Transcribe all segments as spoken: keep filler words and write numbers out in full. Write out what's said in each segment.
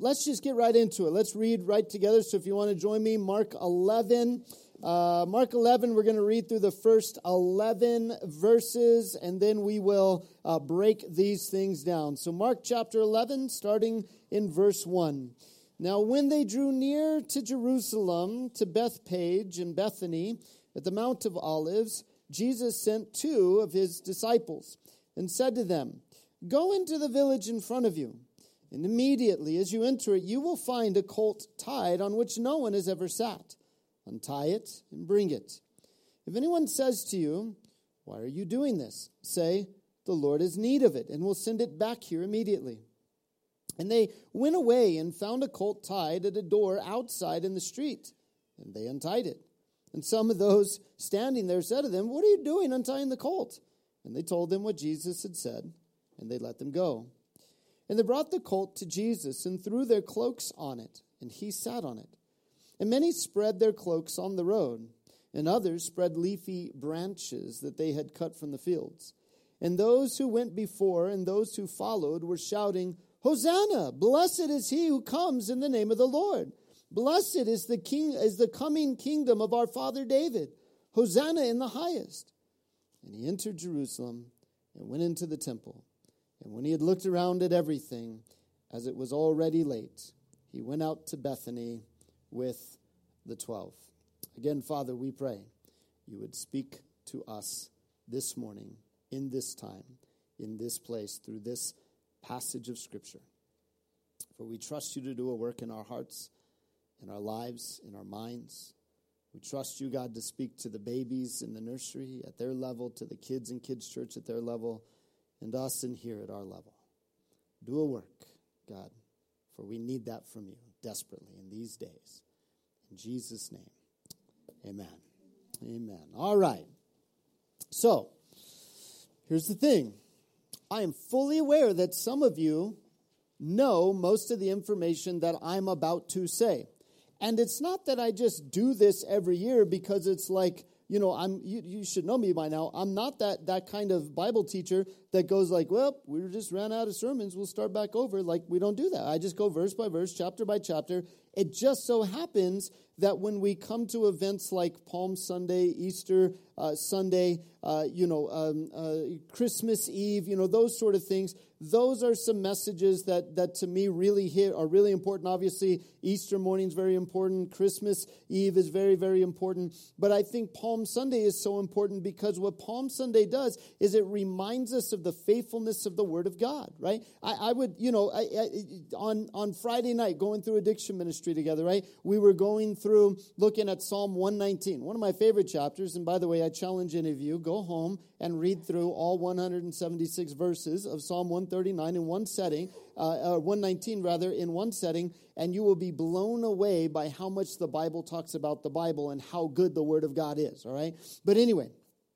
let's just get right into it. Let's read right together. So if you want to join me, Mark eleven. Uh, Mark eleven, we're going to read through the first eleven verses, and then we will uh, break these things down. So Mark chapter eleven, starting in verse one. Now when they drew near to Jerusalem, to Bethphage and Bethany, at the Mount of Olives, Jesus sent two of his disciples and said to them, "Go into the village in front of you, and immediately as you enter it, you will find a colt tied on which no one has ever sat. Untie it and bring it. If anyone says to you, 'Why are you doing this?' say, 'The Lord has need of it, and will send it back here immediately.'" And they went away and found a colt tied at a door outside in the street, and they untied it. And some of those standing there said to them, "What are you doing untying the colt?" And they told them what Jesus had said, and they let them go. And they brought the colt to Jesus and threw their cloaks on it, and he sat on it. And many spread their cloaks on the road, and others spread leafy branches that they had cut from the fields. And those who went before and those who followed were shouting, "Hosanna! Blessed is he who comes in the name of the Lord. Blessed is the king, is the coming kingdom of our father David. Hosanna in the highest." And he entered Jerusalem and went into the temple. And when he had looked around at everything, as it was already late, he went out to Bethany with the twelve. Again, Father, we pray you would speak to us this morning, in this time, in this place, through this passage of Scripture. For we trust you to do a work in our hearts, in our lives, in our minds. We trust you, God, to speak to the babies in the nursery at their level, to the kids in kids' church at their level, and us in here at our level. Do a work, God, for we need that from you desperately in these days. In Jesus' name, amen. Amen. All right. So, here's the thing. I am fully aware that some of you know most of the information that I'm about to say. And it's not that I just do this every year because it's like, you know, I'm. You, you should know me by now. I'm not that that kind of Bible teacher that goes like, well, we just ran out of sermons, we'll start back over. Like, we don't do that. I just go verse by verse, chapter by chapter. It just so happens that when we come to events like Palm Sunday, Easter uh, Sunday, uh, you know, um, uh, Christmas Eve, you know, those sort of things, those are some messages that, that to me really hit, are really important. Obviously, Easter morning is very important. Christmas Eve is very, very important. But I think Palm Sunday is so important because what Palm Sunday does is it reminds us of the faithfulness of the Word of God, right? I, I would, you know, I, I, on, on Friday night, going through addiction ministry together, right? We were going through looking at Psalm one nineteen, one of my favorite chapters. And by the way, I challenge any of you, go home and read through all one hundred seventy-six verses of Psalm one thirty-nine in one setting, uh, uh, one nineteen rather, in one setting, and you will be blown away by how much the Bible talks about the Bible and how good the Word of God is, all right? But anyway,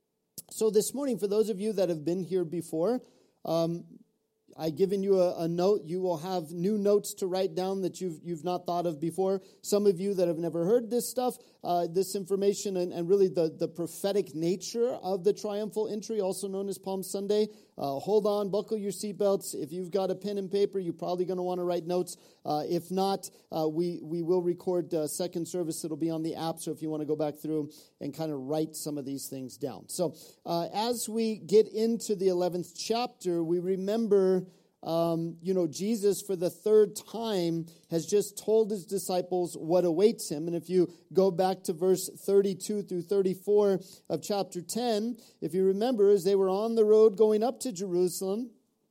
so this morning, for those of you that have been here before, um, I've given you a, a note. You will have new notes to write down that you've you've not thought of before. Some of you that have never heard this stuff, uh, this information, and, and really the, the prophetic nature of the triumphal entry, also known as Palm Sunday. Uh, hold on, buckle your seatbelts. If you've got a pen and paper, you're probably going to want to write notes. Uh, if not, uh, we, we will record uh, second service. It'll be on the app, so if you want to go back through and kind of write some of these things down. So uh, as we get into the eleventh chapter, we remember Um, you know, Jesus for the third time has just told his disciples what awaits him. And if you go back to verse thirty-two through thirty-four of chapter ten, if you remember, as they were on the road going up to Jerusalem,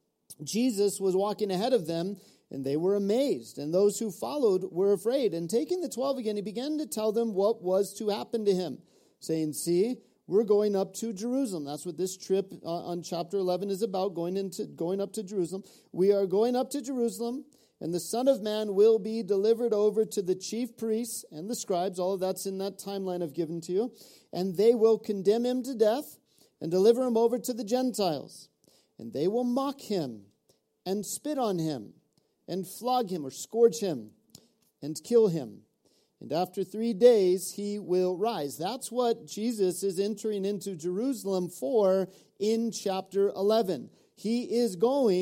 Jesus was walking ahead of them, and they were amazed. And those who followed were afraid. And taking the twelve again, he began to tell them what was to happen to him, saying, "See, we're going up to Jerusalem." That's what this trip on chapter eleven is about, going into going up to Jerusalem. We are going up to Jerusalem, and the Son of Man will be delivered over to the chief priests and the scribes. All of that's in that timeline I've given to you. And they will condemn him to death and deliver him over to the Gentiles. And they will mock him and spit on him and flog him or scourge him and kill him. And after three days, he will rise. That's what Jesus is entering into Jerusalem for in chapter eleven. He is going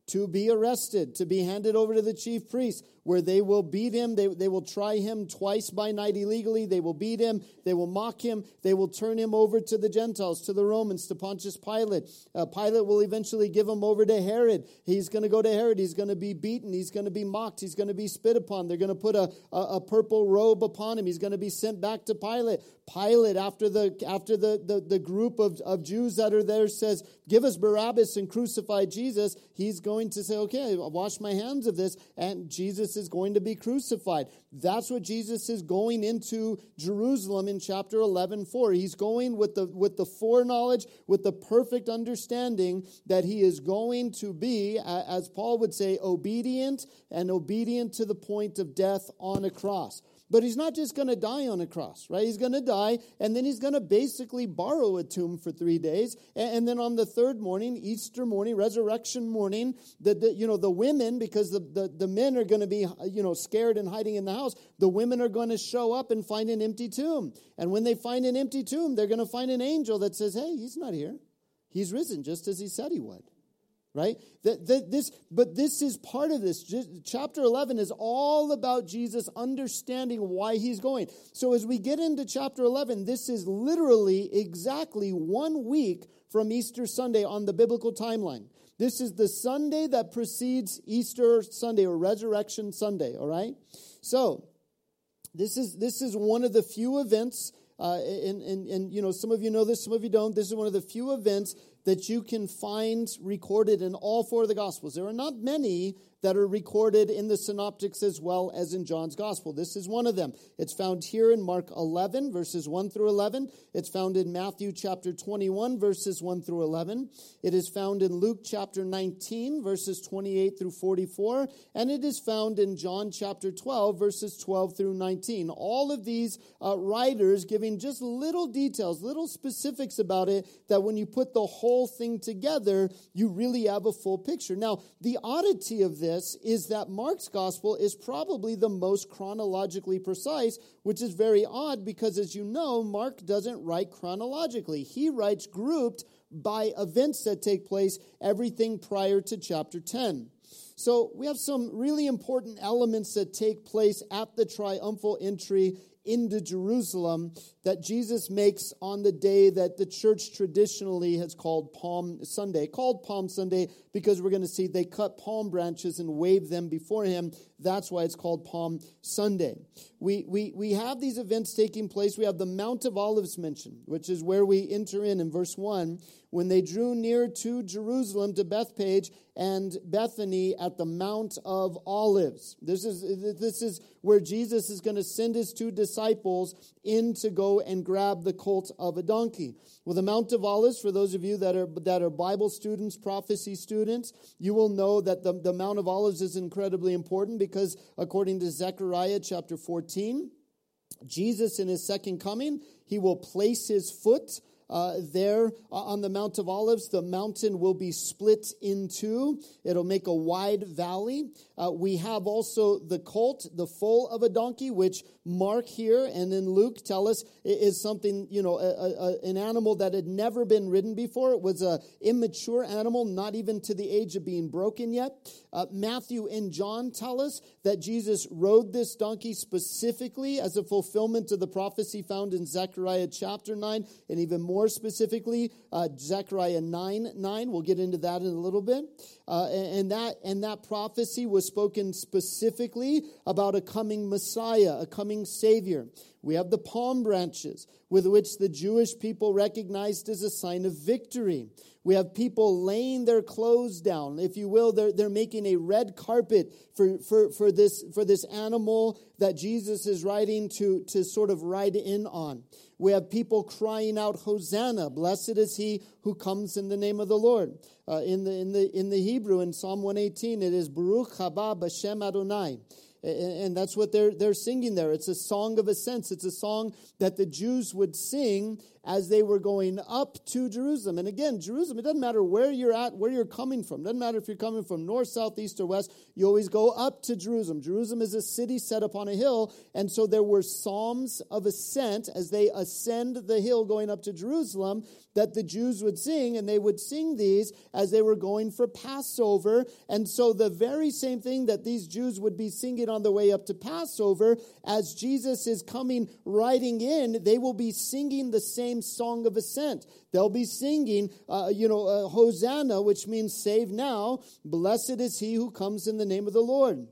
to be arrested, to be handed over to the chief priests, where they will beat him. They, they will try him twice by night illegally. They will beat him. They will mock him. They will turn him over to the Gentiles, to the Romans, to Pontius Pilate. Uh, Pilate will eventually give him over to Herod. He's going to go to Herod. He's going to be beaten. He's going to be mocked. He's going to be spit upon. They're going to put a, a, a purple robe upon him. He's going to be sent back to Pilate. Pilate, after the after the, the, the group of, of Jews that are there says, give us Barabbas and crucify Jesus, he's going to say, okay, I'll wash my hands of this, and Jesus is going to be crucified. That's what Jesus is going into Jerusalem in chapter eleven for. He's going with the with the foreknowledge, with the perfect understanding that he is going to be, as Paul would say, obedient, and obedient to the point of death on a cross. But he's not just going to die on a cross, right? He's going to die, and then he's going to basically borrow a tomb for three days. And, and then on the third morning, Easter morning, resurrection morning, the, the you know the women, because the, the, the men are going to be you know scared and hiding in the house, the women are going to show up and find an empty tomb. And when they find an empty tomb, they're going to find an angel that says, hey, he's not here. He's risen just as he said he would. Right? That, that this, but this is part of this. Chapter eleven is all about Jesus understanding why he's going. So as we get into chapter eleven, this is literally exactly one week from Easter Sunday on the biblical timeline. This is the Sunday that precedes Easter Sunday or Resurrection Sunday. All right? So this is this is one of the few events. Uh, and, and, and, you know, some of you know this, some of you don't. This is one of the few events that you can find recorded in all four of the Gospels. There are not many that are recorded in the Synoptics as well as in John's Gospel. This is one of them. It's found here in Mark eleven, verses one through eleven. It's found in Matthew chapter twenty-one, verses one through eleven. It is found in Luke chapter nineteen, verses twenty-eight through forty-four. And it is found in John chapter twelve, verses twelve through nineteen. All of these uh, writers giving just little details, little specifics about it, that when you put the whole thing together, you really have a full picture. Now, the oddity of this is that Mark's gospel is probably the most chronologically precise, which is very odd because, as you know, Mark doesn't write chronologically. He writes grouped by events that take place, everything prior to chapter ten. So we have some really important elements that take place at the triumphal entry into Jerusalem that Jesus makes on the day that the church traditionally has called Palm Sunday. Called Palm Sunday because we're going to see they cut palm branches and wave them before him. That's why it's called Palm Sunday. We, we, we have these events taking place. We have the Mount of Olives mentioned, which is where we enter in in verse one. When they drew near to Jerusalem, to Bethphage and Bethany at the Mount of Olives. This is, this is where Jesus is going to send his two disciples in to go and grab the colt of a donkey. Well, the Mount of Olives, for those of you that are that are Bible students, prophecy students, you will know that the, the Mount of Olives is incredibly important because according to Zechariah chapter fourteen, Jesus in his second coming, he will place his foot Uh, there uh, on the Mount of Olives. The mountain will be split in two. It'll make a wide valley. Uh, we have also the colt, the foal of a donkey, which Mark here and in Luke tell us is something, you know, a, a, an animal that had never been ridden before. It was an immature animal, not even to the age of being broken yet. Uh, Matthew and John tell us that Jesus rode this donkey specifically as a fulfillment of the prophecy found in Zechariah chapter nine, and even more specifically, uh, Zechariah nine nine. We'll get into that in a little bit. Uh, and, and that and that prophecy was spoken specifically about a coming Messiah, a coming Savior. We have the palm branches with which the Jewish people recognized as a sign of victory. We have people laying their clothes down, if you will. They're, they're making a red carpet for, for, for, this, for this animal that Jesus is riding to, to sort of ride in on. We have people crying out, Hosanna, blessed is he who comes in the name of the Lord. Uh, in, the, in, the, in the Hebrew, in Psalm one eighteen, it is Baruch haba b'shem Adonai. And that's what they're they're singing there. It's a song of ascents. It's a song that the Jews would sing as they were going up to Jerusalem. And again, Jerusalem, it doesn't matter where you're at, where you're coming from. It doesn't matter if you're coming from north, south, east, or west. You always go up to Jerusalem. Jerusalem is a city set upon a hill. And so there were psalms of ascent as they ascend the hill going up to Jerusalem that the Jews would sing. And they would sing these as they were going for Passover. And so the very same thing that these Jews would be singing on the way up to Passover, as Jesus is coming riding in, they will be singing the same song of ascent. They'll be singing, uh, you know, uh, Hosanna, which means save now. Blessed is he who comes in the name of the Lord.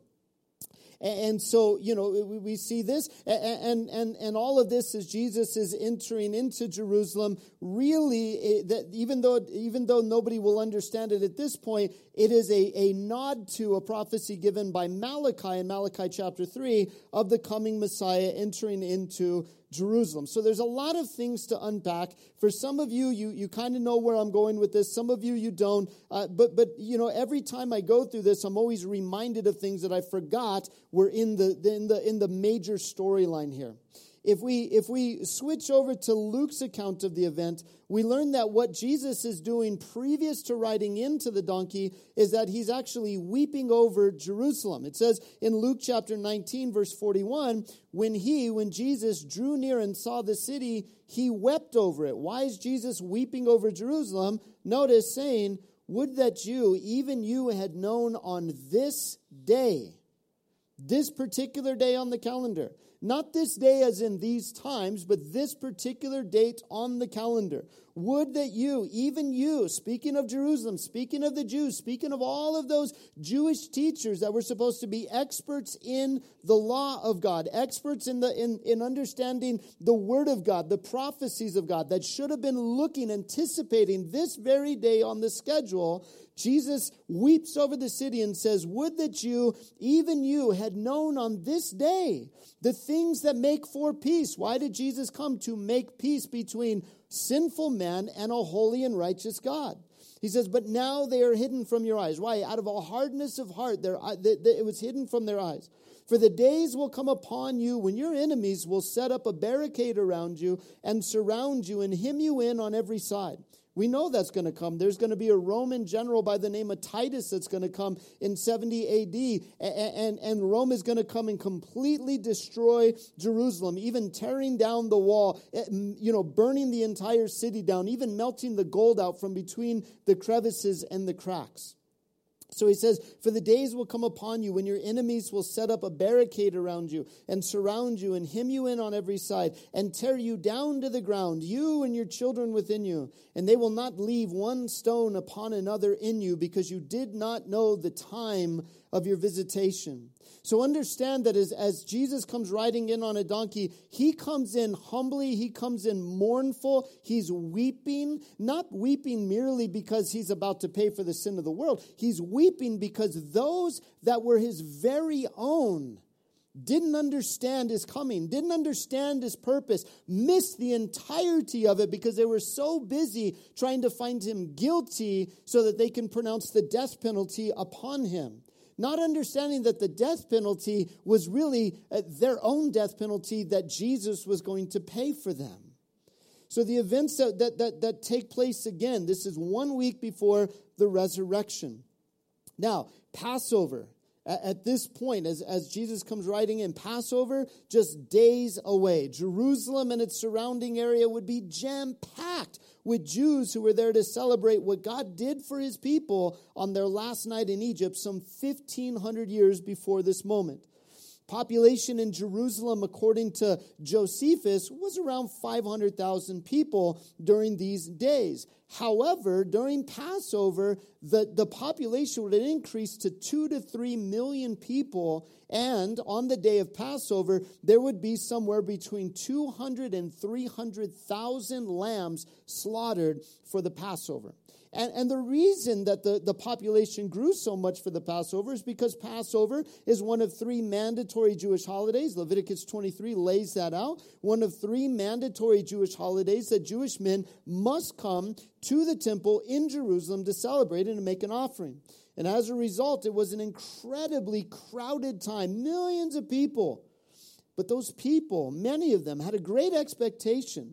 And so, you know, we see this, and and and all of this as Jesus is entering into Jerusalem. Really, that even though even though nobody will understand it at this point, it is a, a nod to a prophecy given by Malachi in Malachi chapter three of the coming Messiah entering into Jerusalem. So there's a lot of things to unpack. For some of you, you you kind of know where I'm going with this. Some of you, you don't. Uh, but, but you know, every time I go through this, I'm always reminded of things that I forgot were in the, in the, in the major storyline here. If we if we switch over to Luke's account of the event, we learn that what Jesus is doing previous to riding into the donkey is that he's actually weeping over Jerusalem. It says in Luke chapter nineteen, verse forty-one, when he, when Jesus drew near and saw the city, he wept over it. Why is Jesus weeping over Jerusalem? Notice saying, would that you, even you, had known on this day, this particular day on the calendar. Not this day as in these times, but this particular date on the calendar. Would that you, even you, speaking of Jerusalem, speaking of the Jews, speaking of all of those Jewish teachers that were supposed to be experts in the law of God, experts in the in, in understanding the word of God, the prophecies of God, that should have been looking, anticipating this very day on the schedule. Jesus weeps over the city and says, would that you, even you, had known on this day the things that make for peace. Why did Jesus come? To make peace between sinful man and a holy and righteous God. He says, but now they are hidden from your eyes. Why? Out of a hardness of heart, their, it was hidden from their eyes. For the days will come upon you when your enemies will set up a barricade around you and surround you and hem you in on every side. We know that's going to come. There's going to be a Roman general by the name of Titus that's going to come in seventy A D. And, and, and Rome is going to come and completely destroy Jerusalem, even tearing down the wall, you know, burning the entire city down, even melting the gold out from between the crevices and the cracks. So he says, for the days will come upon you when your enemies will set up a barricade around you and surround you and hem you in on every side and tear you down to the ground, you and your children within you. And they will not leave one stone upon another in you because you did not know the time of your visitation. So understand that as, as Jesus comes riding in on a donkey, he comes in humbly, he comes in mournful, he's weeping, not weeping merely because he's about to pay for the sin of the world. He's weeping because those that were his very own didn't understand his coming, didn't understand his purpose, missed the entirety of it because they were so busy trying to find him guilty so that they can pronounce the death penalty upon him. Not understanding that the death penalty was really their own death penalty that Jesus was going to pay for them. So the events that, that, that, that take place again, this is one week before the resurrection. Now, Passover. At this point, as, as Jesus comes riding in, Passover, just days away. Jerusalem and its surrounding area would be jam-packed with Jews who were there to celebrate what God did for his people on their last night in Egypt some fifteen hundred years before this moment. Population in Jerusalem, according to Josephus, was around five hundred thousand people during these days. However, during Passover, the, the population would increase to two to three million people. And on the day of Passover, there would be somewhere between two hundred and three hundred thousand lambs slaughtered for the Passover. And, and the reason that the, the population grew so much for the Passover is because Passover is one of three mandatory Jewish holidays. Leviticus twenty-three lays that out. One of three mandatory Jewish holidays that Jewish men must come to the temple in Jerusalem to celebrate and to make an offering. And as a result, it was an incredibly crowded time. Millions of people. But those people, many of them, had a great expectation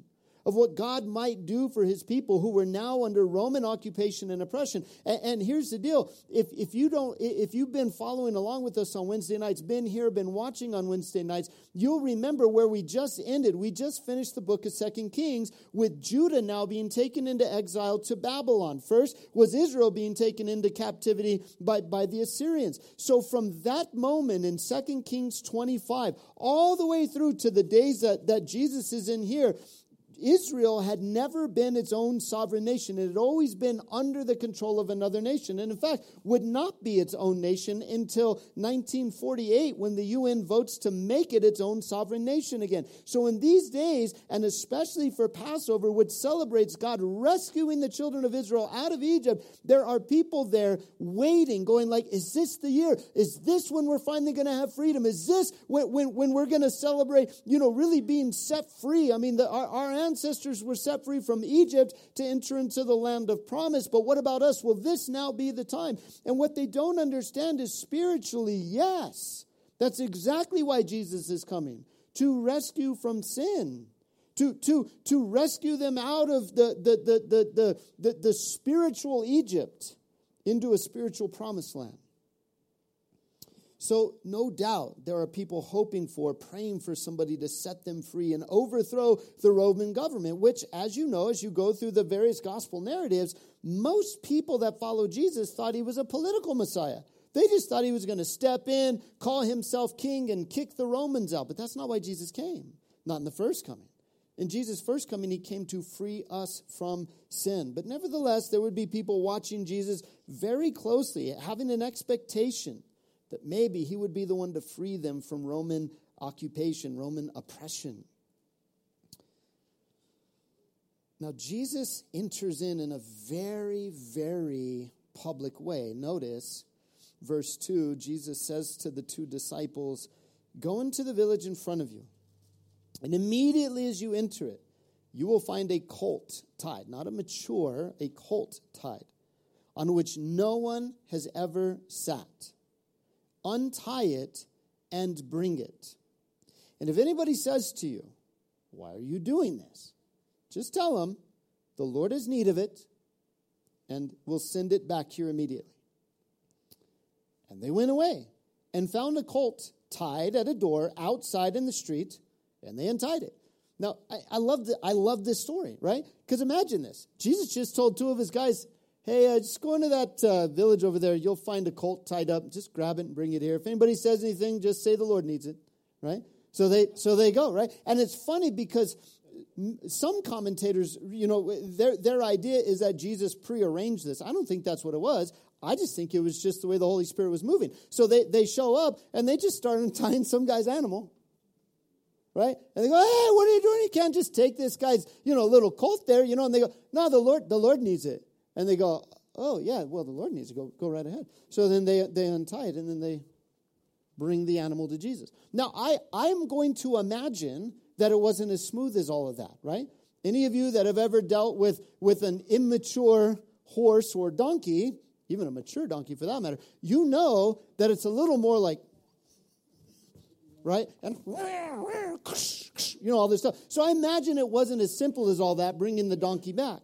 of what God might do for his people who were now under Roman occupation and oppression. And, and here's the deal. If, if you don't, if you've been following along with us on Wednesday nights, been here, been watching on Wednesday nights, you'll remember where we just ended. We just finished the book of Second Kings with Judah now being taken into exile to Babylon. First was Israel being taken into captivity by, by the Assyrians. So from that moment in Second Kings twenty-five, all the way through to the days that, that Jesus is in here, Israel had never been its own sovereign nation. It had always been under the control of another nation. And in fact, would not be its own nation until nineteen forty-eight when the U N votes to make it its own sovereign nation again. So in these days, and especially for Passover, which celebrates God rescuing the children of Israel out of Egypt, there are people there waiting, going like, is this the year? Is this when we're finally going to have freedom? Is this when, when, when we're going to celebrate, you know, really being set free? I mean, the, our, our ancestors were set free from Egypt to enter into the land of promise. But what about us? Will this now be the time? And what they don't understand is spiritually, yes. That's exactly why Jesus is coming. To rescue from sin. To, to, to rescue them out of the, the, the, the, the, the, the spiritual Egypt into a spiritual promised land. So no doubt there are people hoping for, praying for somebody to set them free and overthrow the Roman government, which, as you know, as you go through the various gospel narratives, most people that follow Jesus thought he was a political Messiah. They just thought he was going to step in, call himself king, and kick the Romans out. But that's not why Jesus came, not in the first coming. In Jesus' first coming, he came to free us from sin. But nevertheless, there would be people watching Jesus very closely, having an expectation that maybe he would be the one to free them from Roman occupation, Roman oppression. Now, Jesus enters in in a very, very public way. Notice, verse two, Jesus says to the two disciples, go into the village in front of you, and immediately as you enter it, you will find a colt tied, not a mature, a colt tied, on which no one has ever sat. Untie it and bring it. And if anybody says to you, why are you doing this? Just tell them the Lord has need of it and will send it back here immediately. And they went away and found a colt tied at a door outside in the street, and they untied it. Now, I, I love the, I love this story, right? Because imagine this. Jesus just told two of his guys, hey, uh, just go into that uh, village over there. You'll find a colt tied up. Just grab it and bring it here. If anybody says anything, just say the Lord needs it, right? So they so they go, right? And it's funny because some commentators, you know, their their idea is that Jesus prearranged this. I don't think that's what it was. I just think it was just the way the Holy Spirit was moving. So they, they show up, and they just start untying some guy's animal, right? And they go, hey, what are you doing? You can't just take this guy's, you know, little colt there, you know. And they go, no, the Lord, the Lord needs it. And they go, oh, yeah, well, the Lord needs to go, go right ahead. So then they, they untie it, and then they bring the animal to Jesus. Now, I, I'm going to imagine that it wasn't as smooth as all of that, right? Any of you that have ever dealt with, with an immature horse or donkey, even a mature donkey for that matter, you know that it's a little more like, right? And, you know, all this stuff. So I imagine it wasn't as simple as all that, bringing the donkey back.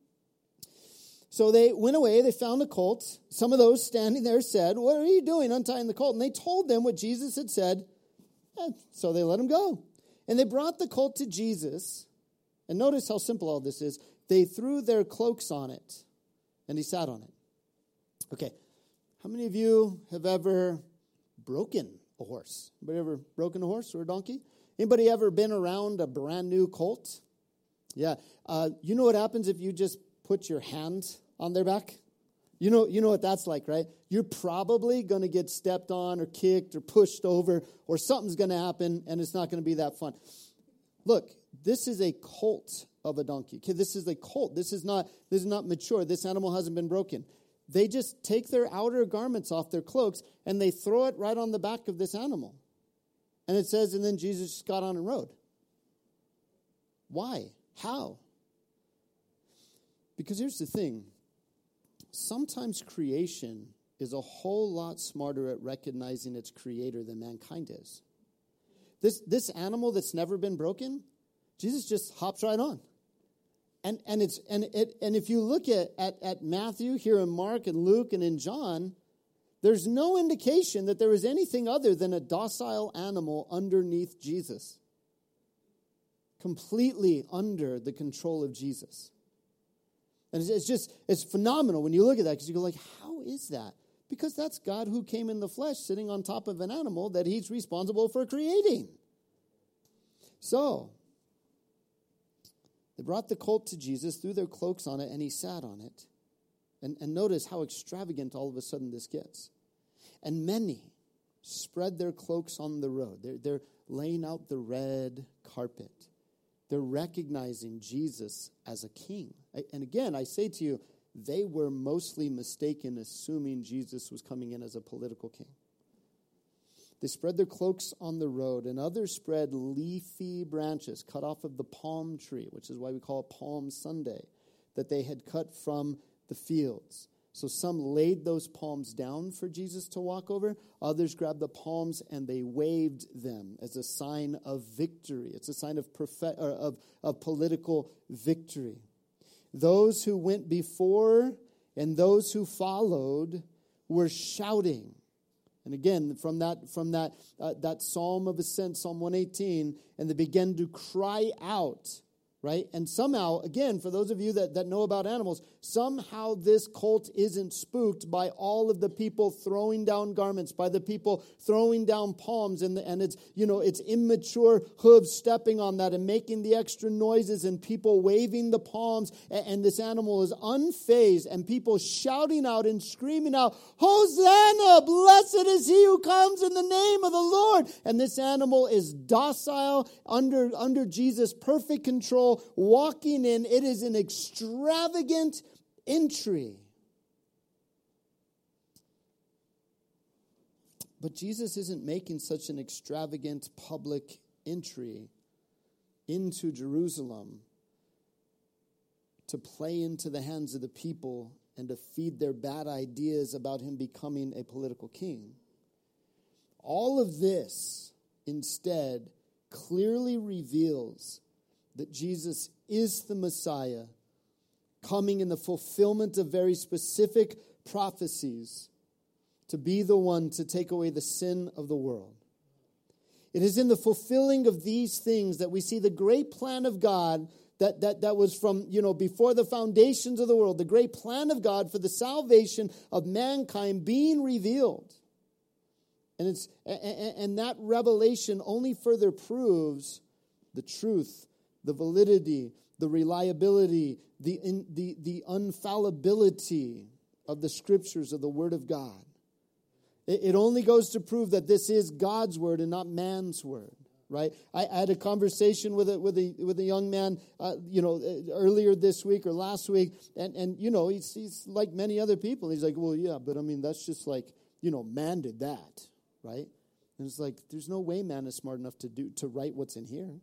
So they went away, they found a colt. Some of those standing there said, what are you doing untying the colt? And they told them what Jesus had said, and so they let him go. And they brought the colt to Jesus, and notice how simple all this is. They threw their cloaks on it, and he sat on it. Okay, how many of you have ever broken a horse? Anybody ever broken a horse or a donkey? Anybody ever been around a brand new colt? Yeah, uh, you know what happens if you just put your hand on their back? You know, you know what that's like, right? You're probably going to get stepped on or kicked or pushed over, or something's going to happen, and it's not going to be that fun. Look, this is a colt of a donkey. Okay, this is a colt. This is not, this is not mature. This animal hasn't been broken. They just take their outer garments off their cloaks, and they throw it right on the back of this animal. And it says, and then Jesus just got on and rode. Why? How? Because here's the thing. Sometimes creation is a whole lot smarter at recognizing its creator than mankind is. This, this animal that's never been broken, Jesus just hops right on. And and it's and it and if you look at, at, at Matthew here in Mark and Luke and in John, there's no indication that there was anything other than a docile animal underneath Jesus. Completely under the control of Jesus. And it's, it's just, it's phenomenal when you look at that, because you go like, how is that? Because that's God who came in the flesh sitting on top of an animal that he's responsible for creating. So, they brought the colt to Jesus, threw their cloaks on it, and he sat on it. And, and notice how extravagant all of a sudden this gets. And many spread their cloaks on the road. They're, they're laying out the red carpet. They're recognizing Jesus as a king. And again, I say to you, they were mostly mistaken, assuming Jesus was coming in as a political king. They spread their cloaks on the road, and others spread leafy branches cut off of the palm tree, which is why we call it Palm Sunday, that they had cut from the fields. So some laid those palms down for Jesus to walk over. Others grabbed the palms and they waved them as a sign of victory. It's a sign of prophet, or of, of political victory. Those who went before and those who followed were shouting. And again, from that from that uh, that Psalm of Ascent, Psalm one eighteen, and they began to cry out. Right? And somehow, again, for those of you that, that know about animals, somehow this colt isn't spooked by all of the people throwing down garments, by the people throwing down palms, and, the, and it's, you know, it's immature hooves stepping on that and making the extra noises and people waving the palms, and, and this animal is unfazed, and people shouting out and screaming out, Hosanna! Blessed is he who comes in the name of the Lord! And this animal is docile under, under Jesus' perfect control, walking in. It is an extravagant entry. But Jesus isn't making such an extravagant public entry into Jerusalem to play into the hands of the people and to feed their bad ideas about him becoming a political king. All of this, instead, clearly reveals that Jesus is the Messiah, coming in the fulfillment of very specific prophecies to be the one to take away the sin of the world. It is in the fulfilling of these things that we see the great plan of God that, that, that was from, you know, before the foundations of the world, the great plan of God for the salvation of mankind being revealed. And it's and, and that revelation only further proves the truth, the validity, the reliability, the, in, the, the infallibility of the scriptures of the Word of God. It, it only goes to prove that this is God's Word and not man's Word, right? I, I had a conversation with a, with a, with a young man, uh, you know, earlier this week or last week, and, and you know, he's, he's like many other people. He's like, well, yeah, but I mean, that's just like, you know, man did that, right? And it's like, there's no way man is smart enough to do to write what's in here.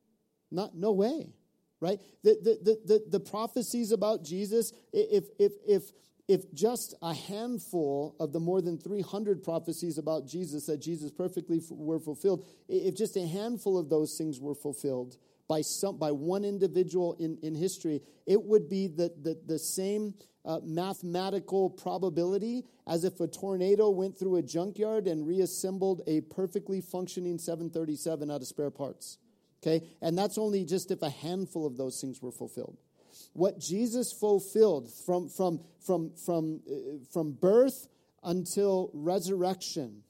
Not, no way, right? The, the the the the prophecies about Jesus, if if if if just a handful of the more than three hundred prophecies about Jesus that Jesus perfectly f- were fulfilled, if just a handful of those things were fulfilled by some by one individual in, in history, it would be the the, the same uh, mathematical probability as if a tornado went through a junkyard and reassembled a perfectly functioning seven thirty-seven out of spare parts. Okay, and that's only just if a handful of those things were fulfilled. What Jesus fulfilled from from from from uh, from birth until resurrection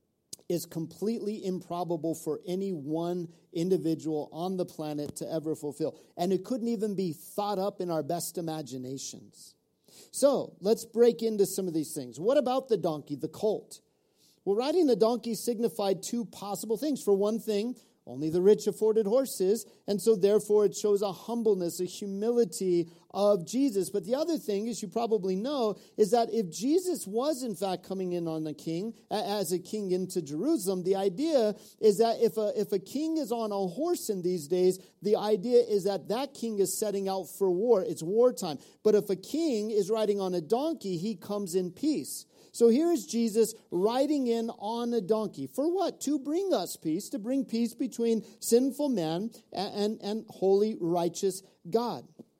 is completely improbable for any one individual on the planet to ever fulfill, and it couldn't even be thought up in our best imaginations. So let's break into some of these things. What about the donkey, the colt? Well, riding the donkey signified two possible things. For one thing, only the rich afforded horses, and so therefore it shows a humbleness, a humility of Jesus. But the other thing, as you probably know, is that if Jesus was in fact coming in on a king, as a king into Jerusalem, the idea is that if a, if a king is on a horse in these days, the idea is that that king is setting out for war. It's wartime. But if a king is riding on a donkey, he comes in peace. So here is Jesus riding in on a donkey. For what? To bring us peace, to bring peace between sinful man and, and, and holy, righteous God.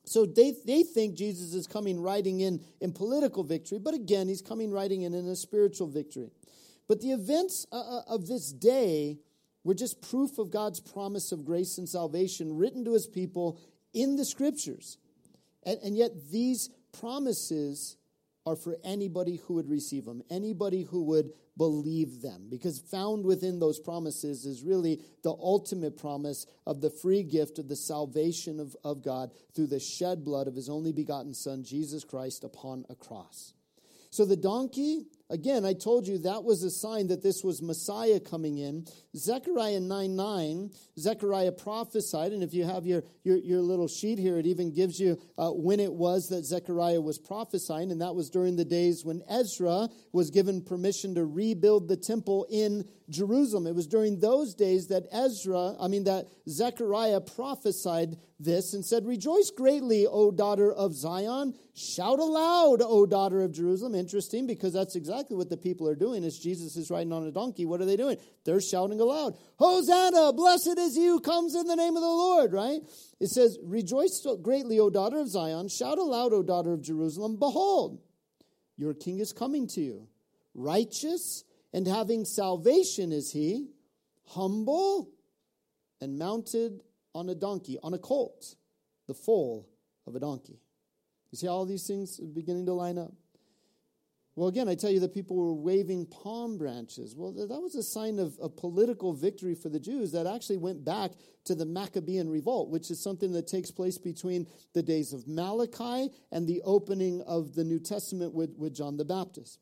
So they they think Jesus is coming riding in in political victory, but again, he's coming riding in in a spiritual victory. But the events uh, of this day were just proof of God's promise of grace and salvation written to his people in the Scriptures. And, and yet these promises are for anybody who would receive them, anybody who would believe them. Because found within those promises is really the ultimate promise of the free gift of the salvation of, of God through the shed blood of his only begotten Son, Jesus Christ, upon a cross. So the donkey, again, I told you that was a sign that this was Messiah coming in. Zechariah nine nine, Zechariah prophesied, and if you have your, your, your little sheet here, it even gives you uh, when it was that Zechariah was prophesying, and that was during the days when Ezra was given permission to rebuild the temple in Jerusalem. It was during those days that Ezra, I mean that Zechariah prophesied this and said, "Rejoice greatly, O daughter of Zion. Shout aloud, O daughter of Jerusalem." Interesting, because that's exactly what the people are doing. As Jesus is riding on a donkey, what are they doing? They're shouting aloud, "Hosanna, blessed is he who comes in the name of the Lord," right? It says, "Rejoice greatly, O daughter of Zion. Shout aloud, O daughter of Jerusalem. Behold, your king is coming to you. Righteous and having salvation is he, humble and mounted on a donkey," on a colt, the foal of a donkey. You see how all these things are beginning to line up? Well, again, I tell you that people were waving palm branches. Well, that was a sign of, of political victory for the Jews that actually went back to the Maccabean revolt, which is something that takes place between the days of Malachi and the opening of the New Testament with, with John the Baptist.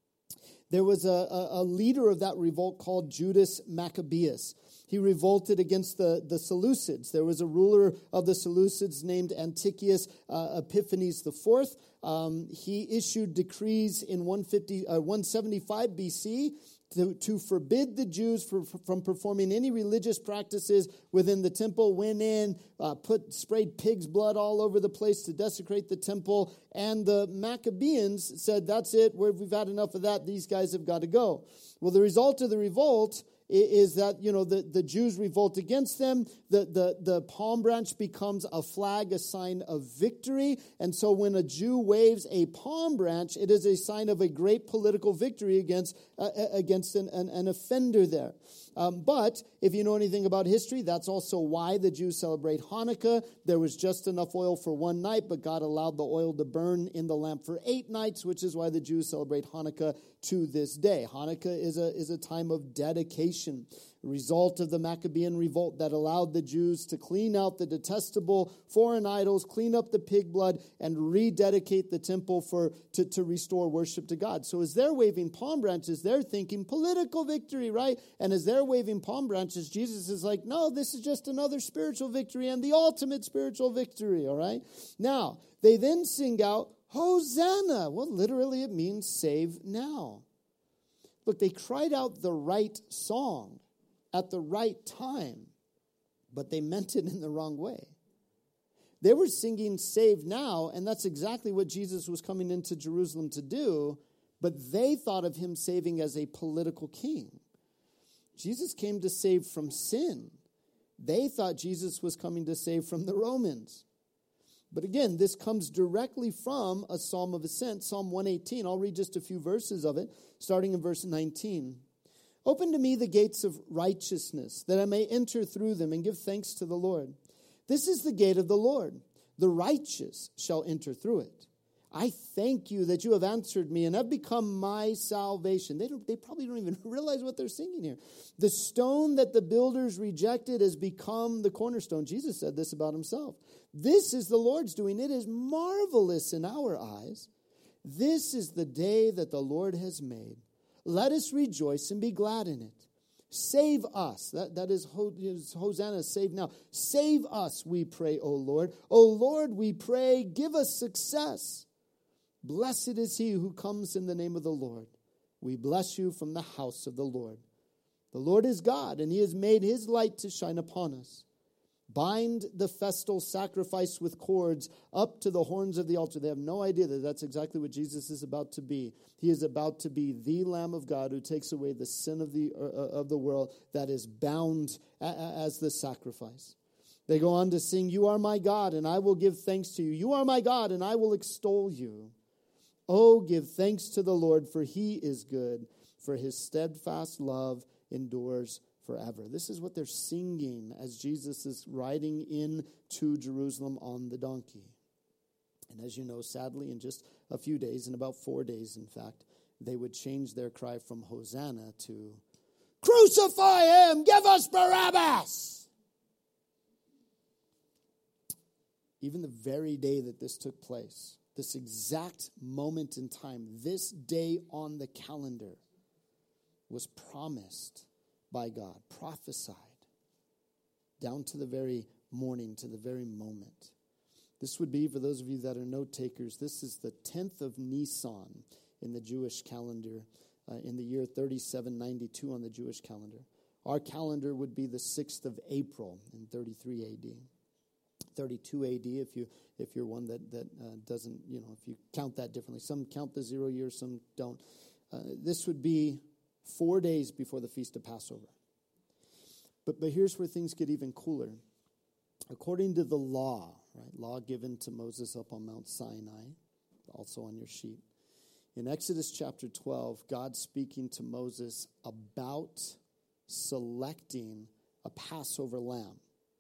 There was a, a, a leader of that revolt called Judas Maccabeus. He revolted against the, the Seleucids. There was a ruler of the Seleucids named Antiochus uh, Epiphanes the Fourth. Um, he issued decrees in one seventy-five B C to, to forbid the Jews for, from performing any religious practices within the temple. Went in, uh, put sprayed pig's blood all over the place to desecrate the temple. And the Maccabeans said, "That's it. We've had enough of that. These guys have got to go." Well, the result of the revolt is that, you know, the, the Jews revolt against them. The, the, the palm branch becomes a flag, a sign of victory. And so when a Jew waves a palm branch, it is a sign of a great political victory against, uh, against an, an, an offender there. Um, but if you know anything about history, that's also why the Jews celebrate Hanukkah. There was just enough oil for one night, but God allowed the oil to burn in the lamp for eight nights, which is why the Jews celebrate Hanukkah to this day. Hanukkah is a, is a time of dedication, a result of the Maccabean revolt that allowed the Jews to clean out the detestable foreign idols, clean up the pig blood, and rededicate the temple for to, to restore worship to God. So as they're waving palm branches, they're thinking political victory, right? And as they're waving palm branches, Jesus is like, no, this is just another spiritual victory and the ultimate spiritual victory, all right? Now, they then sing out, "Hosanna." Well, literally it means save now. Look, they cried out the right song at the right time, but they meant it in the wrong way. They were singing save now, and that's exactly what Jesus was coming into Jerusalem to do, but they thought of him saving as a political king. Jesus came to save from sin. They thought Jesus was coming to save from the Romans. But again, this comes directly from a psalm of ascent, Psalm one eighteen. I'll read just a few verses of it, starting in verse nineteen. "Open to me the gates of righteousness, that I may enter through them and give thanks to the Lord. This is the gate of the Lord. The righteous shall enter through it. I thank you that you have answered me and have become my salvation." They don't, they probably don't even realize what they're singing here. "The stone that the builders rejected has become the cornerstone." Jesus said this about himself. "This is the Lord's doing. It is marvelous in our eyes. This is the day that the Lord has made. Let us rejoice and be glad in it. Save us." That, that is Hosanna, save now. "Save us, we pray, O Lord. O Lord, we pray, give us success. Blessed is he who comes in the name of the Lord. We bless you from the house of the Lord. The Lord is God, and he has made his light to shine upon us. Bind the festal sacrifice with cords up to the horns of the altar." They have no idea that that's exactly what Jesus is about to be. He is about to be the Lamb of God who takes away the sin of the uh, of the world, that is bound a- as the sacrifice. They go on to sing, you are my God, and I will give thanks to you. You are my God, and I will extol you. Oh, give thanks to the Lord, for he is good, for his steadfast love endures forever. This is what they're singing as Jesus is riding into Jerusalem on the donkey. And as you know, sadly, in just a few days, in about four days, in fact, they would change their cry from Hosanna to, crucify him, give us Barabbas. Even the very day that this took place, this exact moment in time, this day on the calendar was promised by God, prophesied, down to the very morning, to the very moment. This would be, for those of you that are note takers, this is the tenth of Nisan in the Jewish calendar, uh, in the year thirty-seven ninety-two on the Jewish calendar. Our calendar would be the sixth of April in thirty-three A D. thirty-two A D if you if you're one that that uh, doesn't, you know, if you count that differently. Some count the zero years, some don't. Uh, this would be four days before the Feast of Passover. But but here's where things get even cooler. According to the law, right, law given to Moses up on Mount Sinai, also on your sheet. In Exodus chapter twelve, God speaking to Moses about selecting a Passover lamb.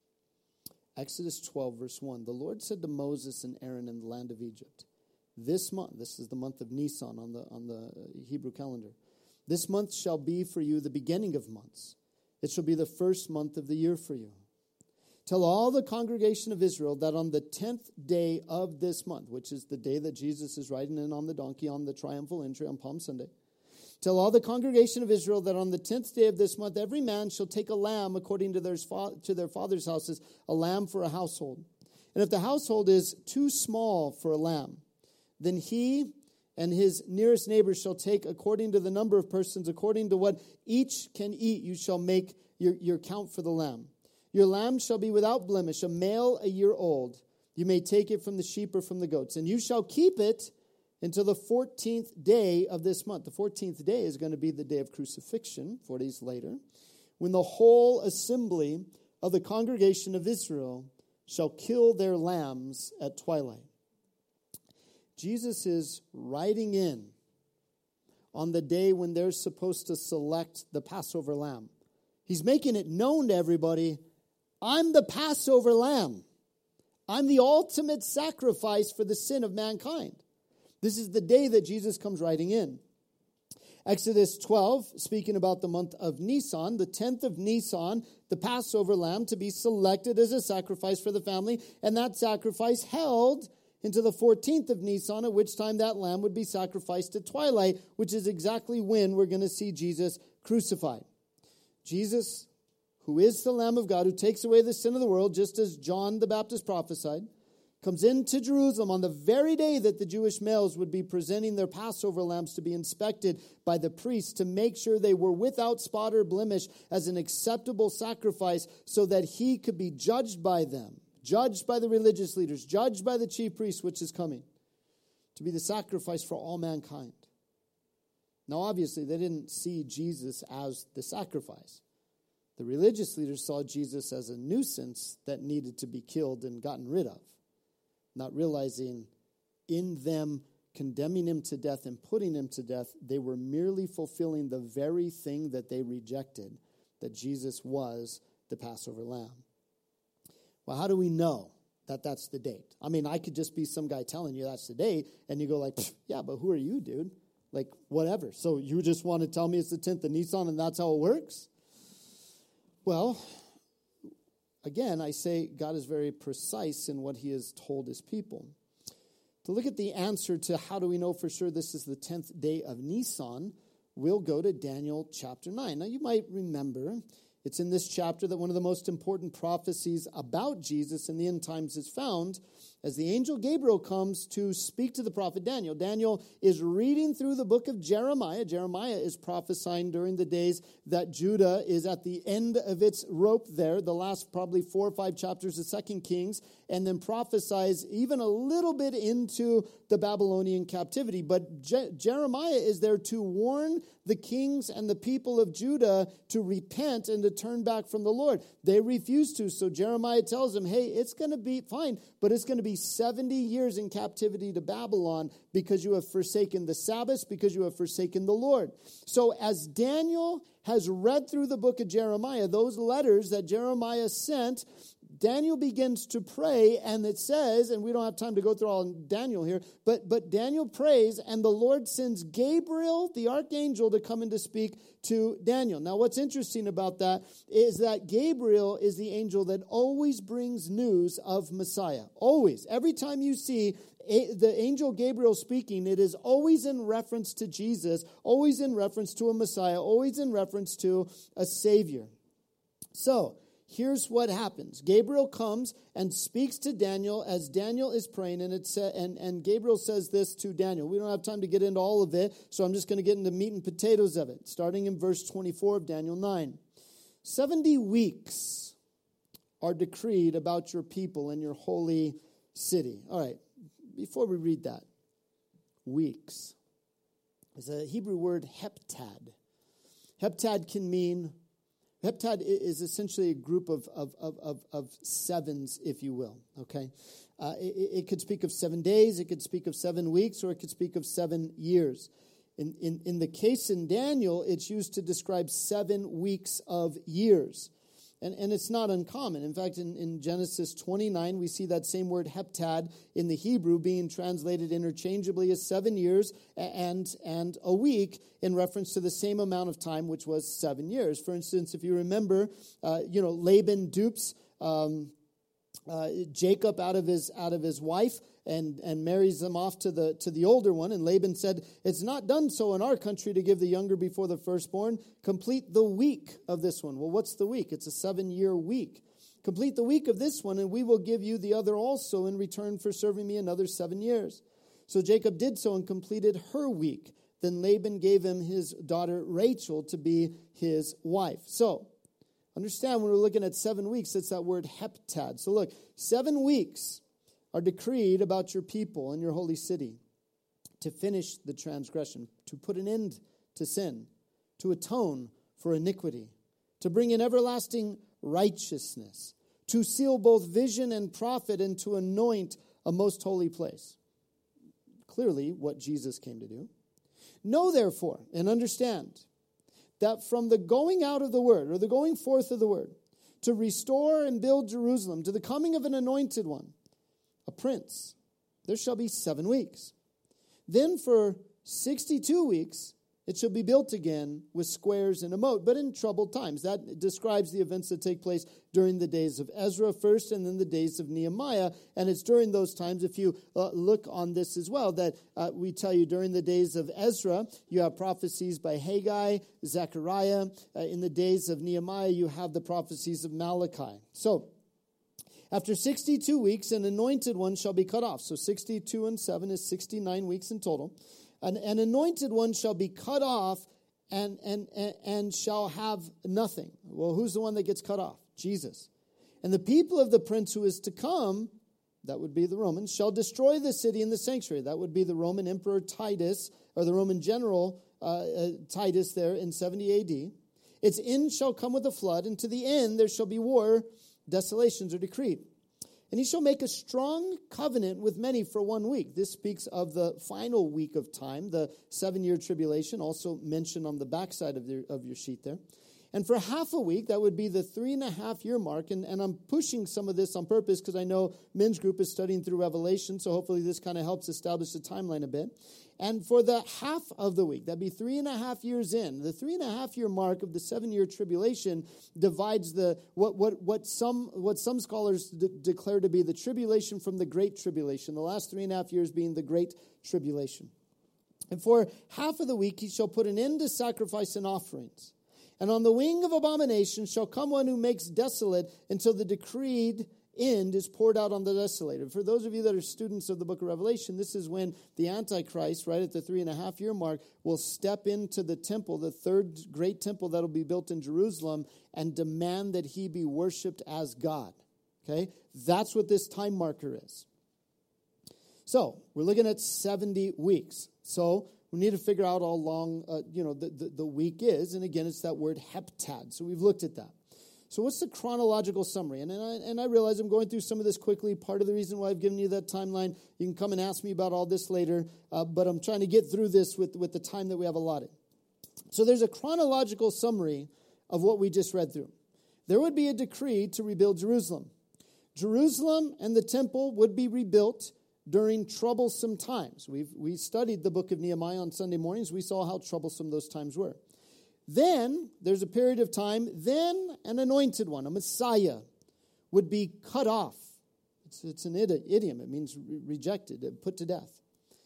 Exodus twelve, verse one, the Lord said to Moses and Aaron in the land of Egypt, this month, this is the month of Nisan on the, on the Hebrew calendar, this month shall be for you the beginning of months. It shall be the first month of the year for you. Tell all the congregation of Israel that on the tenth day of this month, which is the day that Jesus is riding in on the donkey on the triumphal entry on Palm Sunday, tell all the congregation of Israel that on the tenth day of this month, every man shall take a lamb according to their, to their father's houses, a lamb for a household. And if the household is too small for a lamb, then he and his nearest neighbor shall take according to the number of persons, according to what each can eat, you shall make your, your count for the lamb. Your lamb shall be without blemish, a male a year old. You may take it from the sheep or from the goats. And you shall keep it until the fourteenth day of this month. The fourteenth day is going to be the day of crucifixion, four days later, when the whole assembly of the congregation of Israel shall kill their lambs at twilight. Jesus is riding in on the day when they're supposed to select the Passover lamb. He's making it known to everybody, I'm the Passover lamb. I'm the ultimate sacrifice for the sin of mankind. This is the day that Jesus comes riding in. Exodus twelve, speaking about the month of Nisan, the tenth of Nisan, the Passover lamb to be selected as a sacrifice for the family, and that sacrifice held into the fourteenth of Nisan, at which time that lamb would be sacrificed at twilight, which is exactly when we're going to see Jesus crucified. Jesus, who is the Lamb of God, who takes away the sin of the world, just as John the Baptist prophesied, comes into Jerusalem on the very day that the Jewish males would be presenting their Passover lambs to be inspected by the priests to make sure they were without spot or blemish as an acceptable sacrifice so that he could be judged by them, judged by the religious leaders, judged by the chief priests, which is coming, to be the sacrifice for all mankind. Now, obviously, they didn't see Jesus as the sacrifice. The religious leaders saw Jesus as a nuisance that needed to be killed and gotten rid of, not realizing in them condemning him to death and putting him to death, they were merely fulfilling the very thing that they rejected, that Jesus was the Passover lamb. Well, how do we know that that's the date? I mean, I could just be some guy telling you that's the date, and you go like, yeah, but who are you, dude? Like, whatever. So you just want to tell me it's the tenth of Nisan and that's how it works? Well, again, I say God is very precise in what he has told his people. To look at the answer to how do we know for sure this is the tenth day of Nisan, we'll go to Daniel chapter nine. Now, you might remember it's in this chapter that one of the most important prophecies about Jesus in the end times is found. as the angel Gabriel comes to speak to the prophet Daniel. Daniel is reading through the book of Jeremiah. Jeremiah is prophesying during the days that Judah is at the end of its rope there, the last probably four or five chapters of Second Kings, and then prophesies even a little bit into the Babylonian captivity. But Je- Jeremiah is there to warn the kings and the people of Judah to repent and to turn back from the Lord. They refuse to, so Jeremiah tells them, hey, it's going to be fine, but it's going to be seventy years in captivity to Babylon because you have forsaken the Sabbath, because you have forsaken the Lord. So as Daniel has read through the book of Jeremiah, those letters that Jeremiah sent, Daniel begins to pray, and it says, and we don't have time to go through all Daniel here, but, but Daniel prays, and the Lord sends Gabriel, the archangel, to come and to speak to Daniel. Now, what's interesting about that is that Gabriel is the angel that always brings news of Messiah. Always. Every time you see a, the angel Gabriel speaking, it is always in reference to Jesus, always in reference to a Messiah, always in reference to a Savior. So, here's what happens. Gabriel comes and speaks to Daniel as Daniel is praying, and it sa- and, and Gabriel says this to Daniel. We don't have time to get into all of it, so I'm just going to get into meat and potatoes of it, starting in verse twenty-four of Daniel nine. Seventy weeks are decreed about your people and your holy city. All right, before we read that, weeks is a Hebrew word heptad. Heptad can mean Heptad is essentially a group of, of, of, of, of sevens, if you will, okay? Uh, it, it could speak of seven days, it could speak of seven weeks, or it could speak of seven years. In, in, in the case in Daniel, it's used to describe seven weeks of years. And, and it's not uncommon. In fact, in, in Genesis twenty-nine, we see that same word heptad in the Hebrew being translated interchangeably as seven years and, and a week in reference to the same amount of time, which was seven years. For instance, if you remember, uh, you know, Laban dupes um, uh, Jacob out of his out of his wife and, and marries them off to the to the older one. And Laban said, it's not done so in our country to give the younger before the firstborn. Complete the week of this one. Well, what's the week? It's a seven-year week. Complete the week of this one, and we will give you the other also in return for serving me another seven years. So Jacob did so and completed her week. Then Laban gave him his daughter Rachel to be his wife. So, understand when we're looking at seven weeks, it's that word heptad. So look, seven weeks are decreed about your people and your holy city to finish the transgression, to put an end to sin, to atone for iniquity, to bring in everlasting righteousness, to seal both vision and prophet, and to anoint a most holy place. Clearly, what Jesus came to do. Know, therefore, and understand that from the going out of the word, or the going forth of the word, to restore and build Jerusalem, to the coming of an anointed one, a prince, there shall be seven weeks. Then for sixty-two weeks, it shall be built again with squares and a moat, but in troubled times. That describes the events that take place during the days of Ezra first and then the days of Nehemiah. And it's during those times, if you uh, look on this as well, that uh, we tell you during the days of Ezra, you have prophecies by Haggai, Zechariah. Uh, in the days of Nehemiah, you have the prophecies of Malachi. So, after sixty-two weeks, an anointed one shall be cut off. So sixty-two and seven is sixty-nine weeks in total. An, an anointed one shall be cut off and, and, and, and shall have nothing. Well, who's the one that gets cut off? Jesus. And the people of the prince who is to come, that would be the Romans, shall destroy the city and the sanctuary. That would be the Roman Emperor Titus, or the Roman general uh, uh, Titus there in seventy A D. Its end shall come with a flood, and to the end there shall be war, desolations are decreed. And he shall make a strong covenant with many for one week. This speaks of the final week of time, the seven-year tribulation, also mentioned on the backside of, the, of your sheet there. And for half a week, that would be the three and a half year mark. And, and I'm pushing some of this on purpose because I know men's group is studying through Revelation, so hopefully this kind of helps establish the timeline a bit. And for the half of the week, that'd be three and a half years in, the three and a half year mark of the seven-year tribulation divides the what what what some what some scholars de- declare to be the tribulation from the great tribulation. The last three and a half years being the great tribulation. And for half of the week, he shall put an end to sacrifice and offerings. And on the wing of abomination shall come one who makes desolate until the decreed end is poured out on the desolated. For those of you that are students of the book of Revelation, this is when the Antichrist, right at the three and a half year mark, will step into the temple, the third great temple that will be built in Jerusalem, and demand that he be worshipped as God. Okay? That's what this time marker is. So, we're looking at seventy weeks. So, we need to figure out how long, uh, you know, the, the, the week is. And again, it's that word heptad. So, we've looked at that. So what's the chronological summary? And, and, I, and I realize I'm going through some of this quickly. Part of the reason why I've given you that timeline, you can come and ask me about all this later, uh, but I'm trying to get through this with, with the time that we have allotted. So there's a chronological summary of what we just read through. There would be a decree to rebuild Jerusalem. Jerusalem and the temple would be rebuilt during troublesome times. We've we studied the book of Nehemiah on Sunday mornings. We saw how troublesome those times were. Then, there's a period of time, then an anointed one, a Messiah, would be cut off. It's, it's an idiom. It means re- rejected, put to death.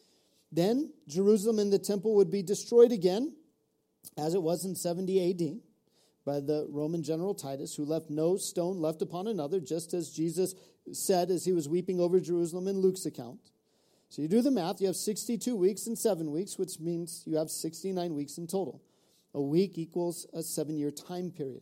Then, Jerusalem and the temple would be destroyed again, as it was in seventy A D, by the Roman general Titus, who left no stone left upon another, just as Jesus said as he was weeping over Jerusalem in Luke's account. So you do the math. You have sixty-two weeks and seven weeks, which means you have sixty-nine weeks in total. A week equals a seven-year time period.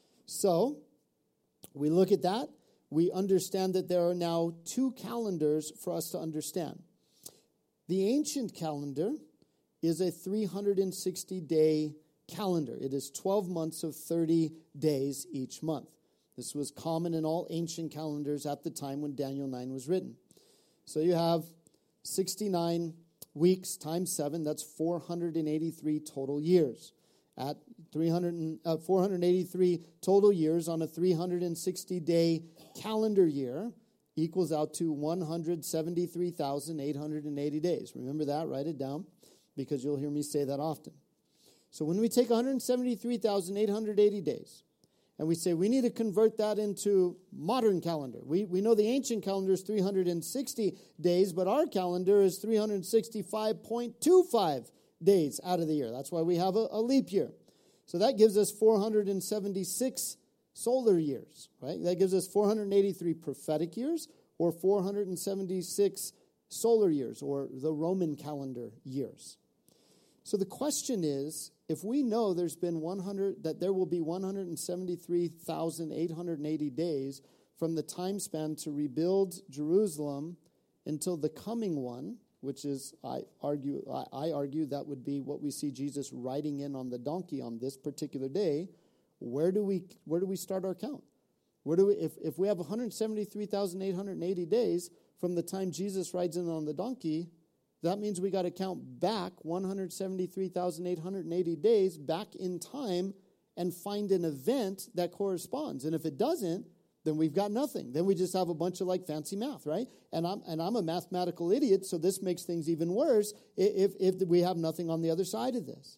So, we look at that. We understand that there are now two calendars for us to understand. The ancient calendar is a three hundred sixty day calendar. It is twelve months of thirty days each month. This was common in all ancient calendars at the time when Daniel nine was written. So you have sixty-nine weeks times seven, that's four hundred eighty-three total years. At three hundred, uh, four hundred eighty-three total years on a three hundred sixty day calendar year equals out to one hundred seventy-three thousand eight hundred eighty days. Remember that, write it down, because you'll hear me say that often. So when we take one hundred seventy-three thousand eight hundred eighty days, and we say we need to convert that into modern calendar. We, we know the ancient calendar is three hundred sixty days, but our calendar is three hundred sixty-five point two five days out of the year. That's why we have a, a leap year. So that gives us four hundred seventy-six solar years, right? That gives us four hundred eighty-three prophetic years, or four hundred seventy-six solar years, or the Roman calendar years. So the question is, if we know there's been one hundred, that there will be one hundred seventy-three thousand eight hundred eighty days from the time span to rebuild Jerusalem until the coming one, which is, I argue, I, I argue that would be what we see Jesus riding in on the donkey on this particular day. Where do we where do we start our count? Where do we if, if we have one hundred seventy-three thousand eight hundred eighty days from the time Jesus rides in on the donkey, that means we got to count back one hundred seventy-three thousand eight hundred eighty days back in time and find an event that corresponds. And if it doesn't, then we've got nothing. Then we just have a bunch of like fancy math, right? And I'm and I'm a mathematical idiot, so this makes things even worse if if we have nothing on the other side of this.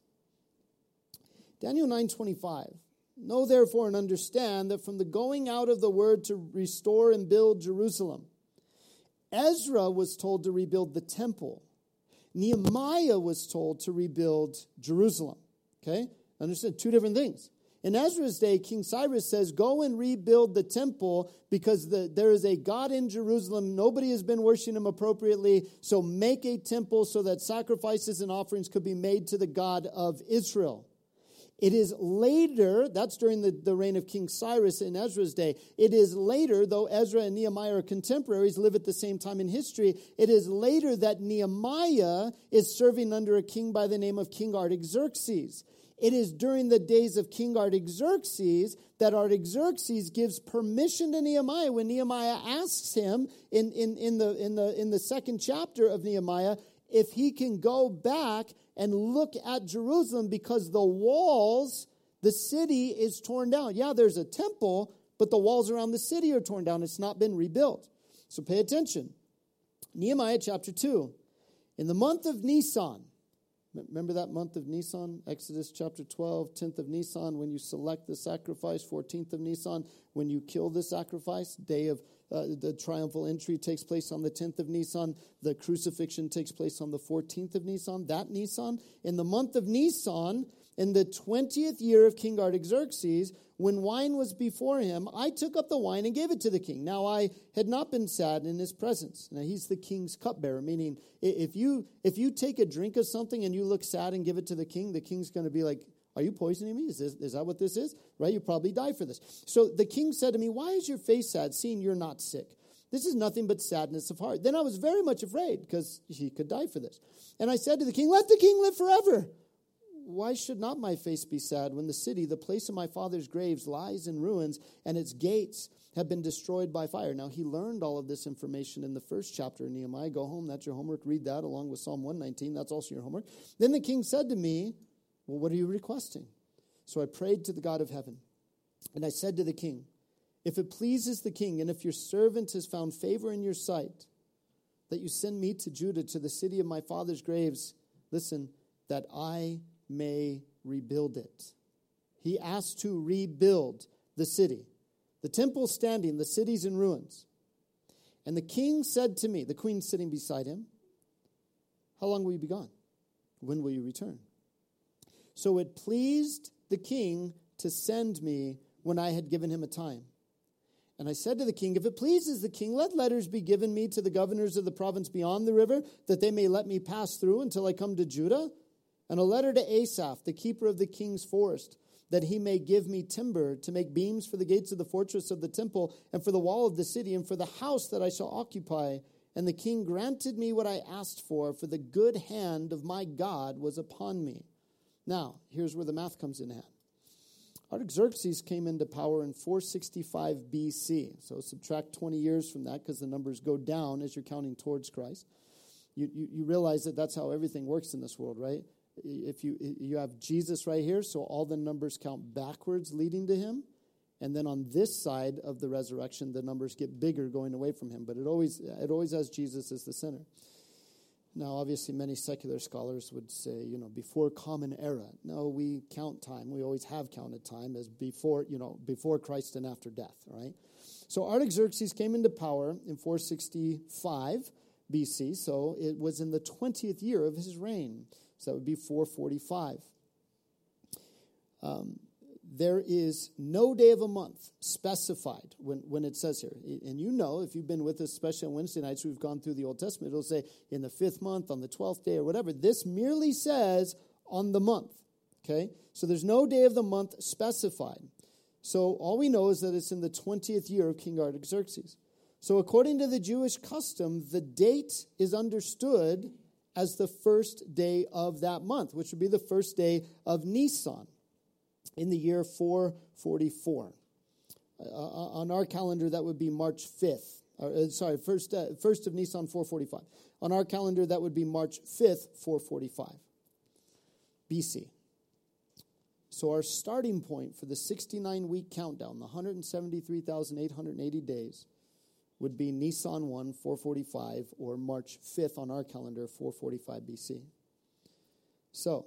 Daniel nine twenty-five. Know therefore and understand that from the going out of the word to restore and build Jerusalem, Ezra was told to rebuild the temple. Nehemiah was told to rebuild Jerusalem. Okay? Understand? Two different things. In Ezra's day, King Cyrus says, go and rebuild the temple because the, there is a God in Jerusalem. Nobody has been worshiping him appropriately. So make a temple so that sacrifices and offerings could be made to the God of Israel. It is later, that's during the, the reign of King Cyrus in Ezra's day. It is later, though Ezra and Nehemiah are contemporaries, live at the same time in history, it is later that Nehemiah is serving under a king by the name of King Artaxerxes. It is during the days of King Artaxerxes that Artaxerxes gives permission to Nehemiah when Nehemiah asks him in, in, in, the, in, the, in the second chapter of Nehemiah if he can go back and look at Jerusalem because the walls, the city is torn down. Yeah, there's a temple, but the walls around the city are torn down. It's not been rebuilt. So pay attention. Nehemiah chapter two. In the month of Nisan, remember that month of Nisan? Exodus chapter twelve, tenth of Nisan, when you select the sacrifice, fourteenth of Nisan, when you kill the sacrifice, day of uh, the triumphal entry takes place on the tenth of Nisan, the crucifixion takes place on the fourteenth of Nisan, that Nisan. In the month of Nisan, In the twentieth year of King Artaxerxes, when wine was before him, I took up the wine and gave it to the king. Now I had not been sad in his presence. Now he's the king's cupbearer, meaning if you if you take a drink of something and you look sad and give it to the king, the king's going to be like, are you poisoning me? Is, this, is that what this is? Right? You probably die for this. So the king said to me, why is your face sad, seeing you're not sick? This is nothing but sadness of heart. Then I was very much afraid because he could die for this. And I said to the king, let the king live forever. Why should not my face be sad when the city, the place of my father's graves, lies in ruins and its gates have been destroyed by fire? Now, he learned all of this information in the first chapter of Nehemiah. Go home. That's your homework. Read that along with Psalm one nineteen. That's also your homework. Then the king said to me, well, what are you requesting? So I prayed to the God of heaven. And I said to the king, if it pleases the king and if your servant has found favor in your sight, that you send me to Judah, to the city of my father's graves, listen, that I may rebuild it. He asked to rebuild the city. The temple standing, the city's in ruins. And the king said to me, the queen sitting beside him, how long will you be gone? When will you return? So it pleased the king to send me when I had given him a time. And I said to the king, if it pleases the king, let letters be given me to the governors of the province beyond the river, that they may let me pass through until I come to Judah. And a letter to Asaph, the keeper of the king's forest, that he may give me timber to make beams for the gates of the fortress of the temple and for the wall of the city and for the house that I shall occupy. And the king granted me what I asked for, for the good hand of my God was upon me. Now, here's where the math comes in hand. Artaxerxes came into power in four sixty-five B C. So subtract twenty years from that because the numbers go down as you're counting towards Christ. You, you, you realize that that's how everything works in this world, right? If you you have Jesus right here, so all the numbers count backwards leading to him. And then on this side of the resurrection, the numbers get bigger going away from him. But it always it always has Jesus as the center. Now, obviously, many secular scholars would say, you know, before common era. No, we count time. We always have counted time as before, you know, before Christ and after death, right? So Artaxerxes came into power in four sixty-five B C, so it was in the twentieth year of his reign. So that would be four forty-five. Um, there is no day of a month specified when, when it says here. And you know, if you've been with us, especially on Wednesday nights, we've gone through the Old Testament, it'll say in the fifth month, on the twelfth day, or whatever. This merely says on the month, okay? So there's no day of the month specified. So all we know is that it's in the twentieth year of King Artaxerxes. So according to the Jewish custom, the date is understood as the first day of that month, which would be the first day of Nisan in the year four forty-four. Uh, on our calendar, that would be March fifth. Uh, sorry, first, uh, first of Nisan, four forty-five. On our calendar, that would be March fifth, four forty-five B C. So our starting point for the sixty-nine week countdown, the one hundred seventy-three thousand eight hundred eighty days, would be Nisan one, four forty-five, or March fifth on our calendar, four forty-five B C. So,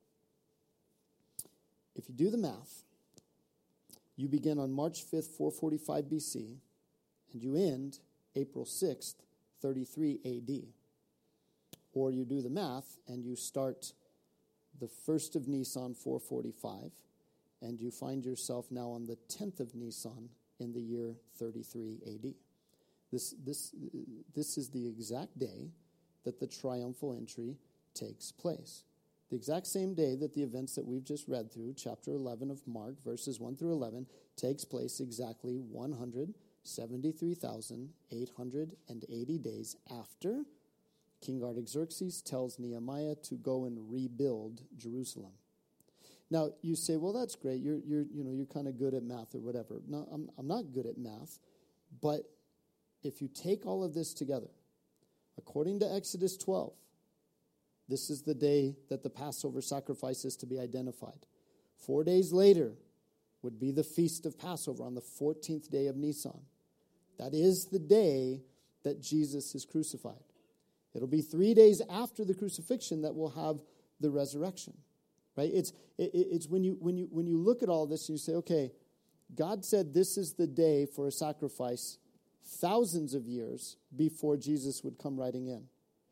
if you do the math, you begin on March fifth, four forty-five B C, and you end April sixth, thirty-three A D. Or you do the math, and you start the first of Nisan, four forty-five, and you find yourself now on the tenth of Nisan in the year thirty-three A D. This, this, this is the exact day that the triumphal entry takes place. The exact same day that the events that we've just read through, chapter eleven of Mark, verses one through eleven, takes place exactly one hundred seventy-three thousand eight hundred eighty days after King Artaxerxes tells Nehemiah to go and rebuild Jerusalem. Now, you say, well, that's great. You're, you're, you know, you're kind of good at math or whatever. No, I'm, I'm not good at math, but if you take all of this together, according to Exodus twelve, this is the day that the Passover sacrifice is to be identified. Four days later would be the feast of Passover on the fourteenth day of Nisan. That is the day that Jesus is crucified. It'll be three days after the crucifixion that we'll have the resurrection. Right? It's it, it's when you when you when you look at all this and you say, okay, God said this is the day for a sacrifice thousands of years before Jesus would come riding in.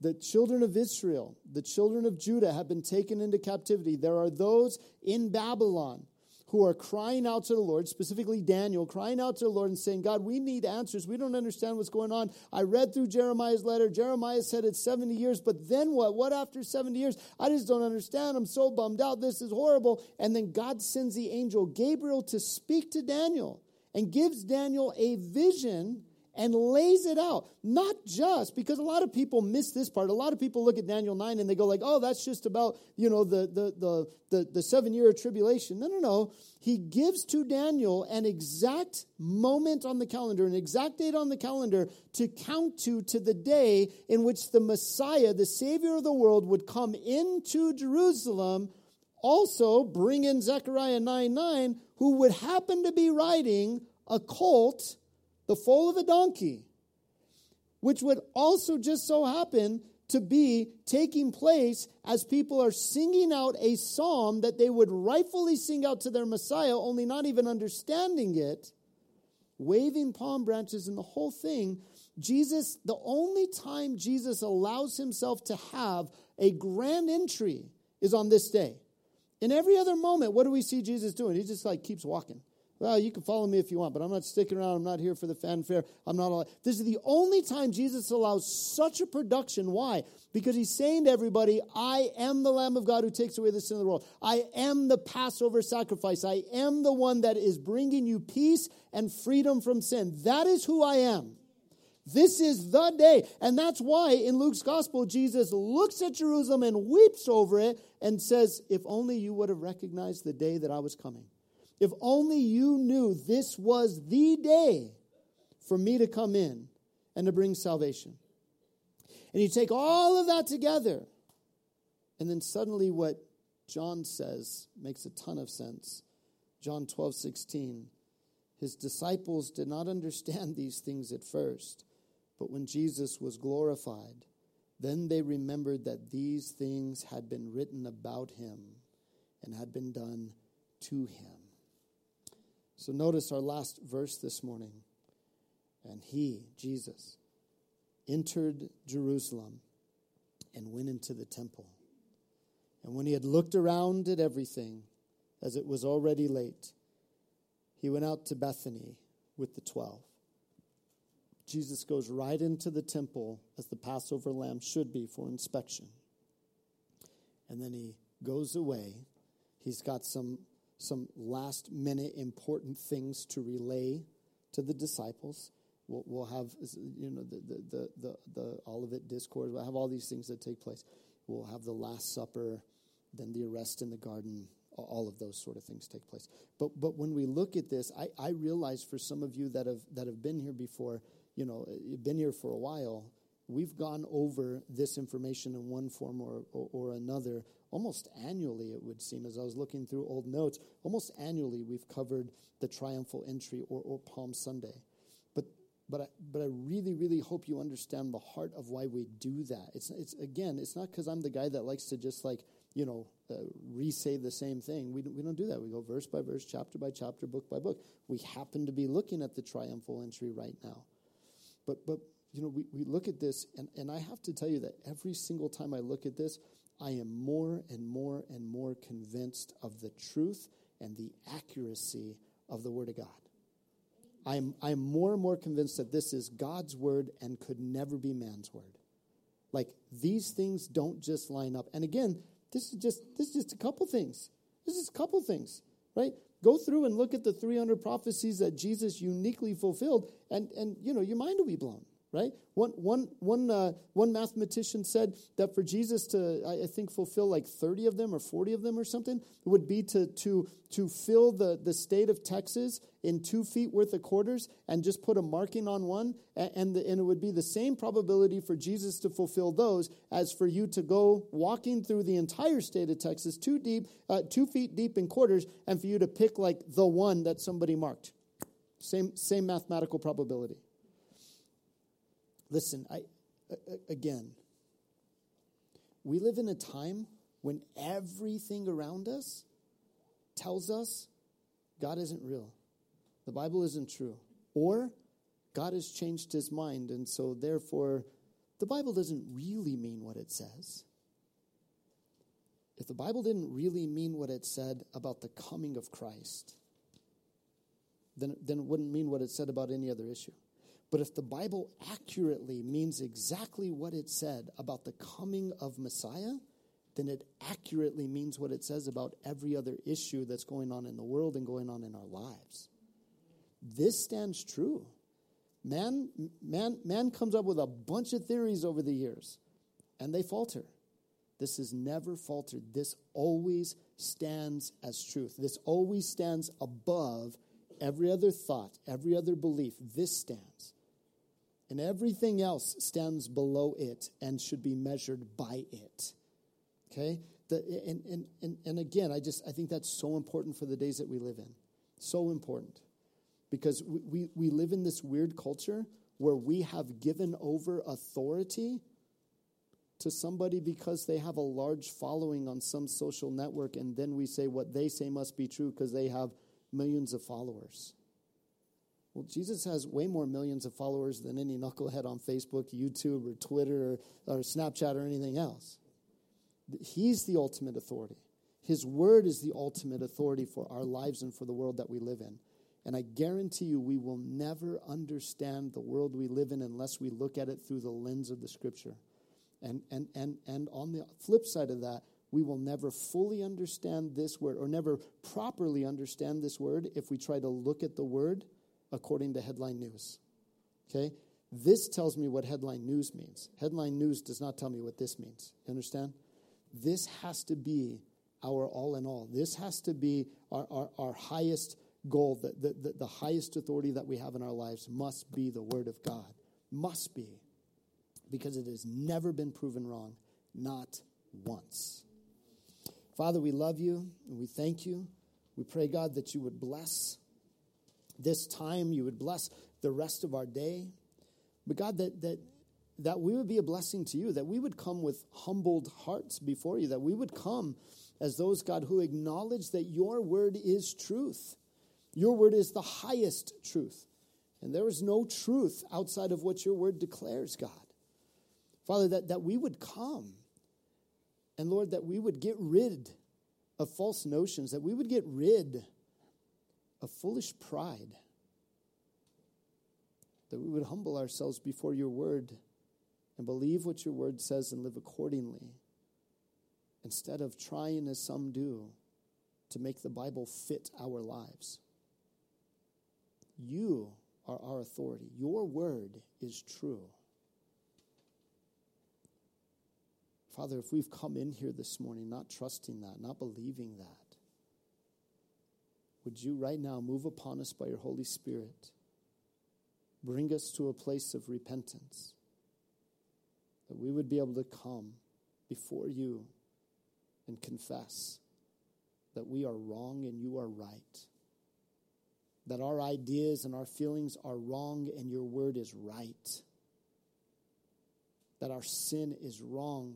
the children of Israel, the children of Judah have been taken into captivity. There are those in Babylon who are crying out to the Lord, specifically Daniel, crying out to the Lord and saying, God, we need answers. We don't understand what's going on. I read through Jeremiah's letter. Jeremiah said it's seventy years, but then what? What after seventy years? I just don't understand. I'm so bummed out. This is horrible. And then God sends the angel Gabriel to speak to Daniel and gives Daniel a vision and lays it out. Not just, because a lot of people miss this part. A lot of people look at Daniel nine and they go like, oh, that's just about, you know, the the the the, the seven-year tribulation. No, no, no. He gives to Daniel an exact moment on the calendar, an exact date on the calendar to count to to the day in which the Messiah, the Savior of the world, would come into Jerusalem. Also, bring in Zechariah nine nine, who would happen to be riding a colt, the foal of a donkey, which would also just so happen to be taking place as people are singing out a psalm that they would rightfully sing out to their Messiah, only not even understanding it, waving palm branches and the whole thing. Jesus, the only time Jesus allows himself to have a grand entry is on this day. In every other moment, what do we see Jesus doing? He just like keeps walking. Well, you can follow me if you want, but I'm not sticking around. I'm not here for the fanfare. I'm not all. This is the only time Jesus allows such a production. Why? Because he's saying to everybody, I am the Lamb of God who takes away the sin of the world. I am the Passover sacrifice. I am the one that is bringing you peace and freedom from sin. That is who I am. This is the day. And that's why in Luke's gospel, Jesus looks at Jerusalem and weeps over it and says, if only you would have recognized the day that I was coming. If only you knew this was the day for me to come in and to bring salvation. And you take all of that together, and then suddenly what John says makes a ton of sense. John twelve sixteen. His disciples did not understand these things at first, but when Jesus was glorified, then they remembered that these things had been written about him and had been done to him. So notice our last verse this morning. And he, Jesus, entered Jerusalem and went into the temple. And when he had looked around at everything, as it was already late, he went out to Bethany with the twelve. Jesus goes right into the temple as the Passover lamb should be for inspection. And then he goes away. He's got some some last-minute important things to relay to the disciples. We'll, we'll have, you know, the, the, the, the, the Olivet Discourse. We'll have all these things that take place. We'll have the Last Supper, then the arrest in the garden. All of those sort of things take place. But but when we look at this, I, I realize for some of you that have that have been here before, you know, you've been here for a while, we've gone over this information in one form or, or, or another almost annually, it would seem. As I was looking through old notes, almost annually we've covered the triumphal entry or, or Palm Sunday. But but I, but I really, really hope you understand the heart of why we do that. It's, it's again, it's not because I'm the guy that likes to just like, you know, uh, re-say the same thing. We don't, we don't do that. We go verse by verse, chapter by chapter, book by book. We happen to be looking at the triumphal entry right now. But, but you know, we, we look at this, and, and I have to tell you that every single time I look at this, I am more and more and more convinced of the truth and the accuracy of the Word of God. I'm, I'm more and more convinced that this is God's Word and could never be man's Word. Like, these things don't just line up. And again, this is just this is just a couple things. This is a couple things, right? Go through and look at the three hundred prophecies that Jesus uniquely fulfilled, and, and you know, your mind will be blown. Right? One, one, one, uh, one mathematician said that for Jesus to, I, I think, fulfill like thirty of them or forty of them or something, would be to to to fill the, the state of Texas in two feet worth of quarters and just put a marking on one, and and, the, and it would be the same probability for Jesus to fulfill those as for you to go walking through the entire state of Texas, two deep, uh, two feet deep in quarters, and for you to pick like the one that somebody marked. Same same mathematical probability. Listen, I again, we live in a time when everything around us tells us God isn't real. The Bible isn't true. Or God has changed his mind, and so therefore the Bible doesn't really mean what it says, if the Bible didn't really mean what it said about the coming of Christ, then, then it wouldn't mean what it said about any other issue. But if the Bible accurately means exactly what it said about the coming of Messiah, then it accurately means what it says about every other issue that's going on in the world and going on in our lives. This stands true. Man, man, man comes up with a bunch of theories over the years, and they falter. This has never faltered. This always stands as truth. This always stands above every other thought, every other belief. This stands. And everything else stands below it and should be measured by it. Okay? The, and, and, and, and again, I just I think that's so important for the days that we live in. So important. Because we, we, we live in this weird culture where we have given over authority to somebody because they have a large following on some social network, and then we say what they say must be true because they have millions of followers. Well, Jesus has way more millions of followers than any knucklehead on Facebook, YouTube, or Twitter, or, or Snapchat, or anything else. He's the ultimate authority. His word is the ultimate authority for our lives and for the world that we live in. And I guarantee you we will never understand the world we live in unless we look at it through the lens of the Scripture. And and and and on the flip side of that, we will never fully understand this word or never properly understand this word if we try to look at the word according to headline news. Okay? This tells me what headline news means. Headline news does not tell me what this means. You understand? This has to be our all in all. This has to be our, our, our highest goal. The, the, the, the highest authority that we have in our lives must be the Word of God. Must be. Because it has never been proven wrong. Not once. Father, we love you and we thank you. We pray, God, that you would bless this time. You would bless the rest of our day. But God, that that that we would be a blessing to you, that we would come with humbled hearts before you, that we would come as those, God, who acknowledge that your word is truth. Your word is the highest truth. And there is no truth outside of what your word declares, God. Father, that, that we would come, and Lord, that we would get rid of false notions, that we would get rid of foolish pride, that we would humble ourselves before your word and believe what your word says and live accordingly, instead of trying, as some do, to make the Bible fit our lives. You are our authority. Your word is true. Father, if we've come in here this morning not trusting that, not believing that, would you right now move upon us by your Holy Spirit, bring us to a place of repentance, that we would be able to come before you and confess that we are wrong and you are right, that our ideas and our feelings are wrong and your word is right, that our sin is wrong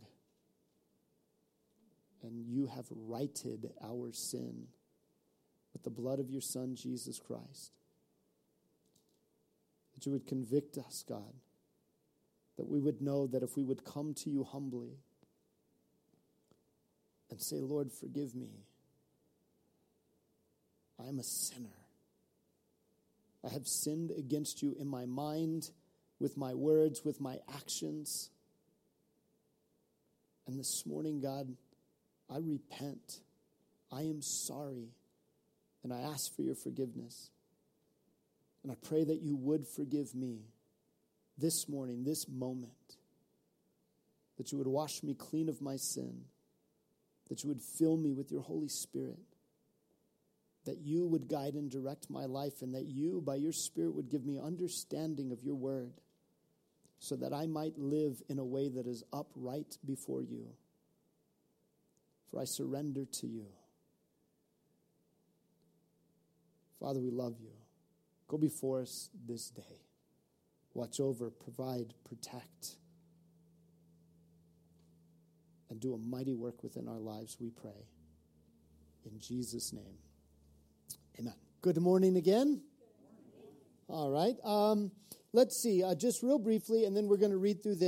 and you have righted our sin with the blood of your Son, Jesus Christ. That you would convict us, God. That we would know that if we would come to you humbly and say, Lord, forgive me. I am a sinner. I have sinned against you in my mind, with my words, with my actions. And this morning, God, I repent. I am sorry. And I ask for your forgiveness. And I pray that you would forgive me this morning, this moment. That you would wash me clean of my sin. That you would fill me with your Holy Spirit. That you would guide and direct my life. And that you, by your Spirit, would give me understanding of your word. So that I might live in a way that is upright before you. For I surrender to you. Father, we love you. Go before us this day. Watch over, provide, protect, and do a mighty work within our lives, we pray. In Jesus' name, amen. Good morning again. All right. Um, let's see, uh, just real briefly, and then we're going to read through this.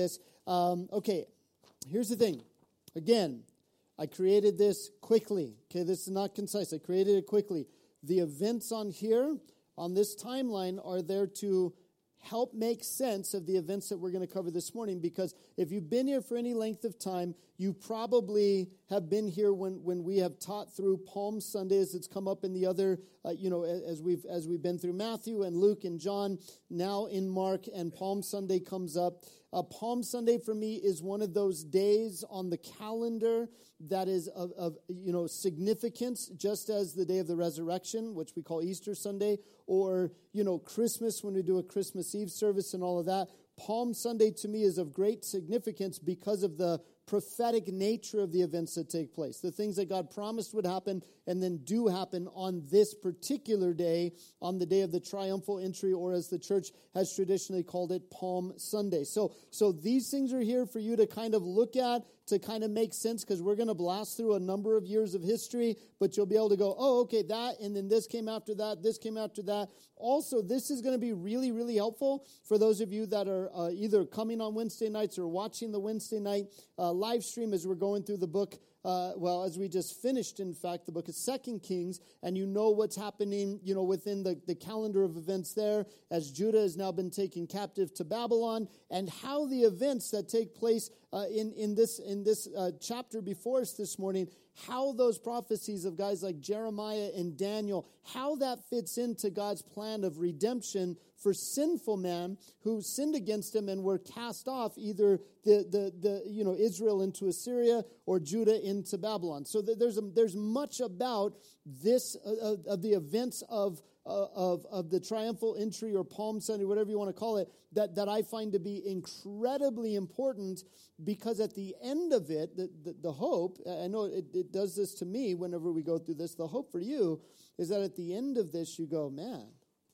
um, okay, here's the thing. Again, I created this quickly. Okay, this is not concise. I created it quickly. The events on here, on this timeline, are there to help make sense of the events that we're going to cover this morning, because if you've been here for any length of time, you probably have been here when, when we have taught through Palm Sunday, as it's come up in the other, uh, you know, as we've as we've been through Matthew and Luke and John, now in Mark, and Palm Sunday comes up. Uh, Palm Sunday for me is one of those days on the calendar that is of, of, you know, significance, just as the day of the resurrection, which we call Easter Sunday, or, you know, Christmas when we do a Christmas Eve service and all of that. Palm Sunday to me is of great significance because of the prophetic nature of the events that take place, the things that God promised would happen and then do happen on this particular day, on the day of the triumphal entry, or as the church has traditionally called it, Palm Sunday. So, so these things are here for you to kind of look at, to kind of make sense, because we're going to blast through a number of years of history, but you'll be able to go, oh, okay, that, and then this came after that, this came after that. Also, this is going to be really, really helpful for those of you that are uh, either coming on Wednesday nights or watching the Wednesday night uh, live stream as we're going through the book. Uh, well, as we just finished, in fact, the book of Second Kings, and you know what's happening, you know, within the, the calendar of events there, as Judah has now been taken captive to Babylon, and how the events that take place uh, in, in this, in this uh, chapter before us this morning, how those prophecies of guys like Jeremiah and Daniel, how that fits into God's plan of redemption for sinful man who sinned against him and were cast off, either the, the, the you know Israel into Assyria or Judah into Babylon. So there's a, there's much about this uh, of the events of uh, of of the triumphal entry or Palm Sunday, whatever you want to call it, that that I find to be incredibly important, because at the end of it, the the, the hope, I know it, it does this to me whenever we go through this. The hope for you is that at the end of this, you go, man,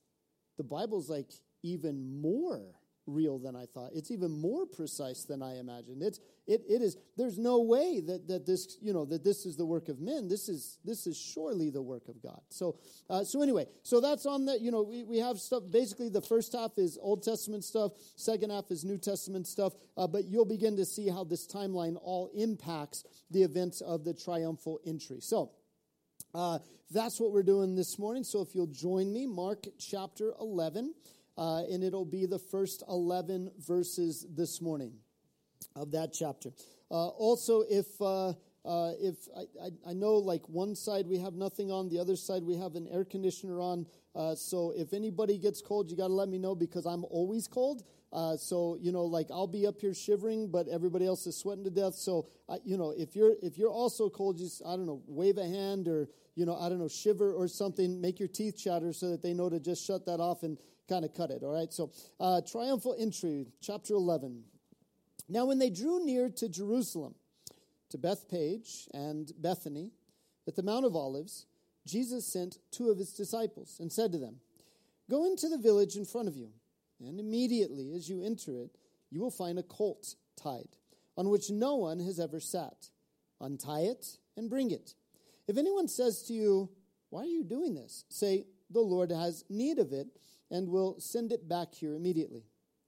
the Bible's like even more real than I thought. It's even more precise than I imagined. It's it it is. There's no way that, that this you know that this is the work of men. This is this is surely the work of God. So uh, so anyway, so that's on the you know we, we have stuff. Basically, the first half is Old Testament stuff. Second half is New Testament stuff. Uh, but you'll begin to see how this timeline all impacts the events of the triumphal entry. So. Uh, that's what we're doing this morning. So if you'll join me, Mark chapter eleven, uh, and it'll be the first eleven verses this morning of that chapter. Uh, also, if uh, uh, if I, I, I know, like one side we have nothing on, the other side we have an air conditioner on. Uh, so if anybody gets cold, you got to let me know, because I'm always cold. Uh, so, you know, like I'll be up here shivering, but everybody else is sweating to death. So, uh, you know, if you're if you're also cold, just, I don't know, wave a hand, or, you know, I don't know, shiver or something, make your teeth chatter so that they know to just shut that off and kind of cut it, all right? So, uh, triumphal entry, chapter eleven. Now, when they drew near to Jerusalem, to Bethpage and Bethany, at the Mount of Olives, Jesus sent two of his disciples and said to them, "Go into the village in front of you. And immediately as you enter it, you will find a colt tied, on which no one has ever sat. Untie it and bring it. If anyone says to you, 'Why are you doing this?' say, 'The Lord has need of it, and will send it back here immediately.'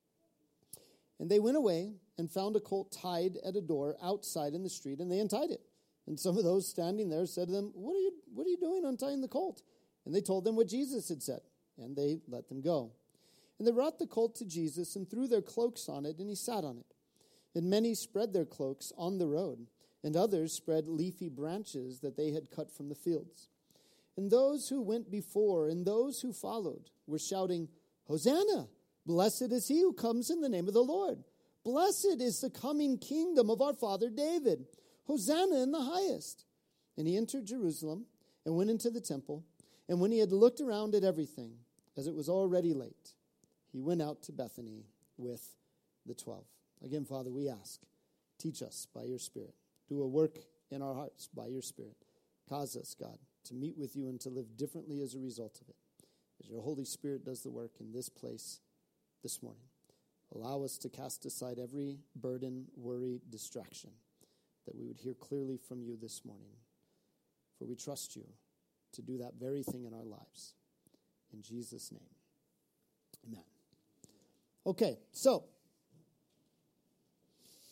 And they went away and found a colt tied at a door outside in the street, and they untied it. And some of those standing there said to them, 'What are you, what are you doing untying the colt?' And they told them what Jesus had said, and they let them go. And they brought the colt to Jesus and threw their cloaks on it, and he sat on it. And many spread their cloaks on the road, and others spread leafy branches that they had cut from the fields. And those who went before and those who followed were shouting, 'Hosanna! Blessed is he who comes in the name of the Lord. Blessed is the coming kingdom of our father David. Hosanna in the highest.' And he entered Jerusalem and went into the temple. And when he had looked around at everything, as it was already late, he went out to Bethany with the twelve." Again, Father, we ask, teach us by your Spirit. Do a work in our hearts by your Spirit. Cause us, God, to meet with you and to live differently as a result of it. As your Holy Spirit does the work in this place this morning. Allow us to cast aside every burden, worry, distraction, that we would hear clearly from you this morning. For we trust you to do that very thing in our lives. In Jesus' name, amen. Okay, so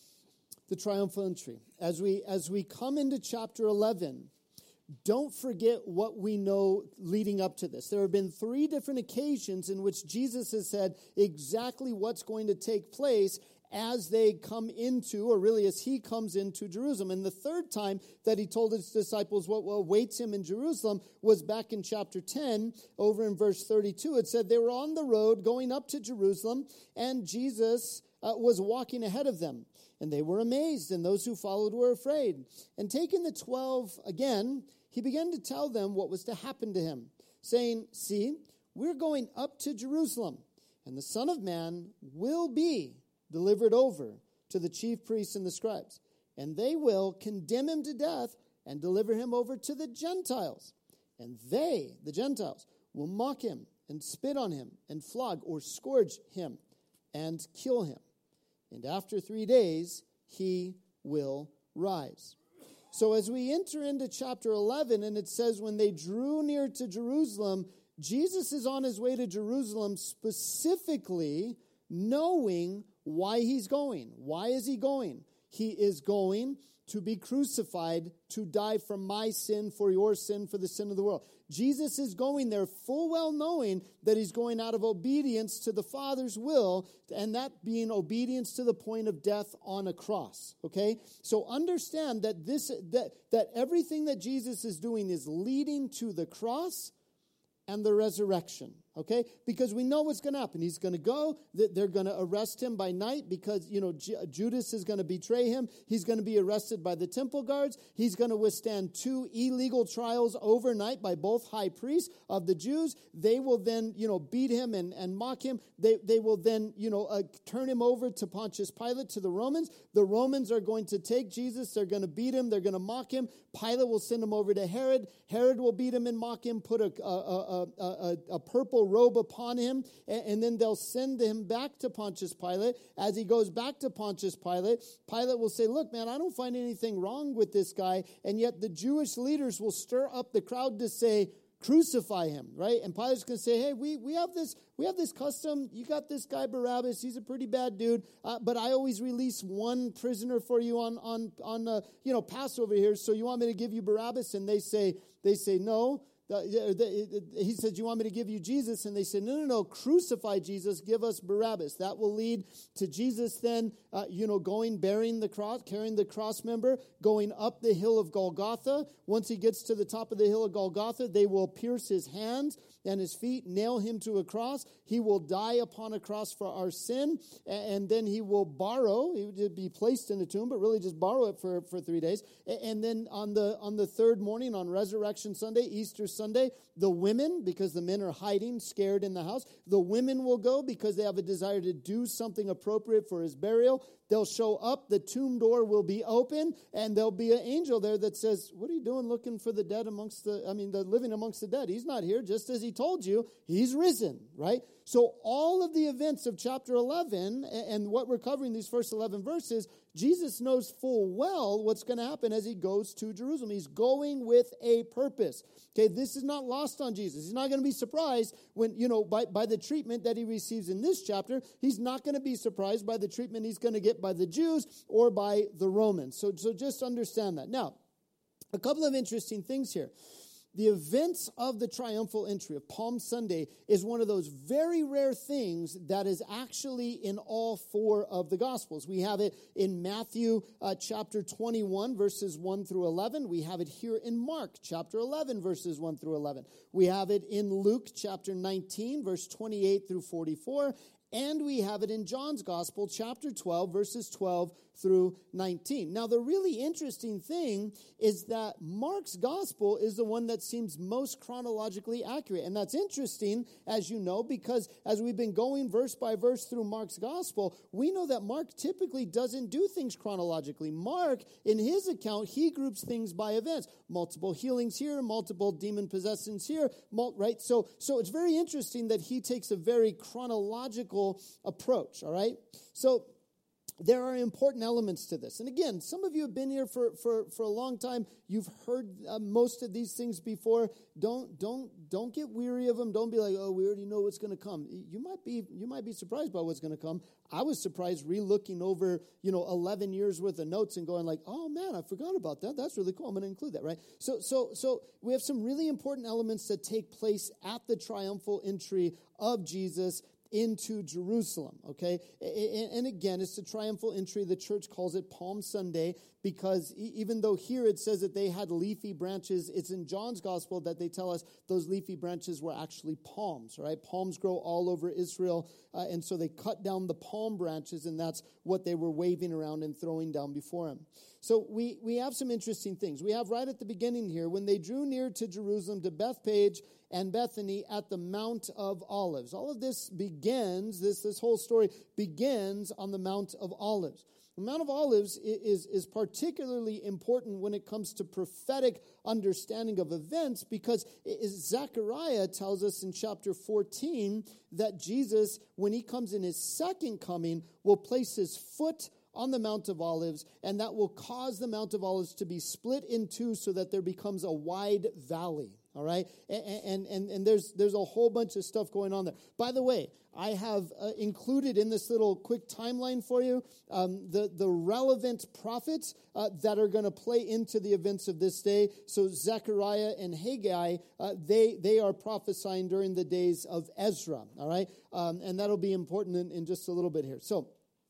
the triumphal entry. As we as we come into chapter eleven, don't forget what we know leading up to this. There have been three different occasions in which Jesus has said exactly what's going to take place as they come into, or really as he comes into Jerusalem. And the third time that he told his disciples what awaits him in Jerusalem was back in chapter ten, over in verse thirty-two. It said they were on the road going up to Jerusalem, and Jesus uh, was walking ahead of them. And they were amazed, and those who followed were afraid. And taking the twelve again, he began to tell them what was to happen to him, saying, "See, we're going up to Jerusalem, and the Son of Man will be delivered over to the chief priests and the scribes, and they will condemn him to death and deliver him over to the Gentiles. And they, the Gentiles, will mock him and spit on him and flog or scourge him and kill him. And after three days, he will rise." So as we enter into chapter eleven, and it says when they drew near to Jerusalem, Jesus is on his way to Jerusalem specifically knowing why he's going. Why is he going? He is going to be crucified, to die for my sin, for your sin, for the sin of the world. Jesus is going there full well knowing that he's going out of obedience to the Father's will, and that being obedience to the point of death on a cross. Okay? So understand that this that that everything that Jesus is doing is leading to the cross and the resurrection. Okay? Because we know what's going to happen. He's going to go. They're going to arrest him by night because, you know, Judas is going to betray him. He's going to be arrested by the temple guards. He's going to withstand two illegal trials overnight by both high priests of the Jews. They will then, you know, beat him and, and mock him. They, they will then, you know, uh, turn him over to Pontius Pilate, to the Romans. The Romans are going to take Jesus. They're going to beat him. They're going to mock him. Pilate will send him over to Herod. Herod will beat him and mock him, put a, a, a, a, a, a purple robe upon him, and, and then they'll send him back to Pontius Pilate. As he goes back to Pontius Pilate, Pilate will say, "Look, man, I don't find anything wrong with this guy," and yet the Jewish leaders will stir up the crowd to say, "Crucify him," right? And Pilate's going to say, "Hey, we we have this we have this custom. You got this guy Barabbas. He's a pretty bad dude, uh, but I always release one prisoner for you on on on uh, you know Passover here. So you want me to give you Barabbas?" And they say they say no. Uh, he said, "You want me to give you Jesus?" And they said, no, no, no, crucify Jesus, give us Barabbas. That will lead to Jesus then, uh, you know, going, bearing the cross, carrying the cross member, going up the hill of Golgotha. Once he gets to the top of the hill of Golgotha, they will pierce his hands and his feet, nail him to a cross. He will die upon a cross for our sin, and then he will borrow, he would be placed in a tomb, but really just borrow it for, for three days. And then on the on the third morning, on Resurrection Sunday, Easter Sunday, the women, because the men are hiding, scared in the house, the women will go because they have a desire to do something appropriate for his burial. They'll show up, the tomb door will be open, and there'll be an angel there that says, "What are you doing looking for the dead amongst the, I mean, the living amongst the dead? He's not here, just as he told you, he's risen," right? So all of the events of chapter eleven, and what we're covering these first eleven verses, Jesus knows full well what's going to happen as he goes to Jerusalem. He's going with a purpose. Okay, this is not lost on Jesus. He's not going to be surprised when, you know, by, by the treatment that he receives in this chapter. He's not going to be surprised by the treatment he's going to get by the Jews or by the Romans. So, so just understand that. Now, a couple of interesting things here. The events of the triumphal entry of Palm Sunday is one of those very rare things that is actually in all four of the Gospels. We have it in Matthew uh, chapter twenty-one, verses one through eleven. We have it here in Mark chapter eleven, verses one through eleven. We have it in Luke chapter nineteen, verse twenty-eight through forty-four. And we have it in John's Gospel, chapter twelve, verses twelve through nineteen. Now, the really interesting thing is that Mark's Gospel is the one that seems most chronologically accurate. And that's interesting, as you know, because as we've been going verse by verse through Mark's Gospel, we know that Mark typically doesn't do things chronologically. Mark, in his account, he groups things by events. Multiple healings here, multiple demon possessions here, right? So, so it's very interesting that he takes a very chronological approach, all right? So there are important elements to this. And again, some of you have been here for, for, for a long time. You've heard uh, most of these things before. Don't don't don't get weary of them. Don't be like, oh, we already know what's going to come. You might be you might be surprised by what's going to come. I was surprised re-looking over, you know, eleven years worth of notes and going like, oh man, I forgot about that. That's really cool. I'm going to include that, right? So so so we have some really important elements that take place at the triumphal entry of Jesus into Jerusalem, okay? And again, it's the triumphal entry. The church calls it Palm Sunday because even though here it says that they had leafy branches, it's in John's gospel that they tell us those leafy branches were actually palms, right? Palms grow all over Israel, uh, and so they cut down the palm branches, and that's what they were waving around and throwing down before him. So we, we have some interesting things. We have right at the beginning here, when they drew near to Jerusalem, to Bethpage and Bethany at the Mount of Olives. All of this begins, this, this whole story begins on the Mount of Olives. The Mount of Olives is, is particularly important when it comes to prophetic understanding of events because Zechariah tells us in chapter fourteen that Jesus, when he comes in his second coming, will place his foot on the Mount of Olives, and that will cause the Mount of Olives to be split in two so that there becomes a wide valley. All right, and and and there's there's a whole bunch of stuff going on there. By the way, I have uh, included in this little quick timeline for you um, the the relevant prophets uh, that are going to play into the events of this day. So Zechariah and Haggai, uh, they they are prophesying during the days of Ezra. All right, um, and that'll be important in, in just a little bit here. So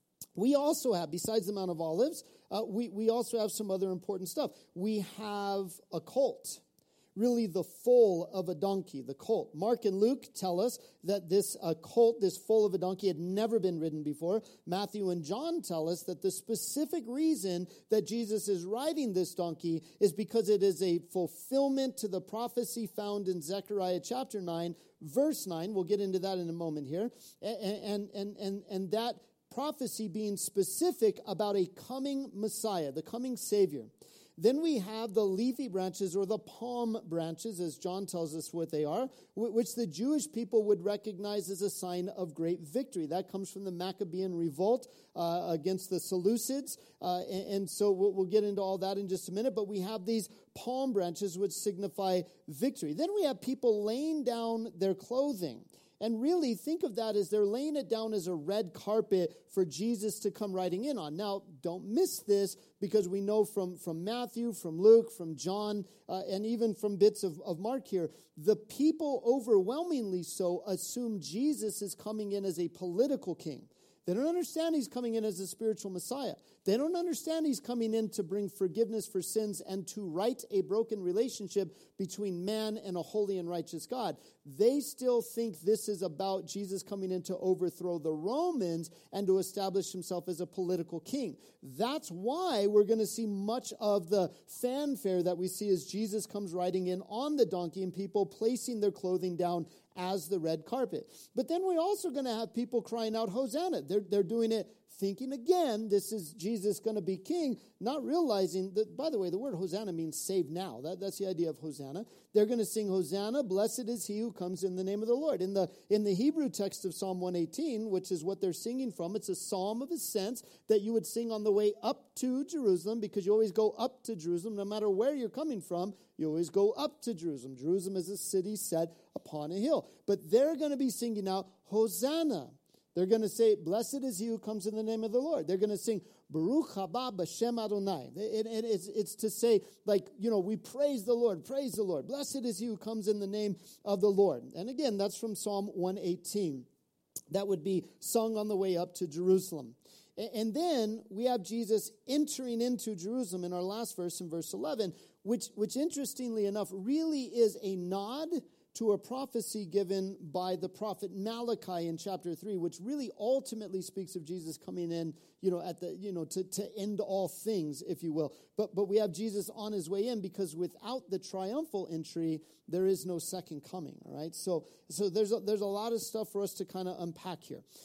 we also have, besides the Mount of Olives, uh, we we also have some other important stuff. We have a colt. Really the foal of a donkey, the colt. Mark and Luke tell us that this uh, colt, this foal of a donkey, had never been ridden before. Matthew and John tell us that the specific reason that Jesus is riding this donkey is because it is a fulfillment to the prophecy found in Zechariah chapter nine, verse nine. We'll get into that in a moment here. And, and, and, and that prophecy being specific about a coming Messiah, the coming Savior. Then we have the leafy branches or the palm branches, as John tells us what they are, which the Jewish people would recognize as a sign of great victory. That comes from the Maccabean revolt uh, against the Seleucids. Uh, and, and so we'll, we'll get into all that in just a minute. But we have these palm branches which signify victory. Then we have people laying down their clothing. And really, think of that as they're laying it down as a red carpet for Jesus to come riding in on. Now, don't miss this, because we know from, from Matthew, from Luke, from John, uh, and even from bits of, of Mark here, the people overwhelmingly so assume Jesus is coming in as a political king. They don't understand he's coming in as a spiritual Messiah. They don't understand he's coming in to bring forgiveness for sins and to right a broken relationship between man and a holy and righteous God. They still think this is about Jesus coming in to overthrow the Romans and to establish himself as a political king. That's why we're going to see much of the fanfare that we see as Jesus comes riding in on the donkey and people placing their clothing down as the red carpet. But then we're also going to have people crying out, Hosanna. They're, they're doing it thinking again, this is Jesus going to be king, not realizing that, by the way, the word Hosanna means save now. That, that's the idea of Hosanna. They're going to sing Hosanna, blessed is he who comes in the name of the Lord. In the, in the Hebrew text of Psalm one eighteen, which is what they're singing from, it's a psalm of ascent that you would sing on the way up to Jerusalem, because you always go up to Jerusalem, no matter where you're coming from, you always go up to Jerusalem. Jerusalem is a city set upon a hill. But they're going to be singing out Hosanna. They're going to say, blessed is he who comes in the name of the Lord. They're going to sing, Baruch haba b'shem Adonai. It, it, it's, it's to say, like, you know, we praise the Lord, praise the Lord. Blessed is he who comes in the name of the Lord. And again, that's from Psalm one eighteen. That would be sung on the way up to Jerusalem. And then we have Jesus entering into Jerusalem in our last verse, in verse eleven, which, which interestingly enough really is a nod to a prophecy given by the prophet Malachi in chapter three, which really ultimately speaks of Jesus coming in, you know, at the, you know, to, to end all things, if you will. But but we have Jesus on his way in, because without the triumphal entry, there is no second coming. All right, so so there's a, there's a lot of stuff for us to kind of unpack here.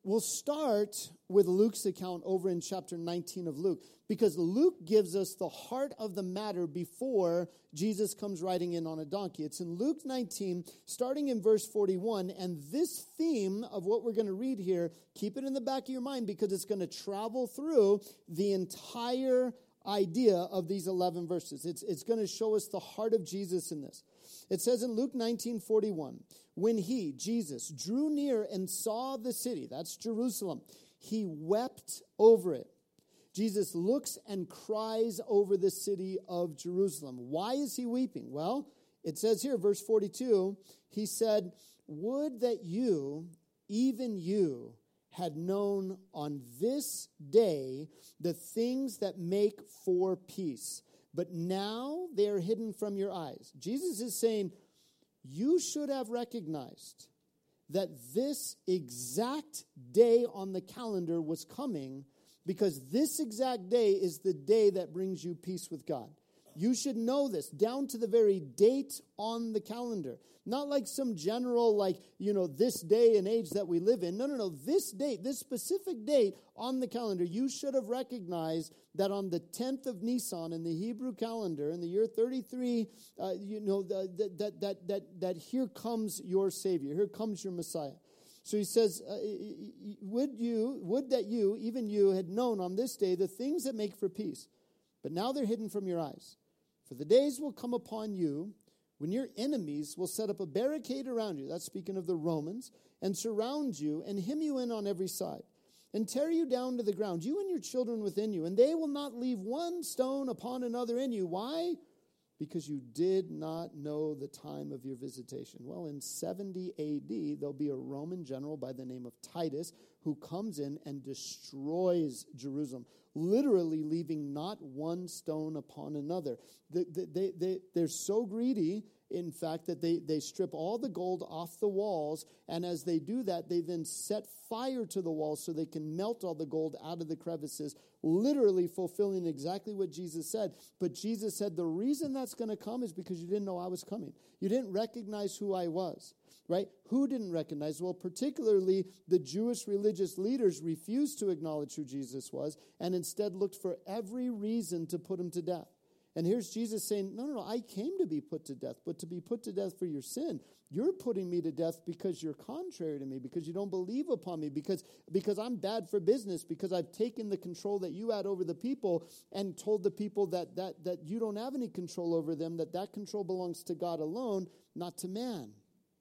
we'll start with Luke's account over in chapter nineteen of Luke, because Luke gives us the heart of the matter before Jesus comes riding in on a donkey. It's in Luke nineteen, starting in verse forty-one, and this theme of what we're going to read here, keep it in the back of your mind, because it's going to travel through the entire idea of these eleven verses. It's, it's going to show us the heart of Jesus in this. It says in Luke nineteen forty-one, when he, Jesus, drew near and saw the city, that's Jerusalem, he wept over it. Jesus looks and cries over the city of Jerusalem. Why is he weeping? Well, it says here, verse forty-two, he said, would that you, even you, had known on this day the things that make for peace, but now they are hidden from your eyes. Jesus is saying, you should have recognized that this exact day on the calendar was coming, because this exact day is the day that brings you peace with God. You should know this down to the very date on the calendar. Not like some general, like, you know, this day and age that we live in. No, no, no. This date, this specific date on the calendar, you should have recognized that on the tenth of Nisan in the Hebrew calendar, in the year thirty-three, uh, you know, the, the, that, that, that, that here comes your Savior. Here comes your Messiah. So he says, uh, would you, would that you, even you, had known on this day the things that make for peace, but now they're hidden from your eyes. For the days will come upon you when your enemies will set up a barricade around you, that's speaking of the Romans, and surround you and hem you in on every side, and tear you down to the ground, you and your children within you, and they will not leave one stone upon another in you. Why? Because you did not know the time of your visitation. Well, in seventy A D, there'll be a Roman general by the name of Titus who comes in and destroys Jerusalem, literally leaving not one stone upon another. They, they, they, they're so greedy, in fact, that they, they strip all the gold off the walls, and as they do that, they then set fire to the walls so they can melt all the gold out of the crevices, literally fulfilling exactly what Jesus said. But Jesus said, the reason that's going to come is because you didn't know I was coming. You didn't recognize who I was, right? Who didn't recognize? Well, particularly the Jewish religious leaders refused to acknowledge who Jesus was and instead looked for every reason to put him to death. And here's Jesus saying, no, no, no, I came to be put to death, but to be put to death for your sin. You're putting me to death because you're contrary to me, because you don't believe upon me, because, because I'm bad for business, because I've taken the control that you had over the people and told the people that, that, that you don't have any control over them, that that control belongs to God alone, not to man.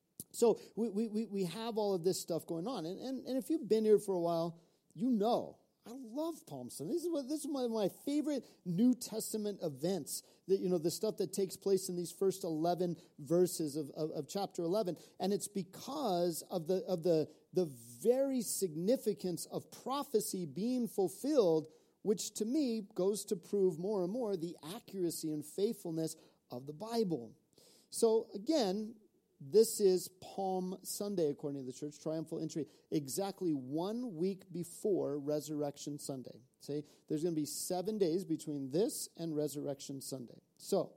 So we, we, we have all of this stuff going on. And, and, and if you've been here for a while, you know. I love Palm Sunday. This is what this is one of my favorite New Testament events. That, you know, the stuff that takes place in these first eleven verses of, of, of chapter eleven, and it's because of the of the the very significance of prophecy being fulfilled, which to me goes to prove more and more the accuracy and faithfulness of the Bible. So again, this is Palm Sunday, according to the church, triumphal entry, exactly one week before Resurrection Sunday. See, there's going to be seven days between this and Resurrection Sunday. So,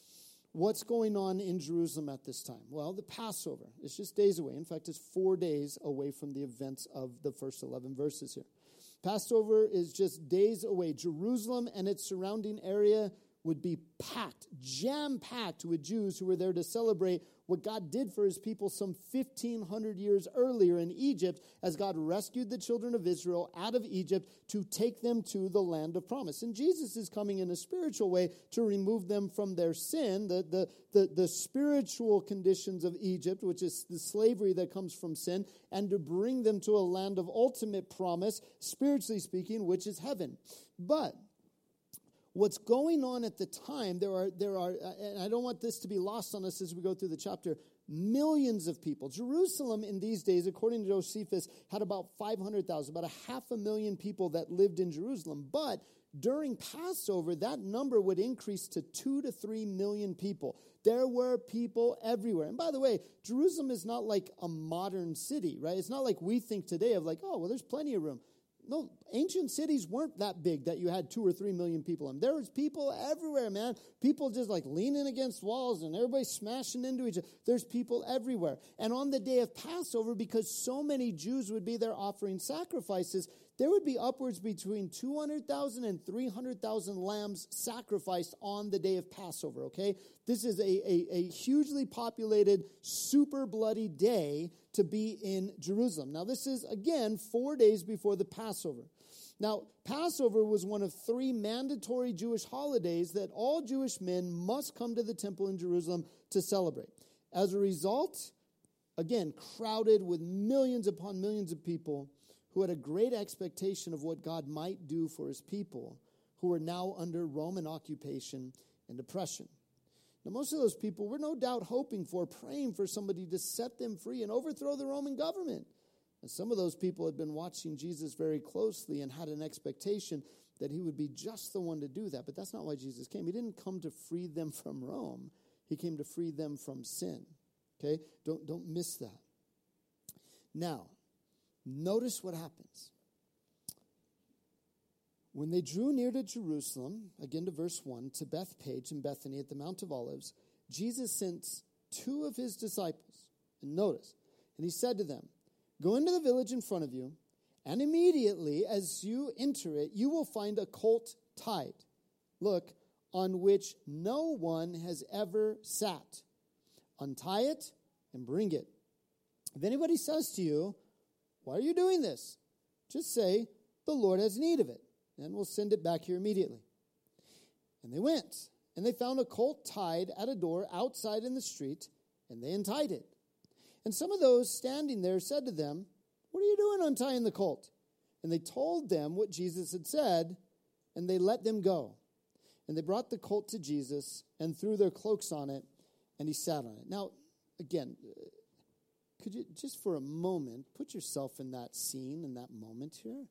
what's going on in Jerusalem at this time? Well, the Passover. It's just days away. In fact, it's four days away from the events of the first eleven verses here. Passover is just days away. Jerusalem and its surrounding area would be packed, jam-packed with Jews who were there to celebrate what God did for his people some fifteen hundred years earlier in Egypt, as God rescued the children of Israel out of Egypt to take them to the land of promise. And Jesus is coming in a spiritual way to remove them from their sin, the, the, the, the spiritual conditions of Egypt, which is the slavery that comes from sin, and to bring them to a land of ultimate promise, spiritually speaking, which is heaven. But what's going on at the time, there are, there are, and I don't want this to be lost on us as we go through the chapter, millions of people. Jerusalem in these days, according to Josephus, had about five hundred thousand, about a half a million people that lived in Jerusalem. But during Passover, that number would increase to two to three million people. There were people everywhere. And by the way, Jerusalem is not like a modern city, right? It's not like we think today of like, oh, well, there's plenty of room. no, ancient cities weren't that big that you had two or three million people in. There was people everywhere, man. People just like leaning against walls and everybody smashing into each other. There's people everywhere. And on the day of Passover, because so many Jews would be there offering sacrifices, there would be upwards between two hundred thousand and three hundred thousand lambs sacrificed on the day of Passover, okay? This is a, a, a hugely populated, super bloody day to be in Jerusalem. Now, this is, again, four days before the Passover. Now, Passover was one of three mandatory Jewish holidays that all Jewish men must come to the temple in Jerusalem to celebrate. As a result, again, crowded with millions upon millions of people who had a great expectation of what God might do for his people, who were now under Roman occupation and oppression. Now, most of those people were no doubt hoping for, praying for somebody to set them free and overthrow the Roman government. And some of those people had been watching Jesus very closely and had an expectation that he would be just the one to do that. But that's not why Jesus came. He didn't come to free them from Rome. He came to free them from sin. Okay? Don't, don't miss that. Now, notice what happens. When they drew near to Jerusalem, again to verse one, to Bethpage and Bethany at the Mount of Olives, Jesus sent two of his disciples. And notice, and he said to them, "Go into the village in front of you, and immediately as you enter it, you will find a colt tied, look, on which no one has ever sat. Untie it and bring it. If anybody says to you, 'Why are you doing this?' just say, 'The Lord has need of it,' and we'll send it back here immediately." And they went, and they found a colt tied at a door outside in the street, and they untied it. And some of those standing there said to them, "What are you doing untying the colt?" And they told them what Jesus had said, and they let them go. And they brought the colt to Jesus and threw their cloaks on it, and he sat on it. Now, again, could you just for a moment put yourself in that scene, in that moment here?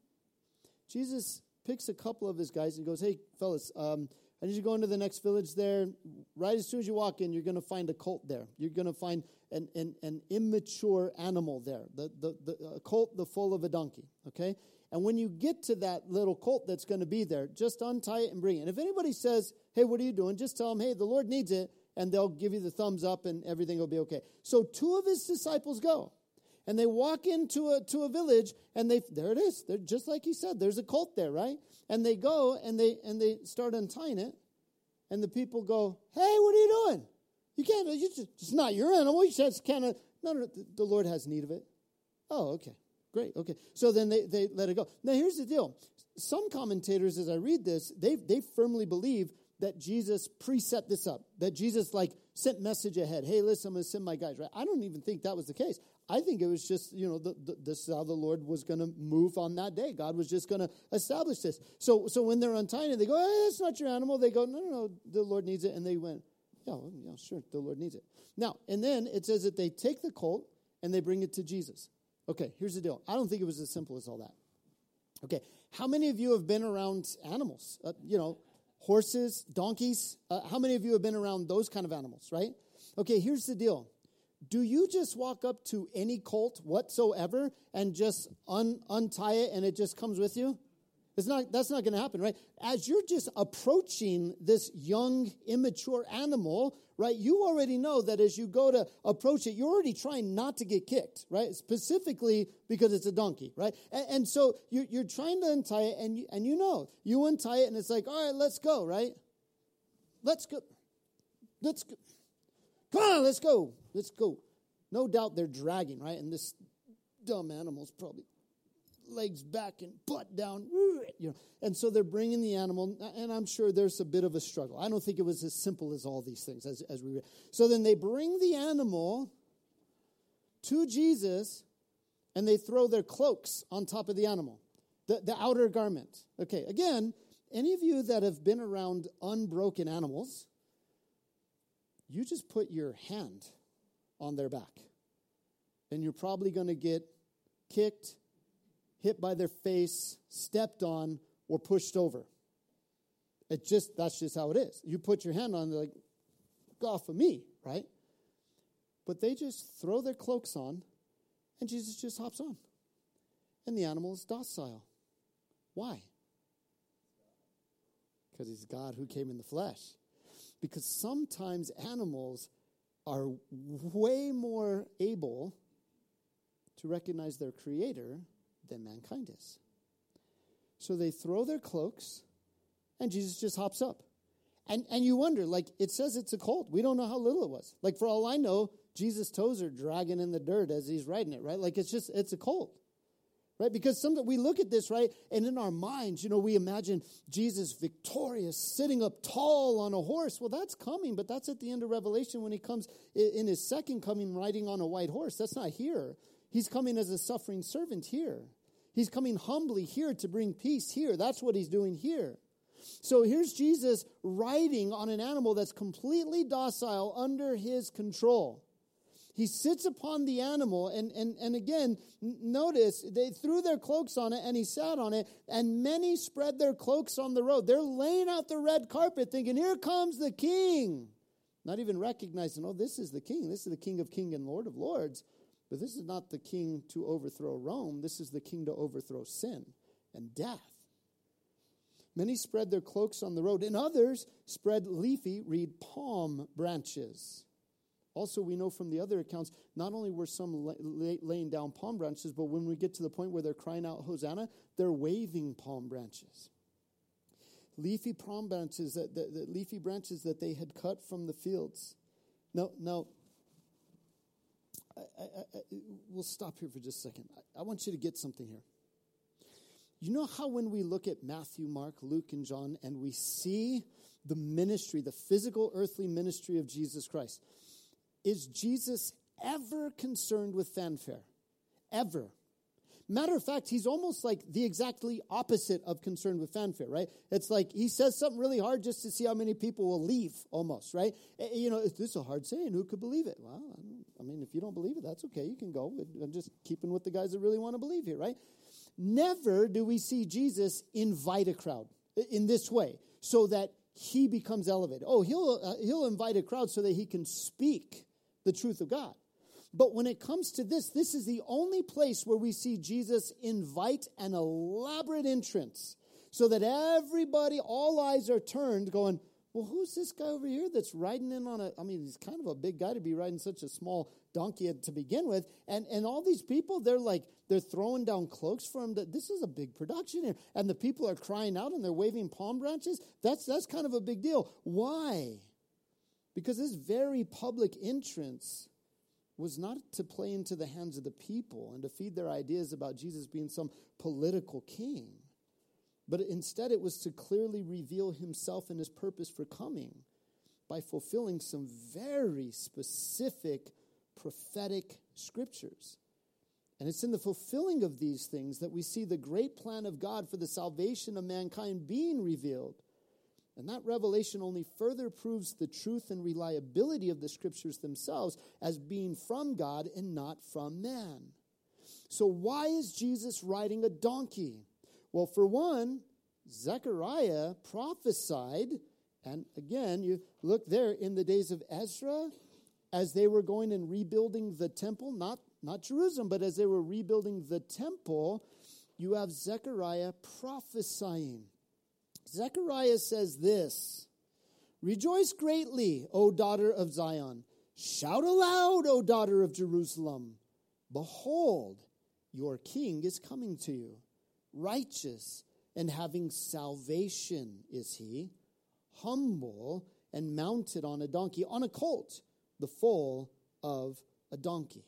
Jesus picks a couple of his guys and goes, "Hey, fellas, um, I need you to go into the next village there. Right as soon as you walk in, you're going to find a colt there. You're going to find an, an, an immature animal there, the, the, the a colt the foal of a donkey, okay? And when you get to that little colt that's going to be there, just untie it and bring it. And if anybody says, 'Hey, what are you doing?' just tell them, 'Hey, the Lord needs it,' and they'll give you the thumbs up and everything will be okay." So two of his disciples go. And they walk into a to a village, and they there it is. They're just like he said. There's a colt there, right? And they go and they and they start untying it, and the people go, "Hey, what are you doing? You can't. You just, it's not your animal. You just kind of no, no. The Lord has need of it." Oh, okay, great, okay. So then they they let it go. Now here's the deal. Some commentators, as I read this, they they firmly believe that Jesus preset this up. That Jesus like sent message ahead. Hey, listen, I'm going to send my guys. Right? I don't even think that was the case. I think it was just, you know, the, the, this is how the Lord was going to move on that day. God was just going to establish this. So so when they're untying it, they go, "Hey, that's not your animal." They go, "No, no, no, the Lord needs it." And they went, yeah, well, yeah, sure, the Lord needs it. Now, and then it says that they take the colt and they bring it to Jesus. Okay, here's the deal. I don't think it was as simple as all that. Okay, how many of you have been around animals? Uh, you know, horses, donkeys? Uh, how many of you have been around those kind of animals, right? Okay, here's the deal. Do you just walk up to any colt whatsoever and just un- untie it and it just comes with you? It's not. That's not going to happen, right? As you're just approaching this young, immature animal, right, you already know that as you go to approach it, you're already trying not to get kicked, right? Specifically because it's a donkey, right? And, and so you're, you're trying to untie it, and you, and you know, you untie it, and it's like, all right, let's go, right? Let's go. Let's go. Come on, let's go. Let's go. No doubt they're dragging, right? And this dumb animal's probably legs back and butt down, you know. And so they're bringing the animal, and I'm sure there's a bit of a struggle. I don't think it was as simple as all these things as, as we read. So then they bring the animal to Jesus, and they throw their cloaks on top of the animal, the, the outer garment. Okay, again, any of you that have been around unbroken animals, you just put your hand on their back, and you're probably going to get kicked, hit by their face, stepped on, or pushed over. It just that's just how it is. You put your hand on, they're like, "Go off of me," right? But they just throw their cloaks on, and Jesus just hops on. And the animal is docile. Why? Because he's God who came in the flesh. Because sometimes animals are way more able to recognize their creator than mankind is. So they throw their cloaks, and Jesus just hops up. And and you wonder, like, it says it's a colt. We don't know how little it was. Like, for all I know, Jesus' toes are dragging in the dirt as he's riding it, right? Like, it's just, it's a colt, right? Because some we look at this, right, and in our minds, you know, we imagine Jesus victorious, sitting up tall on a horse. Well, that's coming, but that's at the end of Revelation when he comes in his second coming riding on a white horse. That's not here. He's coming as a suffering servant here. He's coming humbly here to bring peace here. That's what he's doing here. So here's Jesus riding on an animal that's completely docile under his control. He sits upon the animal, and, and, and again, notice, they threw their cloaks on it, and he sat on it, and many spread their cloaks on the road. They're laying out the red carpet thinking, here comes the king. Not even recognizing, oh, this is the king. This is the King of kings and Lord of lords. But this is not the king to overthrow Rome. This is the king to overthrow sin and death. Many spread their cloaks on the road, and others spread leafy, read palm branches. Also, we know from the other accounts, not only were some lay, laying down palm branches, but when we get to the point where they're crying out, Hosanna, they're waving palm branches. Leafy palm branches, that the, the leafy branches that they had cut from the fields. Now, now I, I, I, we'll stop here for just a second. I, I want you to get something here. You know how when we look at Matthew, Mark, Luke, and John, and we see the ministry, the physical earthly ministry of Jesus Christ, is Jesus ever concerned with fanfare? Ever. Matter of fact, he's almost like the exactly opposite of concerned with fanfare, right? It's like he says something really hard just to see how many people will leave, almost, right? You know, this is a hard saying. Who could believe it? Well, I mean, if you don't believe it, that's okay. You can go. I'm just keeping with the guys that really want to believe here, right? Never do we see Jesus invite a crowd in this way so that he becomes elevated. Oh, he'll uh, he'll invite a crowd so that he can speak the truth of God. But when it comes to this, this is the only place where we see Jesus invite an elaborate entrance so that everybody, all eyes are turned going, well, who's this guy over here that's riding in on a, I mean, he's kind of a big guy to be riding such a small donkey to begin with. And and all these people, they're like, they're throwing down cloaks for him. To, this is a big production here. And the people are crying out and they're waving palm branches. That's, that's kind of a big deal. Why? Because this very public entrance was not to play into the hands of the people and to feed their ideas about Jesus being some political king. But instead, it was to clearly reveal himself and his purpose for coming by fulfilling some very specific prophetic scriptures. And it's in the fulfilling of these things that we see the great plan of God for the salvation of mankind being revealed. And that revelation only further proves the truth and reliability of the scriptures themselves as being from God and not from man. So why is Jesus riding a donkey? Well, for one, Zechariah prophesied, and again, you look there in the days of Ezra, as they were going and rebuilding the temple, not, not Jerusalem, but as they were rebuilding the temple, you have Zechariah prophesying. Zechariah says this, rejoice greatly, O daughter of Zion. Shout aloud, O daughter of Jerusalem. Behold, your king is coming to you. Righteous and having salvation is he, humble and mounted on a donkey, on a colt, the foal of a donkey.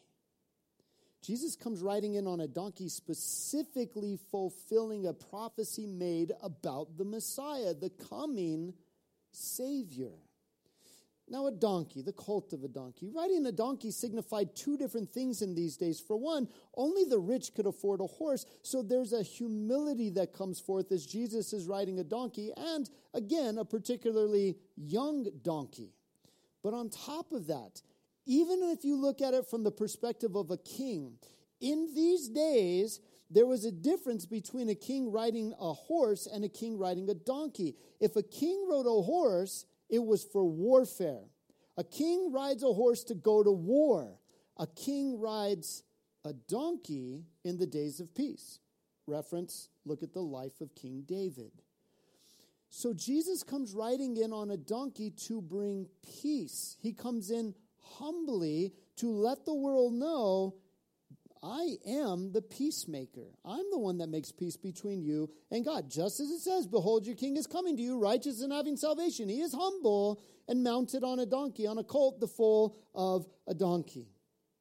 Jesus comes riding in on a donkey, specifically fulfilling a prophecy made about the Messiah, the coming Savior. Now, a donkey, the colt of a donkey. Riding a donkey signified two different things in these days. For one, only the rich could afford a horse, so there's a humility that comes forth as Jesus is riding a donkey, and again, a particularly young donkey. But on top of that, even if you look at it from the perspective of a king, in these days, there was a difference between a king riding a horse and a king riding a donkey. If a king rode a horse, it was for warfare. A king rides a horse to go to war. A king rides a donkey in the days of peace. reference, look at the life of King David. So Jesus comes riding in on a donkey to bring peace. He comes in humbly to let the world know, I am the peacemaker. I'm the one that makes peace between you and God. Just as it says, behold, your king is coming to you, righteous and having salvation. He is humble and mounted on a donkey, on a colt, the foal of a donkey.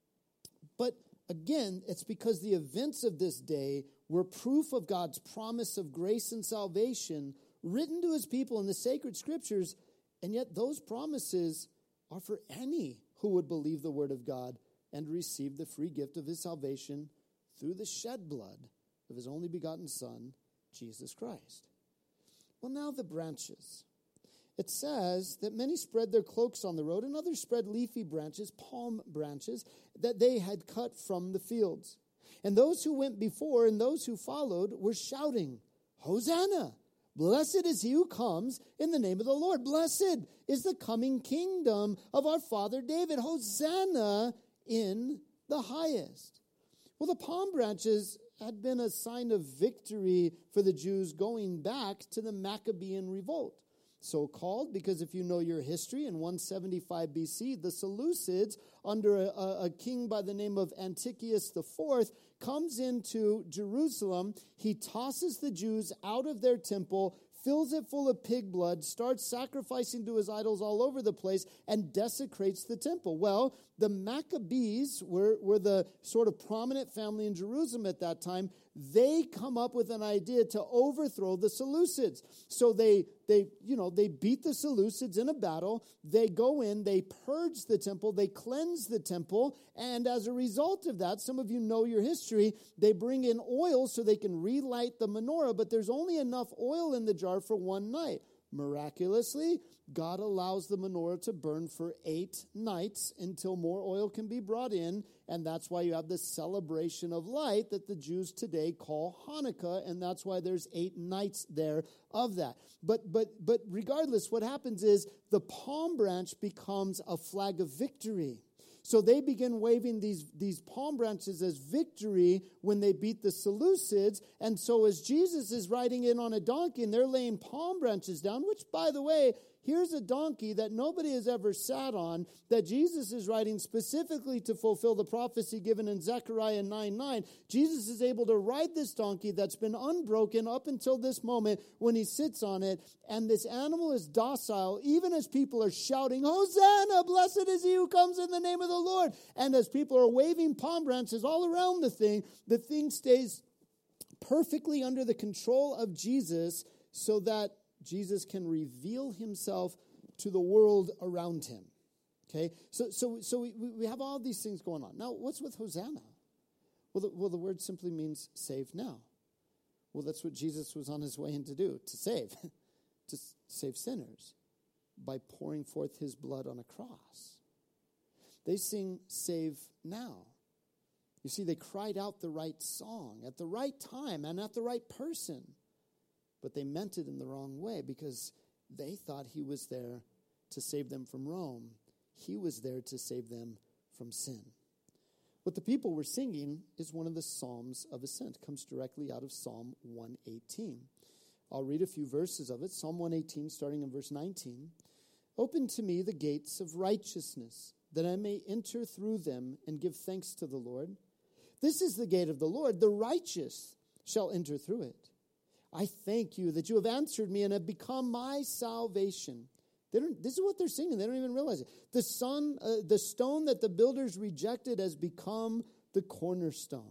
But again, it's because the events of this day were proof of God's promise of grace and salvation written to his people in the sacred scriptures, and yet those promises are for any who would believe the word of God and receive the free gift of his salvation through the shed blood of his only begotten Son, Jesus Christ. Well, now the branches. It says that many spread their cloaks on the road, and others spread leafy branches, palm branches, that they had cut from the fields. And those who went before and those who followed were shouting, Hosanna! Blessed is he who comes in the name of the Lord. Blessed is the coming kingdom of our father David. Hosanna in the highest. Well, the palm branches had been a sign of victory for the Jews going back to the Maccabean revolt. So called because if you know your history, in one seventy-five B C, the Seleucids, under a, a, a king by the name of Antiochus the Fourth, comes into Jerusalem. He tosses the Jews out of their temple, fills it full of pig blood, starts sacrificing to his idols all over the place, and desecrates the temple. Well, the Maccabees were, were the sort of prominent family in Jerusalem at that time. They come up with an idea to overthrow the Seleucids. So they, they, you know, they beat the Seleucids in a battle. They go in, they purge the temple, they cleanse the temple, and as a result of that, some of you know your history, they bring in oil so they can relight the menorah, but there's only enough oil in the jar for one night. Miraculously, God allows the menorah to burn for eight nights until more oil can be brought in, and that's why you have this celebration of light that the Jews today call Hanukkah, and that's why there's eight nights there of that. But but but regardless, what happens is the palm branch becomes a flag of victory. So they begin waving these, these palm branches as victory when they beat the Seleucids. And so as Jesus is riding in on a donkey and they're laying palm branches down, which, by the way, here's a donkey that nobody has ever sat on, that Jesus is riding specifically to fulfill the prophecy given in Zechariah nine nine. Jesus is able to ride this donkey that's been unbroken up until this moment when he sits on it. And this animal is docile, even as people are shouting, Hosanna, blessed is he who comes in the name of the Lord. And as people are waving palm branches all around the thing, the thing stays perfectly under the control of Jesus so that Jesus can reveal himself to the world around him. Okay, so so so we, we have all these things going on. Now, what's with Hosanna? Well the, well, the word simply means save now. Well, that's what Jesus was on his way in to do, to save, to save sinners by pouring forth his blood on a cross. They sing save now. You see, they cried out the right song at the right time and at the right person. But they meant it in the wrong way because they thought he was there to save them from Rome. He was there to save them from sin. What the people were singing is one of the Psalms of Ascent. It comes directly out of Psalm one eighteen. I'll read a few verses of it. Psalm one eighteen, starting in verse nineteen. Open to me the gates of righteousness, that I may enter through them and give thanks to the Lord. This is the gate of the Lord. The righteous shall enter through it. I thank you that you have answered me and have become my salvation. They don't, this is what they're singing. They don't even realize it. The son, uh, the stone that the builders rejected has become the cornerstone.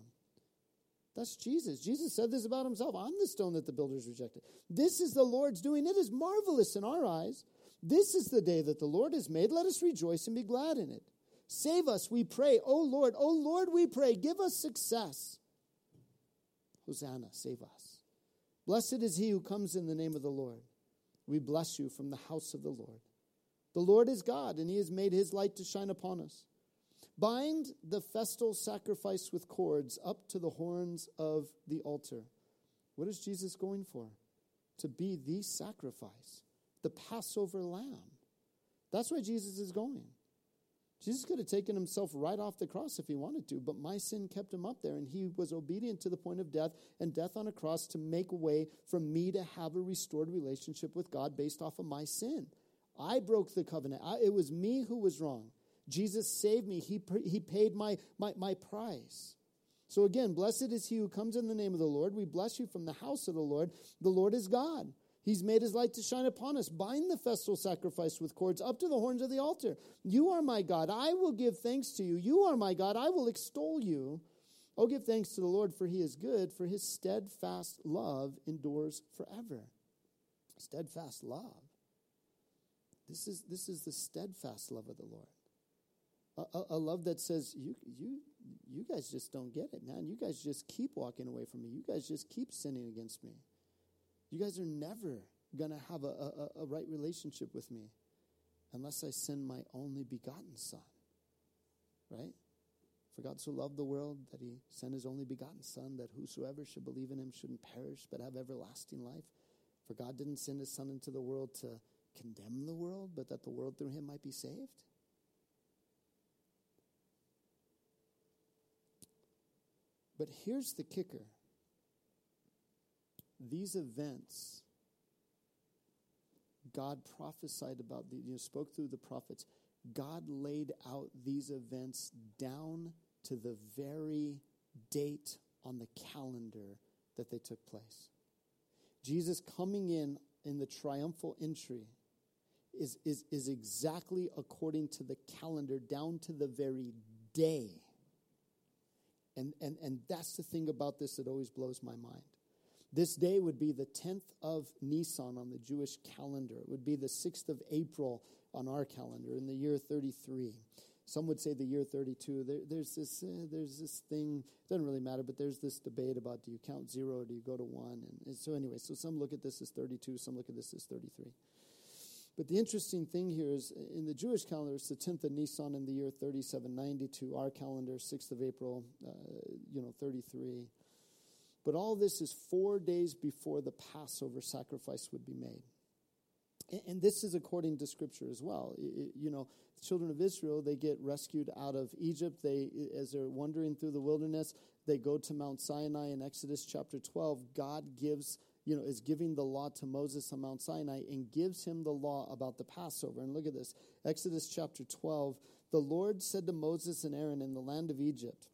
That's Jesus. Jesus said this about himself. I'm the stone that the builders rejected. This is the Lord's doing. It is marvelous in our eyes. This is the day that the Lord has made. Let us rejoice and be glad in it. Save us, we pray. O Lord, O Lord, we pray. Give us success. Hosanna, save us. Blessed is he who comes in the name of the Lord. We bless you from the house of the Lord. The Lord is God, and he has made his light to shine upon us. Bind the festal sacrifice with cords up to the horns of the altar. What is Jesus going for? To be the sacrifice, the Passover lamb. That's why Jesus is going. Jesus could have taken himself right off the cross if he wanted to, but my sin kept him up there, and he was obedient to the point of death, and death on a cross to make a way for me to have a restored relationship with God based off of my sin. I broke the covenant. I, it was me who was wrong. Jesus saved me. He, he paid my, my, my price. So again, blessed is he who comes in the name of the Lord. We bless you from the house of the Lord. The Lord is God. He's made his light to shine upon us. Bind the festal sacrifice with cords up to the horns of the altar. You are my God. I will give thanks to you. You are my God. I will extol you. Oh, give thanks to the Lord, for he is good, for his steadfast love endures forever. Steadfast love. This is, this is the steadfast love of the Lord. A, a, a love that says, you, you, you guys just don't get it, man. You guys just keep walking away from me. You guys just keep sinning against me. You guys are never going to have a, a, a right relationship with me unless I send my only begotten Son. Right? For God so loved the world that he sent his only begotten Son, that whosoever should believe in him shouldn't perish but have everlasting life. For God didn't send his Son into the world to condemn the world, but that the world through him might be saved. But here's the kicker. These events, God prophesied about, the, you know, spoke through the prophets. God laid out these events down to the very date on the calendar that they took place. Jesus coming in in the triumphal entry is, is, is exactly according to the calendar, down to the very day. And, and, and that's the thing about this that always blows my mind. This day would be the tenth of Nisan on the Jewish calendar. It would be the sixth of April on our calendar in the year thirty-three. Some would say the year thirty-two. There, there's this uh, there's this thing, it doesn't really matter, but there's this debate about do you count zero or do you go to one? And so anyway, so some look at this as thirty-two, some look at this as thirty-three. But the interesting thing here is in the Jewish calendar, it's the tenth of Nisan in the year thirty-seven ninety-two. Our calendar, sixth of April, uh, you know, thirty-three. But all this is four days before the Passover sacrifice would be made. And this is according to Scripture as well. You know, the children of Israel, they get rescued out of Egypt. They, as they're wandering through the wilderness, they go to Mount Sinai in Exodus chapter twelve. God gives, you know, is giving the law to Moses on Mount Sinai and gives him the law about the Passover. And look at this. Exodus chapter twelve. The Lord said to Moses and Aaron in the land of Egypt,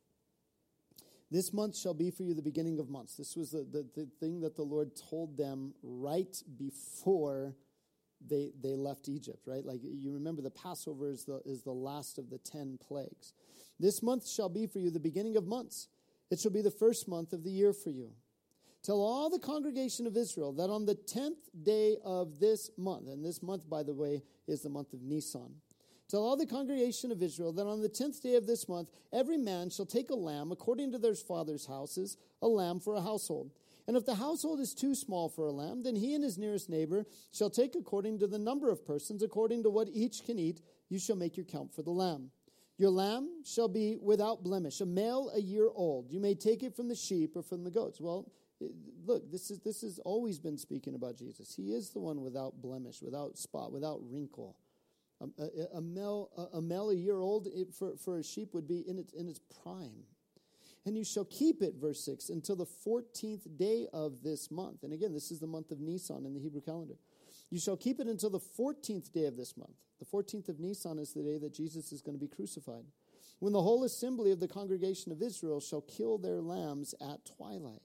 this month shall be for you the beginning of months. This was the, the, the thing that the Lord told them right before they they left Egypt, right? Like you remember the Passover is the, is the last of the ten plagues. This month shall be for you the beginning of months. It shall be the first month of the year for you. Tell all the congregation of Israel that on the tenth day of this month, and this month, by the way, is the month of Nisan. Tell all the congregation of Israel that on the tenth day of this month, every man shall take a lamb according to their father's houses, a lamb for a household. And if the household is too small for a lamb, then he and his nearest neighbor shall take according to the number of persons, according to what each can eat. You shall make your count for the lamb. Your lamb shall be without blemish, a male a year old. You may take it from the sheep or from the goats. Well, look, this is this has always been speaking about Jesus. He is the one without blemish, without spot, without wrinkle. A, a, a male, a, a male a year old it, for, for a sheep would be in its in its prime. And you shall keep it, verse six, until the fourteenth day of this month. And again, this is the month of Nisan in the Hebrew calendar. You shall keep it until the fourteenth day of this month. The fourteenth of Nisan is the day that Jesus is going to be crucified. When the whole assembly of the congregation of Israel shall kill their lambs at twilight.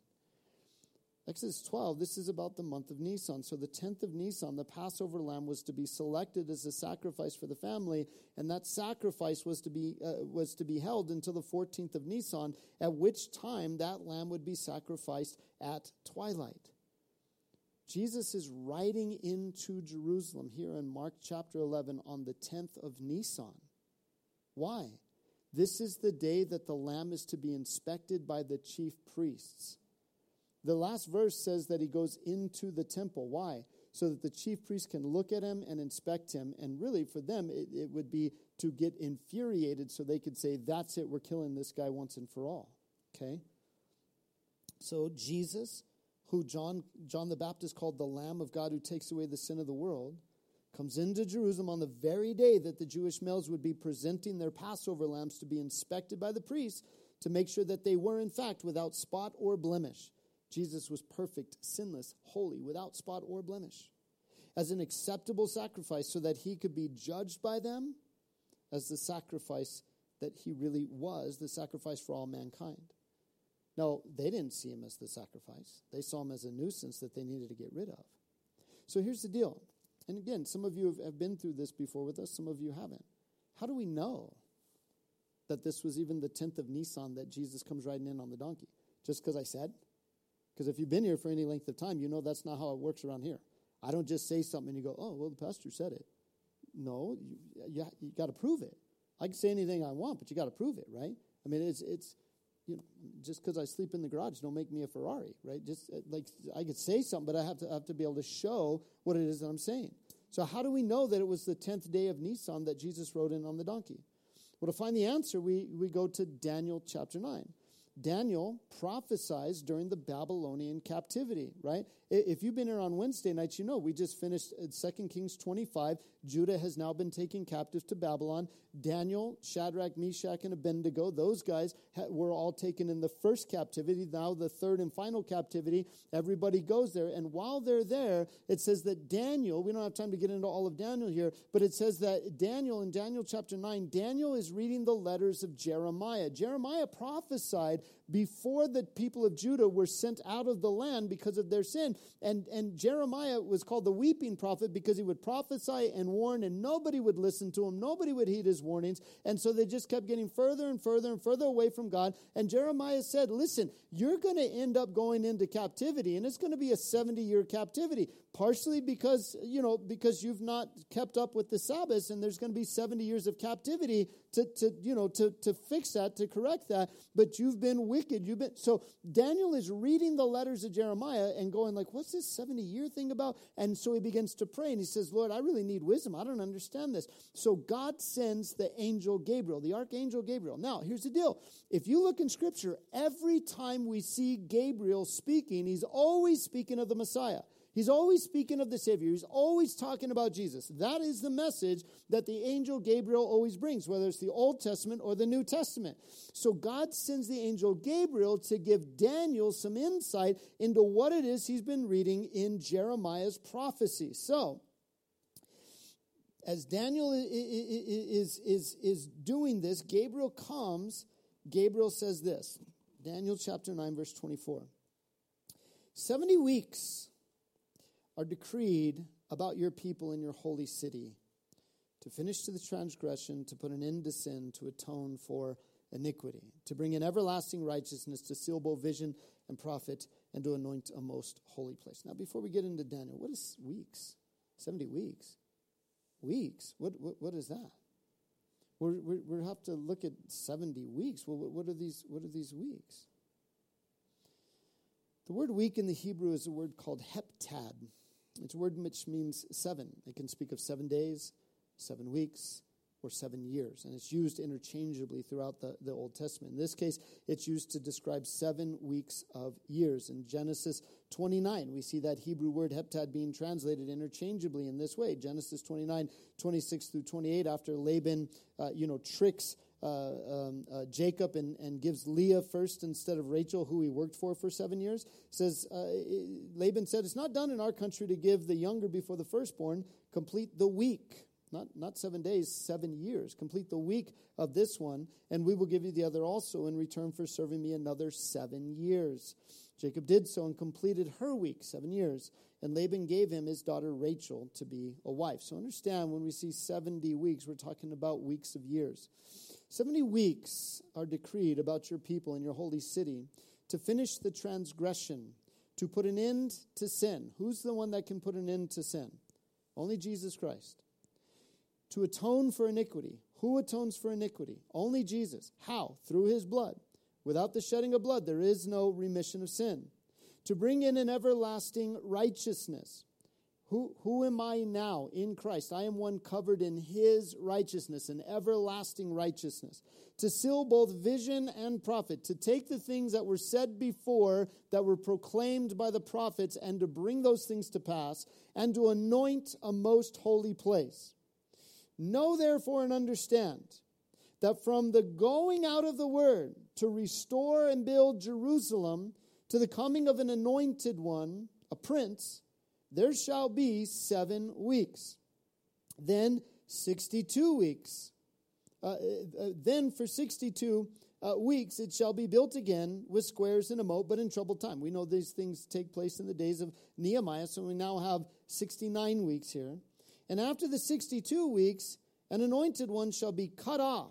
Exodus twelve, this is about the month of Nisan. So the tenth of Nisan, the Passover lamb was to be selected as a sacrifice for the family, and that sacrifice was to be uh, was to be held until the fourteenth of Nisan, at which time that lamb would be sacrificed at twilight. Jesus is riding into Jerusalem here in Mark chapter eleven on the tenth of Nisan. Why? This is the day that the lamb is to be inspected by the chief priests. The last verse says that he goes into the temple. Why? So that the chief priest can look at him and inspect him. And really, for them, it, it would be to get infuriated so they could say, that's it, we're killing this guy once and for all. Okay? So Jesus, who John, John the Baptist called the Lamb of God who takes away the sin of the world, comes into Jerusalem on the very day that the Jewish males would be presenting their Passover lambs to be inspected by the priests to make sure that they were, in fact, without spot or blemish. Jesus was perfect, sinless, holy, without spot or blemish, as an acceptable sacrifice so that he could be judged by them as the sacrifice that he really was, the sacrifice for all mankind. Now, they didn't see him as the sacrifice. They saw him as a nuisance that they needed to get rid of. So here's the deal. And again, some of you have, have been through this before with us. Some of you haven't. How do we know that this was even the tenth of Nisan that Jesus comes riding in on the donkey? Just because I said? Because if you've been here for any length of time, you know that's not how it works around here. I don't just say something and you go, oh, well, the pastor said it. No, you, you, you got to prove it. I can say anything I want, but you got to prove it, right? I mean, it's, it's you know, just because I sleep in the garage don't make me a Ferrari, right? Just uh, like I could say something, but I have to have to be able to show what it is that I'm saying. So how do we know that it was the tenth day of Nisan that Jesus rode in on the donkey? Well, to find the answer, we, we go to Daniel chapter nine. Daniel prophesies during the Babylonian captivity, right? If you've been here on Wednesday nights, you know we just finished Second Kings twenty-five. Judah has now been taken captive to Babylon. Daniel, Shadrach, Meshach, and Abednego, those guys were all taken in the first captivity. Now the third and final captivity, everybody goes there. And while they're there, it says that Daniel, we don't have time to get into all of Daniel here, but it says that Daniel, in Daniel chapter nine, Daniel is reading the letters of Jeremiah. Jeremiah prophesied before the people of Judah were sent out of the land because of their sin. And, and Jeremiah was called the weeping prophet because he would prophesy and warn, and nobody would listen to him. Nobody would heed his warnings. And so they just kept getting further and further and further away from God. And Jeremiah said, listen, you're going to end up going into captivity, and it's going to be a seventy-year captivity, partially because, you know, because you've not kept up with the Sabbath, and there's going to be seventy years of captivity to, to you know, to, to fix that, to correct that. But you've been wicked. You've been so Daniel is reading the letters of Jeremiah and going like, what's this seventy-year thing about? And so he begins to pray, and he says, Lord, I really need wisdom. I don't understand this. So God sends the angel Gabriel, the archangel Gabriel. Now, here's the deal. If you look in Scripture, every time we see Gabriel speaking, he's always speaking of the Messiah. He's always speaking of the Savior. He's always talking about Jesus. That is the message that the angel Gabriel always brings, whether it's the Old Testament or the New Testament. So God sends the angel Gabriel to give Daniel some insight into what it is he's been reading in Jeremiah's prophecy. So, as Daniel is, is, is doing this, Gabriel comes. Gabriel says this, Daniel chapter nine, verse twenty-four. seventy weeks are decreed about your people in your holy city, to finish to the transgression, to put an end to sin, to atone for iniquity, to bring in everlasting righteousness, to seal both vision and prophet, and to anoint a most holy place. Now, before we get into Daniel, what is weeks? seventy weeks. Weeks? What what, what is that? We're, we're, we have to look at seventy weeks. Well, what are these? What are these weeks? The word week in the Hebrew is a word called heptad. It's a word which means seven. It can speak of seven days, seven weeks, or seven years. And it's used interchangeably throughout the, the Old Testament. In this case, it's used to describe seven weeks of years. In Genesis twenty-nine, we see that Hebrew word heptad being translated interchangeably in this way. Genesis twenty-nine, twenty-six through twenty-eight, after Laban, uh, you know, tricks Uh, um, uh, Jacob and, and gives Leah first instead of Rachel, who he worked for for seven years. Says uh, Laban said, it's not done in our country to give the younger before the firstborn. Complete the week. Not, not seven days, seven years. Complete the week of this one, and we will give you the other also in return for serving me another seven years. Jacob did so and completed her week, seven years. And Laban gave him his daughter Rachel to be a wife. So understand, when we see seventy weeks, we're talking about weeks of years. seventy weeks are decreed about your people in your holy city to finish the transgression, to put an end to sin. Who's the one that can put an end to sin? Only Jesus Christ. To atone for iniquity. Who atones for iniquity? Only Jesus. How? Through his blood. Without the shedding of blood, there is no remission of sin. To bring in an everlasting righteousness. Who, who am I now in Christ? I am one covered in his righteousness, an everlasting righteousness. To seal both vision and prophet, to take the things that were said before, that were proclaimed by the prophets, and to bring those things to pass, and to anoint a most holy place. Know therefore and understand that from the going out of the word to restore and build Jerusalem to the coming of an anointed one, a prince, there shall be seven weeks. Then sixty-two weeks. Uh, uh, then for sixty-two uh, weeks it shall be built again with squares and a moat, but in troubled time. We know these things take place in the days of Nehemiah, so we now have sixty-nine weeks here. And after the sixty-two weeks, an anointed one shall be cut off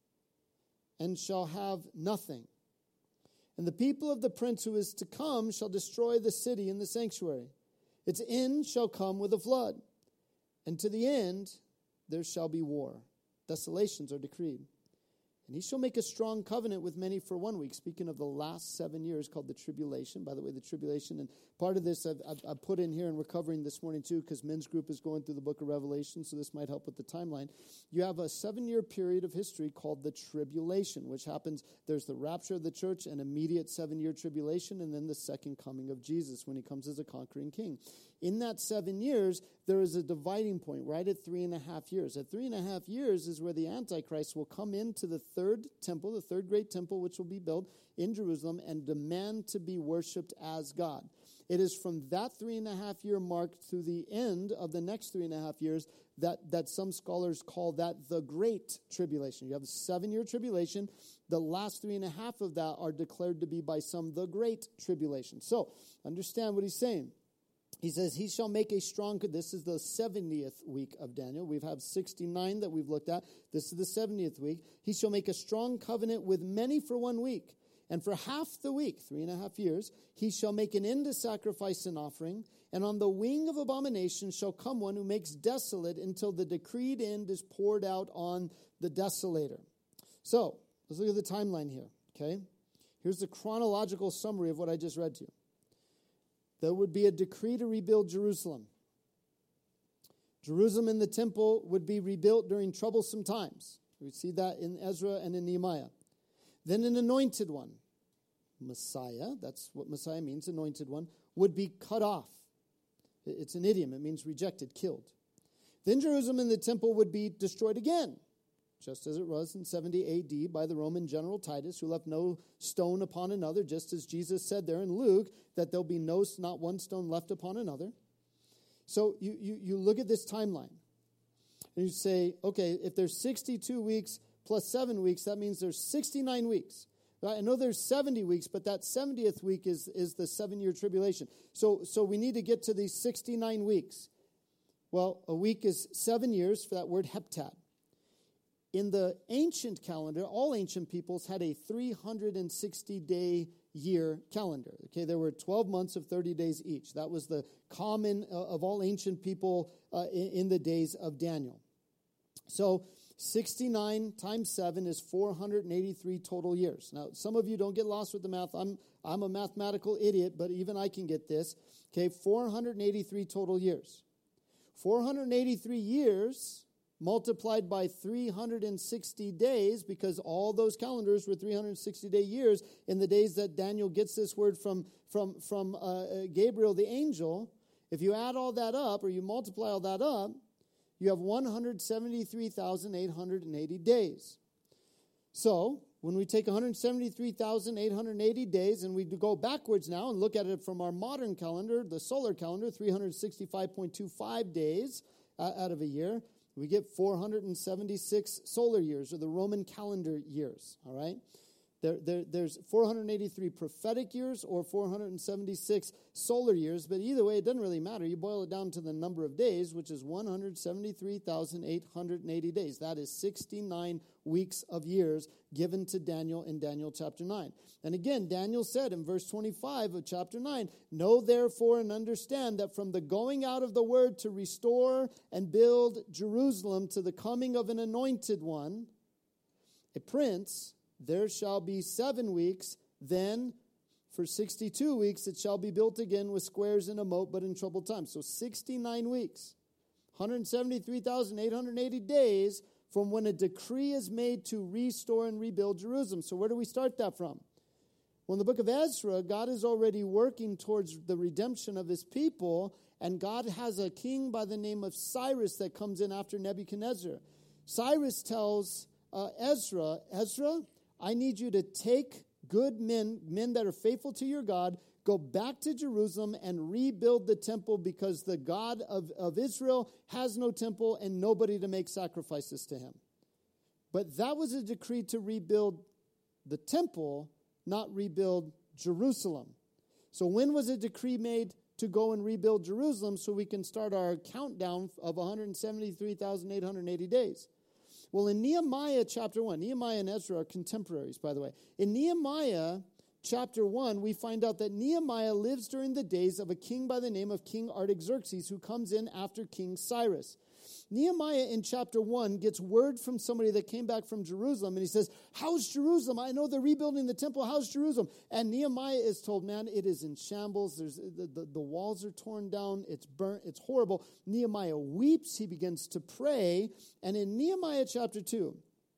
and shall have nothing. And the people of the prince who is to come shall destroy the city and the sanctuary. Its end shall come with a flood, and to the end there shall be war. Desolations are decreed. And he shall make a strong covenant with many for one week. Speaking of the last seven years called the tribulation. By the way, the tribulation, and part of this I've, I've, I've put in here and we're covering this morning too, because men's group is going through the book of Revelation, so this might help with the timeline. You have a seven-year period of history called the tribulation, which happens, there's the rapture of the church, an immediate seven-year tribulation, and then the second coming of Jesus when he comes as a conquering king. In that seven years, there is a dividing point right at three and a half years. At three and a half years is where the Antichrist will come into the third temple, the third great temple, which will be built in Jerusalem, and demand to be worshipped as God. It is from that three and a half year mark to the end of the next three and a half years that, that some scholars call that the Great Tribulation. You have a seven-year tribulation. The last three and a half of that are declared to be by some the Great Tribulation. So, understand what he's saying. He says, he shall make a strong, this is the seventieth week of Daniel. We've had sixty-nine that we've looked at. This is the seventieth week. He shall make a strong covenant with many for one week. And for half the week, three and a half years, he shall make an end to sacrifice and offering. And on the wing of abomination shall come one who makes desolate until the decreed end is poured out on the desolator. So, let's look at the timeline here, okay? Here's the chronological summary of what I just read to you. There would be a decree to rebuild Jerusalem. Jerusalem and the temple would be rebuilt during troublesome times. We see that in Ezra and in Nehemiah. Then an anointed one, Messiah, that's what Messiah means, anointed one, would be cut off. It's an idiom. It means rejected, killed. Then Jerusalem and the temple would be destroyed again, just as it was in seventy A D by the Roman general Titus, who left no stone upon another, just as Jesus said there in Luke, that there'll be no, not one stone left upon another. So you, you, you look at this timeline, and you say, okay, if there's sixty-two weeks plus seven weeks, that means there's sixty-nine weeks. Right? I know there's seventy weeks, but that seventieth week is, is the seven-year tribulation. So, so we need to get to these sixty-nine weeks. Well, a week is seven years for that word heptad. In the ancient calendar, all ancient peoples had a three hundred sixty day year calendar. Okay, there were twelve months of thirty days each. That was the common uh, of all ancient people uh, in, in the days of Daniel. So sixty-nine times seven is four hundred eighty-three total years. Now, some of you don't get lost with the math. I'm I'm a mathematical idiot, but even I can get this. Okay, four hundred eighty-three total years. four hundred eighty-three years multiplied by three hundred sixty days, because all those calendars were three hundred sixty day years in the days that Daniel gets this word from, from, from uh, Gabriel the angel. If you add all that up, or you multiply all that up, you have one hundred seventy-three thousand eight hundred eighty days. So, when we take one hundred seventy-three thousand eight hundred eighty days and we go backwards now and look at it from our modern calendar, the solar calendar, three hundred sixty-five point two five days uh, out of a year, we get four hundred seventy-six solar years, or the Roman calendar years, all right? There, there, there's four hundred eighty-three prophetic years or four hundred seventy-six solar years, but either way, it doesn't really matter. You boil it down to the number of days, which is one hundred seventy-three thousand eight hundred eighty days. That is sixty-nine weeks of years given to Daniel in Daniel chapter nine. And again, Daniel said in verse twenty-five of chapter nine, "Know therefore and understand that from the going out of the word to restore and build Jerusalem to the coming of an anointed one, a prince, there shall be seven weeks, then For sixty-two weeks it shall be built again with squares and a moat, but in troubled times. So sixty-nine weeks, one hundred seventy-three thousand eight hundred eighty days from when a decree is made to restore and rebuild Jerusalem. So where do we start that from? Well, in the book of Ezra, God is already working towards the redemption of his people, and God has a king by the name of Cyrus that comes in after Nebuchadnezzar. Cyrus tells uh, Ezra, Ezra, I need you to take good men, men that are faithful to your God, go back to Jerusalem and rebuild the temple because the God of, of Israel has no temple and nobody to make sacrifices to him. But that was a decree to rebuild the temple, not rebuild Jerusalem. So when was a decree made to go and rebuild Jerusalem so we can start our countdown of one hundred seventy-three thousand eight hundred eighty days? Well, in Nehemiah chapter one, Nehemiah and Ezra are contemporaries, by the way. In Nehemiah chapter one, we find out that Nehemiah lives during the days of a king by the name of King Artaxerxes, who comes in after King Cyrus. Nehemiah in chapter one gets word from somebody that came back from Jerusalem, and he says, how's Jerusalem? I know they're rebuilding the temple. How's Jerusalem? And Nehemiah is told, man, it is in shambles. There's the, the, the walls are torn down. It's burnt. It's horrible. Nehemiah weeps. He begins to pray. And in Nehemiah chapter two,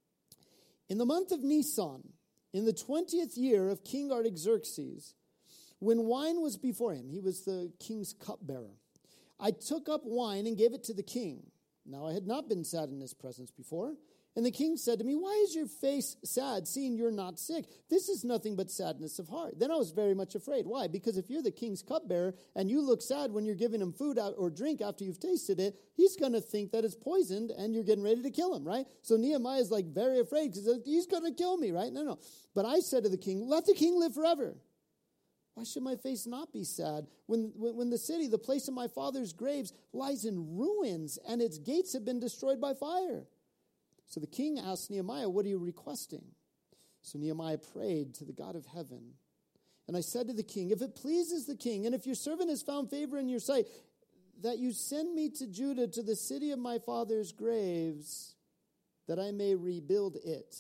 in the month of Nisan, in the twentieth year of King Artaxerxes, when wine was before him, he was the king's cupbearer, I took up wine and gave it to the king. Now I had not been sad in his presence before. And the king said to me, why is your face sad, seeing you're not sick? This is nothing but sadness of heart. Then I was very much afraid. Why? Because if you're the king's cupbearer and you look sad when you're giving him food or drink after you've tasted it, he's going to think that it's poisoned and you're getting ready to kill him, right? So Nehemiah is like very afraid because he's going to kill me, right? No, no. But I said to the king, let the king live forever. Why should my face not be sad when, when, when the city, the place of my father's graves, lies in ruins and its gates have been destroyed by fire? So the king asked Nehemiah, what are you requesting? So Nehemiah prayed to the God of heaven. And I said to the king, if it pleases the king, and if your servant has found favor in your sight, that you send me to Judah, to the city of my father's graves, that I may rebuild it.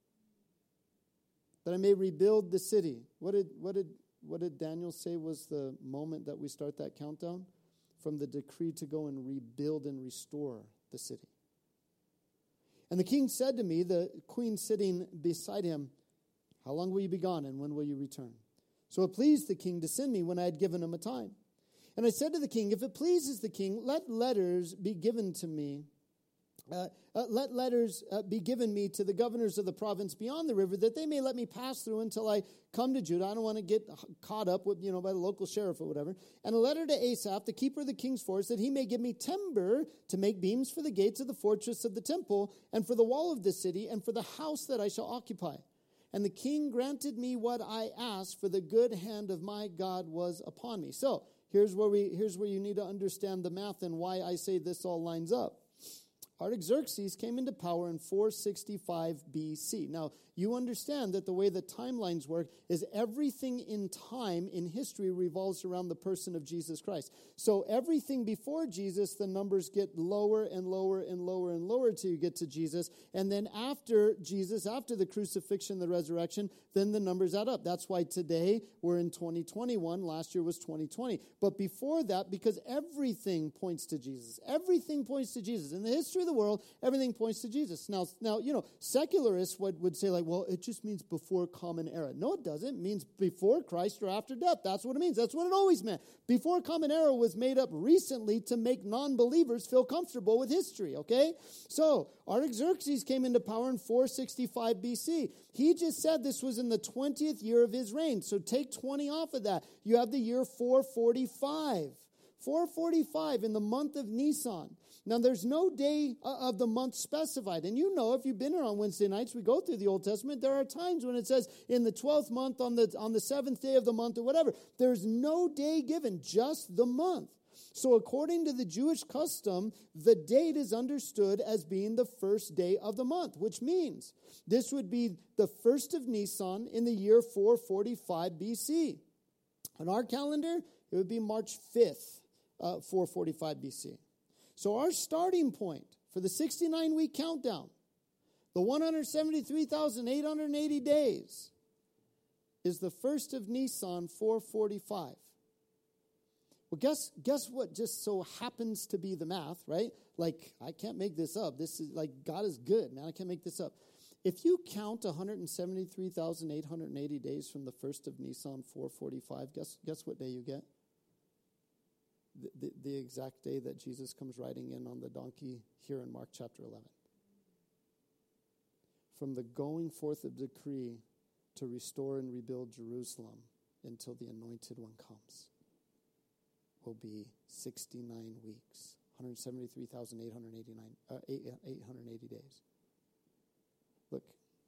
That I may rebuild the city. What did, what did, what did Daniel say was the moment that we start that countdown? From the decree to go and rebuild and restore the city. And the king said to me, the queen sitting beside him, how long will you be gone and when will you return? So it pleased the king to send me when I had given him a time. And I said to the king, if it pleases the king, let letters be given to me. Uh, uh, let letters uh, be given me to the governors of the province beyond the river, that they may let me pass through until I come to Judah. I don't want to get caught up with, you know, by the local sheriff or whatever. And a letter to Asaph, the keeper of the king's forest, that he may give me timber to make beams for the gates of the fortress of the temple, and for the wall of the city, and for the house that I shall occupy. And the king granted me what I asked, for the good hand of my God was upon me. So here's where we here's where you need to understand the math and why I say this all lines up. Artaxerxes came into power in four sixty-five B C. Now, you understand that the way the timelines work is everything in time in history revolves around the person of Jesus Christ. So everything before Jesus, the numbers get lower and lower and lower and lower till you get to Jesus. And then after Jesus, after the crucifixion, the resurrection, then the numbers add up. That's why today we're in twenty twenty-one. Last year was twenty twenty. But before that, because everything points to Jesus. Everything points to Jesus. In the history of the world, everything points to Jesus. Now, now you know, secularists would, would say like, well, it just means before common era. No, it doesn't. It means before Christ or after death. That's what it means. That's what it always meant. Before common era was made up recently to make non-believers feel comfortable with history, okay? So, Artaxerxes came into power in four sixty-five B C. He just said this was in the twentieth year of his reign. So take twenty off of that. You have the year four forty-five. four forty-five in the month of Nisan. Now, there's no day of the month specified. And you know, if you've been here on Wednesday nights, we go through the Old Testament, there are times when it says in the twelfth month, on the, on the seventh day of the month or whatever. There's no day given, just the month. So according to the Jewish custom, the date is understood as being the first day of the month, which means this would be the first of Nisan in the year four forty-five B C. On our calendar, it would be March fifth, uh, four forty-five B C. So our starting point for the sixty-nine week countdown, the one hundred seventy-three thousand eight hundred eighty days, is the first of Nisan, four forty-five. Well, guess guess what just so happens to be the math, right? Like, I can't make this up. This is like, God is good, man. I can't make this up. If you count one hundred seventy-three thousand eight hundred eighty days from the first of Nisan, four forty-five, guess guess what day you get? The, the, the exact day that Jesus comes riding in on the donkey here in Mark chapter eleven. From the going forth of decree to restore and rebuild Jerusalem until the anointed one comes will be sixty-nine weeks, one hundred seventy-three thousand eight hundred eighty-nine, uh, eight hundred eighty days. Look,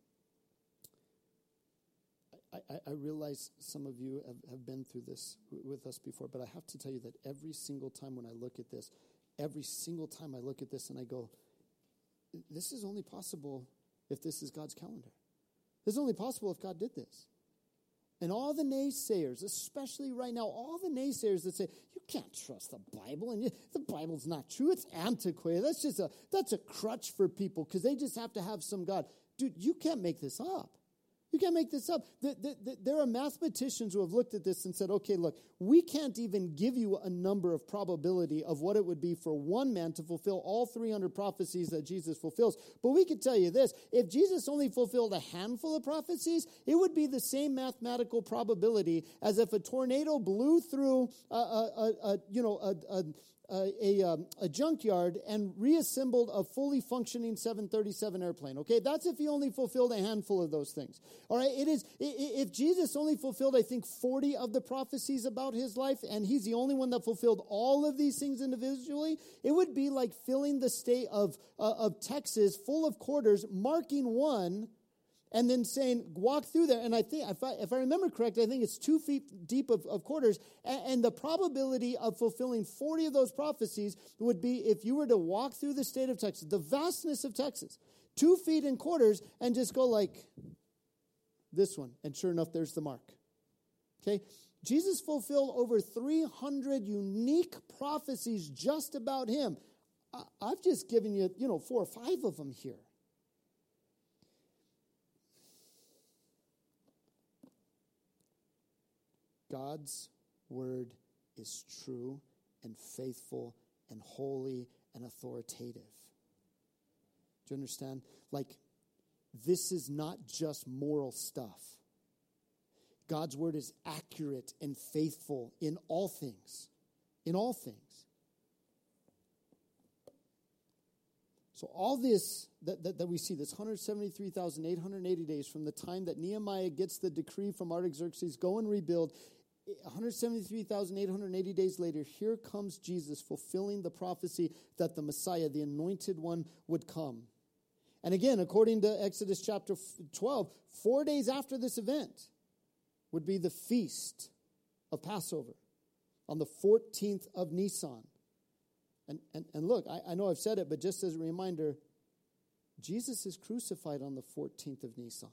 I, I, I realize some of you have, have been through this w- with us before, but I have to tell you that every single time when I look at this, every single time I look at this and I go, this is only possible if this is God's calendar. This is only possible if God did this. And all the naysayers, especially right now, all the naysayers that say, you can't trust the Bible, and you, the Bible's not true, it's antiquated. That's just a, that's a crutch for people because they just have to have some God. Dude, you can't make this up. You can't make this up. The, the, the, there are mathematicians who have looked at this and said, okay, look, we can't even give you a number of probability of what it would be for one man to fulfill all three hundred prophecies that Jesus fulfills. But we can tell you this, if Jesus only fulfilled a handful of prophecies, it would be the same mathematical probability as if a tornado blew through a, a, a, a you know, a, a A, a, um, a junkyard and reassembled a fully functioning seven thirty-seven airplane. Okay, that's if he only fulfilled a handful of those things. All right, it is if Jesus only fulfilled, I think, forty of the prophecies about his life, and he's the only one that fulfilled all of these things individually, it would be like filling the state of uh, of Texas full of quarters, marking one, and then saying, walk through there. And I think, if I, if I remember correctly, I think it's two feet deep of, of quarters. And, and the probability of fulfilling forty of those prophecies would be if you were to walk through the state of Texas, the vastness of Texas, two feet in quarters, and just go like this one. And sure enough, there's the mark. Okay? Jesus fulfilled over three hundred unique prophecies just about him. I, I've just given you, you know, four or five of them here. God's word is true and faithful and holy and authoritative. Do you understand? Like, this is not just moral stuff. God's word is accurate and faithful in all things. In all things. So all this that, that, that we see, this one hundred seventy-three thousand eight hundred eighty days from the time that Nehemiah gets the decree from Artaxerxes, go and rebuild, one hundred seventy-three thousand eight hundred eighty days later, here comes Jesus fulfilling the prophecy that the Messiah, the anointed one, would come. And again, according to Exodus chapter twelve, four days after this event would be the feast of Passover on the fourteenth of Nisan. And, and, and look, I, I know I've said it, but just as a reminder, Jesus is crucified on the fourteenth of Nisan.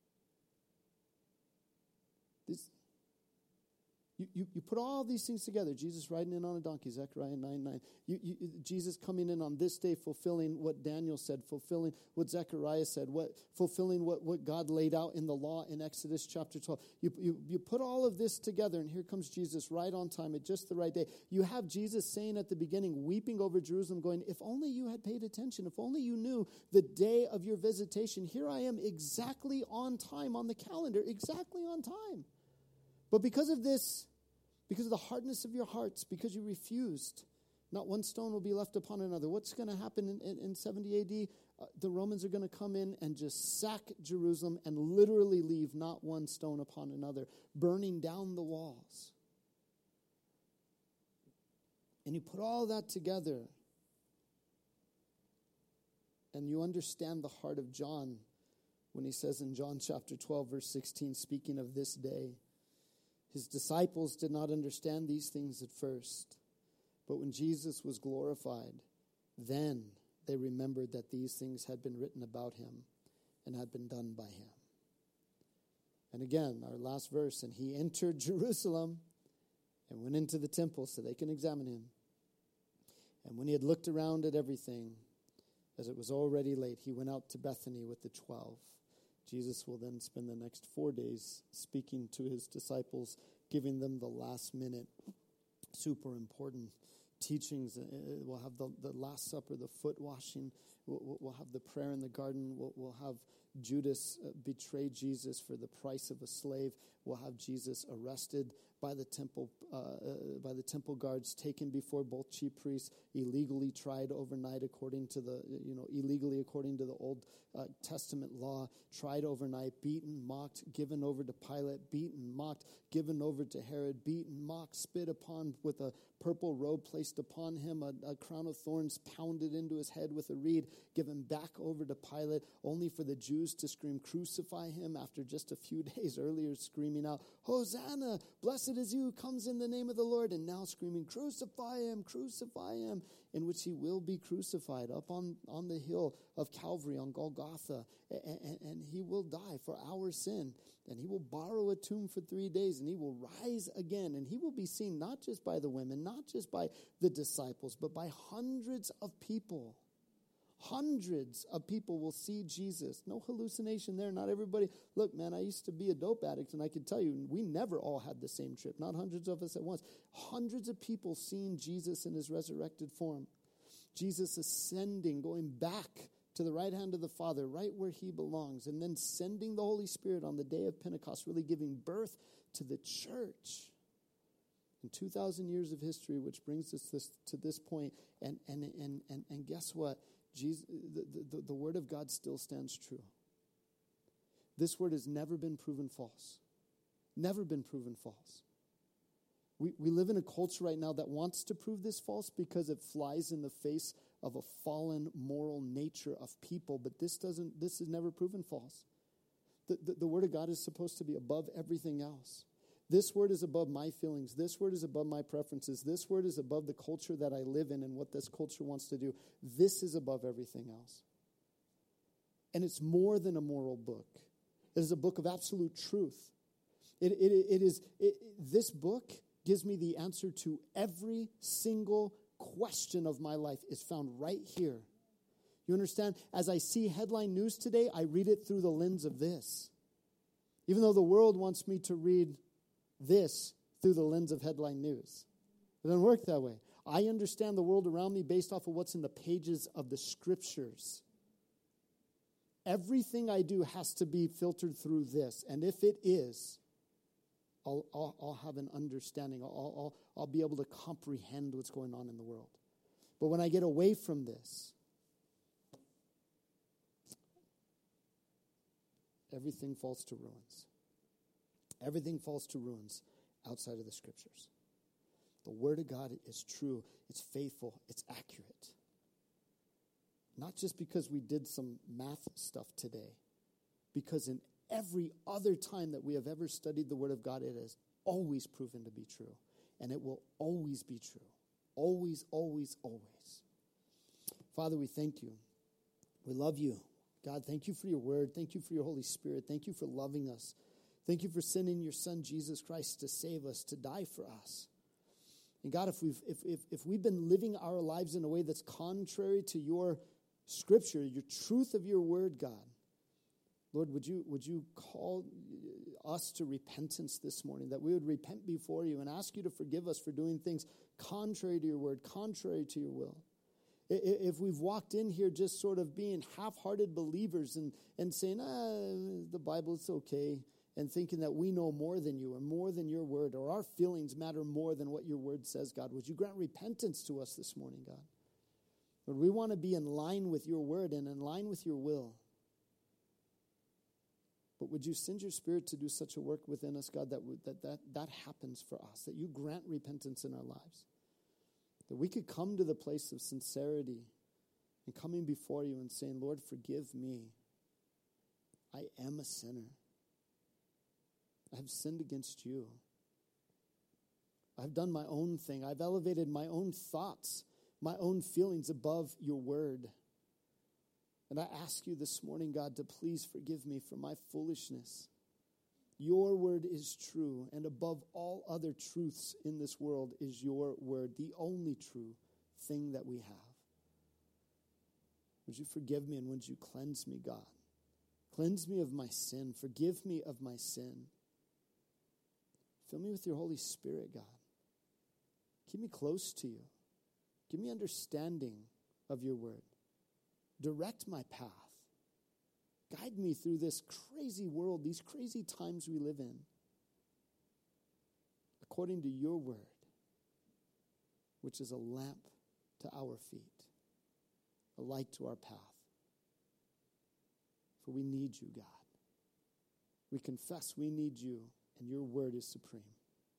This, you, you, you put all these things together. Jesus riding in on a donkey, Zechariah nine nine. You, you, Jesus coming in on this day, fulfilling what Daniel said, fulfilling what Zechariah said, what fulfilling what, what God laid out in the law in Exodus chapter twelve. You, you, you put all of this together, and here comes Jesus right on time at just the right day. You have Jesus saying at the beginning, weeping over Jerusalem, going, if only you had paid attention, if only you knew the day of your visitation. Here I am exactly on time on the calendar, exactly on time. But because of this, because of the hardness of your hearts, because you refused, not one stone will be left upon another. What's going to happen in, in, in seventy A D? Uh, the Romans are going to come in and just sack Jerusalem and literally leave not one stone upon another, burning down the walls. And you put all that together, and you understand the heart of John when he says in John chapter twelve, verse sixteen, speaking of this day, his disciples did not understand these things at first, but when Jesus was glorified, then they remembered that these things had been written about him and had been done by him. And again, our last verse, and he entered Jerusalem and went into the temple so they can examine him. And when he had looked around at everything, as it was already late, he went out to Bethany with the twelve. Jesus will then spend the next four days speaking to his disciples, giving them the last minute, super important teachings. We'll have the, the Last Supper, the foot washing. We'll, we'll have the prayer in the garden. We'll, we'll have Judas betray Jesus for the price of a slave. We'll have Jesus arrested by the temple uh, by the temple guards, taken before both chief priests, illegally tried overnight according to the you know illegally according to the Old uh, Testament law, tried overnight, beaten, mocked, given over to Pilate, beaten, mocked, given over to Herod, beaten, mocked, spit upon with a purple robe placed upon him, a, a crown of thorns pounded into his head with a reed, given back over to Pilate, only for the Jews to scream, "Crucify him," after just a few days earlier screaming out, "Hosanna, blessed is he who comes in the name of the Lord," and now screaming, "Crucify him, crucify him," in which he will be crucified up on, on the hill of Calvary, on Golgotha, and, and, and he will die for our sin, and he will borrow a tomb for three days, and he will rise again, and he will be seen not just by the women, not just by the disciples, but by hundreds of people. Hundreds of people will see Jesus. No hallucination there. Not everybody. Look, man, I used to be a dope addict, and I can tell you, we never all had the same trip. Not hundreds of us at once. Hundreds of people seeing Jesus in his resurrected form. Jesus ascending, going back to the right hand of the Father, right where he belongs, and then sending the Holy Spirit on the day of Pentecost, really giving birth to the church. In two thousand years of history, which brings us this, to this point, and, and, and, and, and guess what? Jesus, the, the, the word of God still stands true. This word has never been proven false. Never been proven false. We, we live in a culture right now that wants to prove this false because it flies in the face of a fallen moral nature of people, but this doesn't. This is never proven false. The, the, the word of God is supposed to be above everything else. This word is above my feelings. This word is above my preferences. This word is above the culture that I live in and what this culture wants to do. This is above everything else. And it's more than a moral book. It is a book of absolute truth. It, it, it is it, this book gives me the answer to every single question of my life. Is found right here. You understand? As I see headline news today, I read it through the lens of this. Even though the world wants me to read this through the lens of headline news. It doesn't work that way. I understand the world around me based off of what's in the pages of the scriptures. Everything I do has to be filtered through this. And if it is, I'll, I'll, I'll have an understanding. I'll, I'll, I'll be able to comprehend what's going on in the world. But when I get away from this, everything falls to ruins. Everything falls to ruins outside of the scriptures. The word of God is true. It's faithful. It's accurate. Not just because we did some math stuff today. Because in every other time that we have ever studied the word of God, it has always proven to be true. And it will always be true. Always, always, always. Father, we thank you. We love you. God, thank you for your word. Thank you for your Holy Spirit. Thank you for loving us. Thank you for sending your son, Jesus Christ, to save us, to die for us. And God, if we've, if, if, if we've been living our lives in a way that's contrary to your scripture, your truth of your word, God, Lord, would you, would you call us to repentance this morning, that we would repent before you and ask you to forgive us for doing things contrary to your word, contrary to your will. If we've walked in here just sort of being half-hearted believers and, and saying, ah, the Bible, it's okay, and thinking that we know more than you or more than your word, or our feelings matter more than what your word says, God, would you grant repentance to us this morning, God? Lord, we want to be in line with your word and in line with your will. But would you send your Spirit to do such a work within us, God, that that, that that happens for us, that you grant repentance in our lives, that we could come to the place of sincerity and coming before you and saying, Lord, forgive me. I am a sinner. I have sinned against you. I've done my own thing. I've elevated my own thoughts, my own feelings above your word. And I ask you this morning, God, to please forgive me for my foolishness. Your word is true, and above all other truths in this world is your word, the only true thing that we have. Would you forgive me, and would you cleanse me, God? Cleanse me of my sin. Forgive me of my sin. Fill me with your Holy Spirit, God. Keep me close to you. Give me understanding of your word. Direct my path. Guide me through this crazy world, these crazy times we live in, according to your word, which is a lamp to our feet, a light to our path. For we need you, God. We confess we need you, and your word is supreme.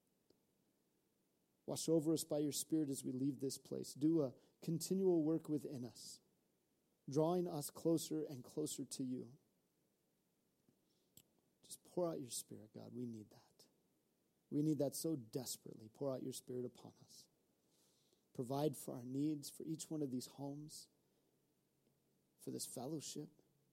Wash over us by your Spirit as we leave this place. Do a continual work within us, drawing us closer and closer to you. Just pour out your Spirit, God. We need that. We need that so desperately. Pour out your Spirit upon us. Provide for our needs, for each one of these homes, for this fellowship.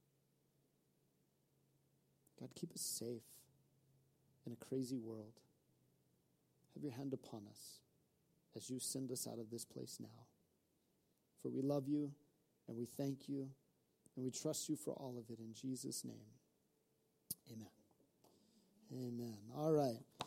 God, keep us safe in a crazy world. Have your hand upon us as you send us out of this place now. For we love you, and we thank you, and we trust you for all of it in Jesus' name. Amen. Amen. All right.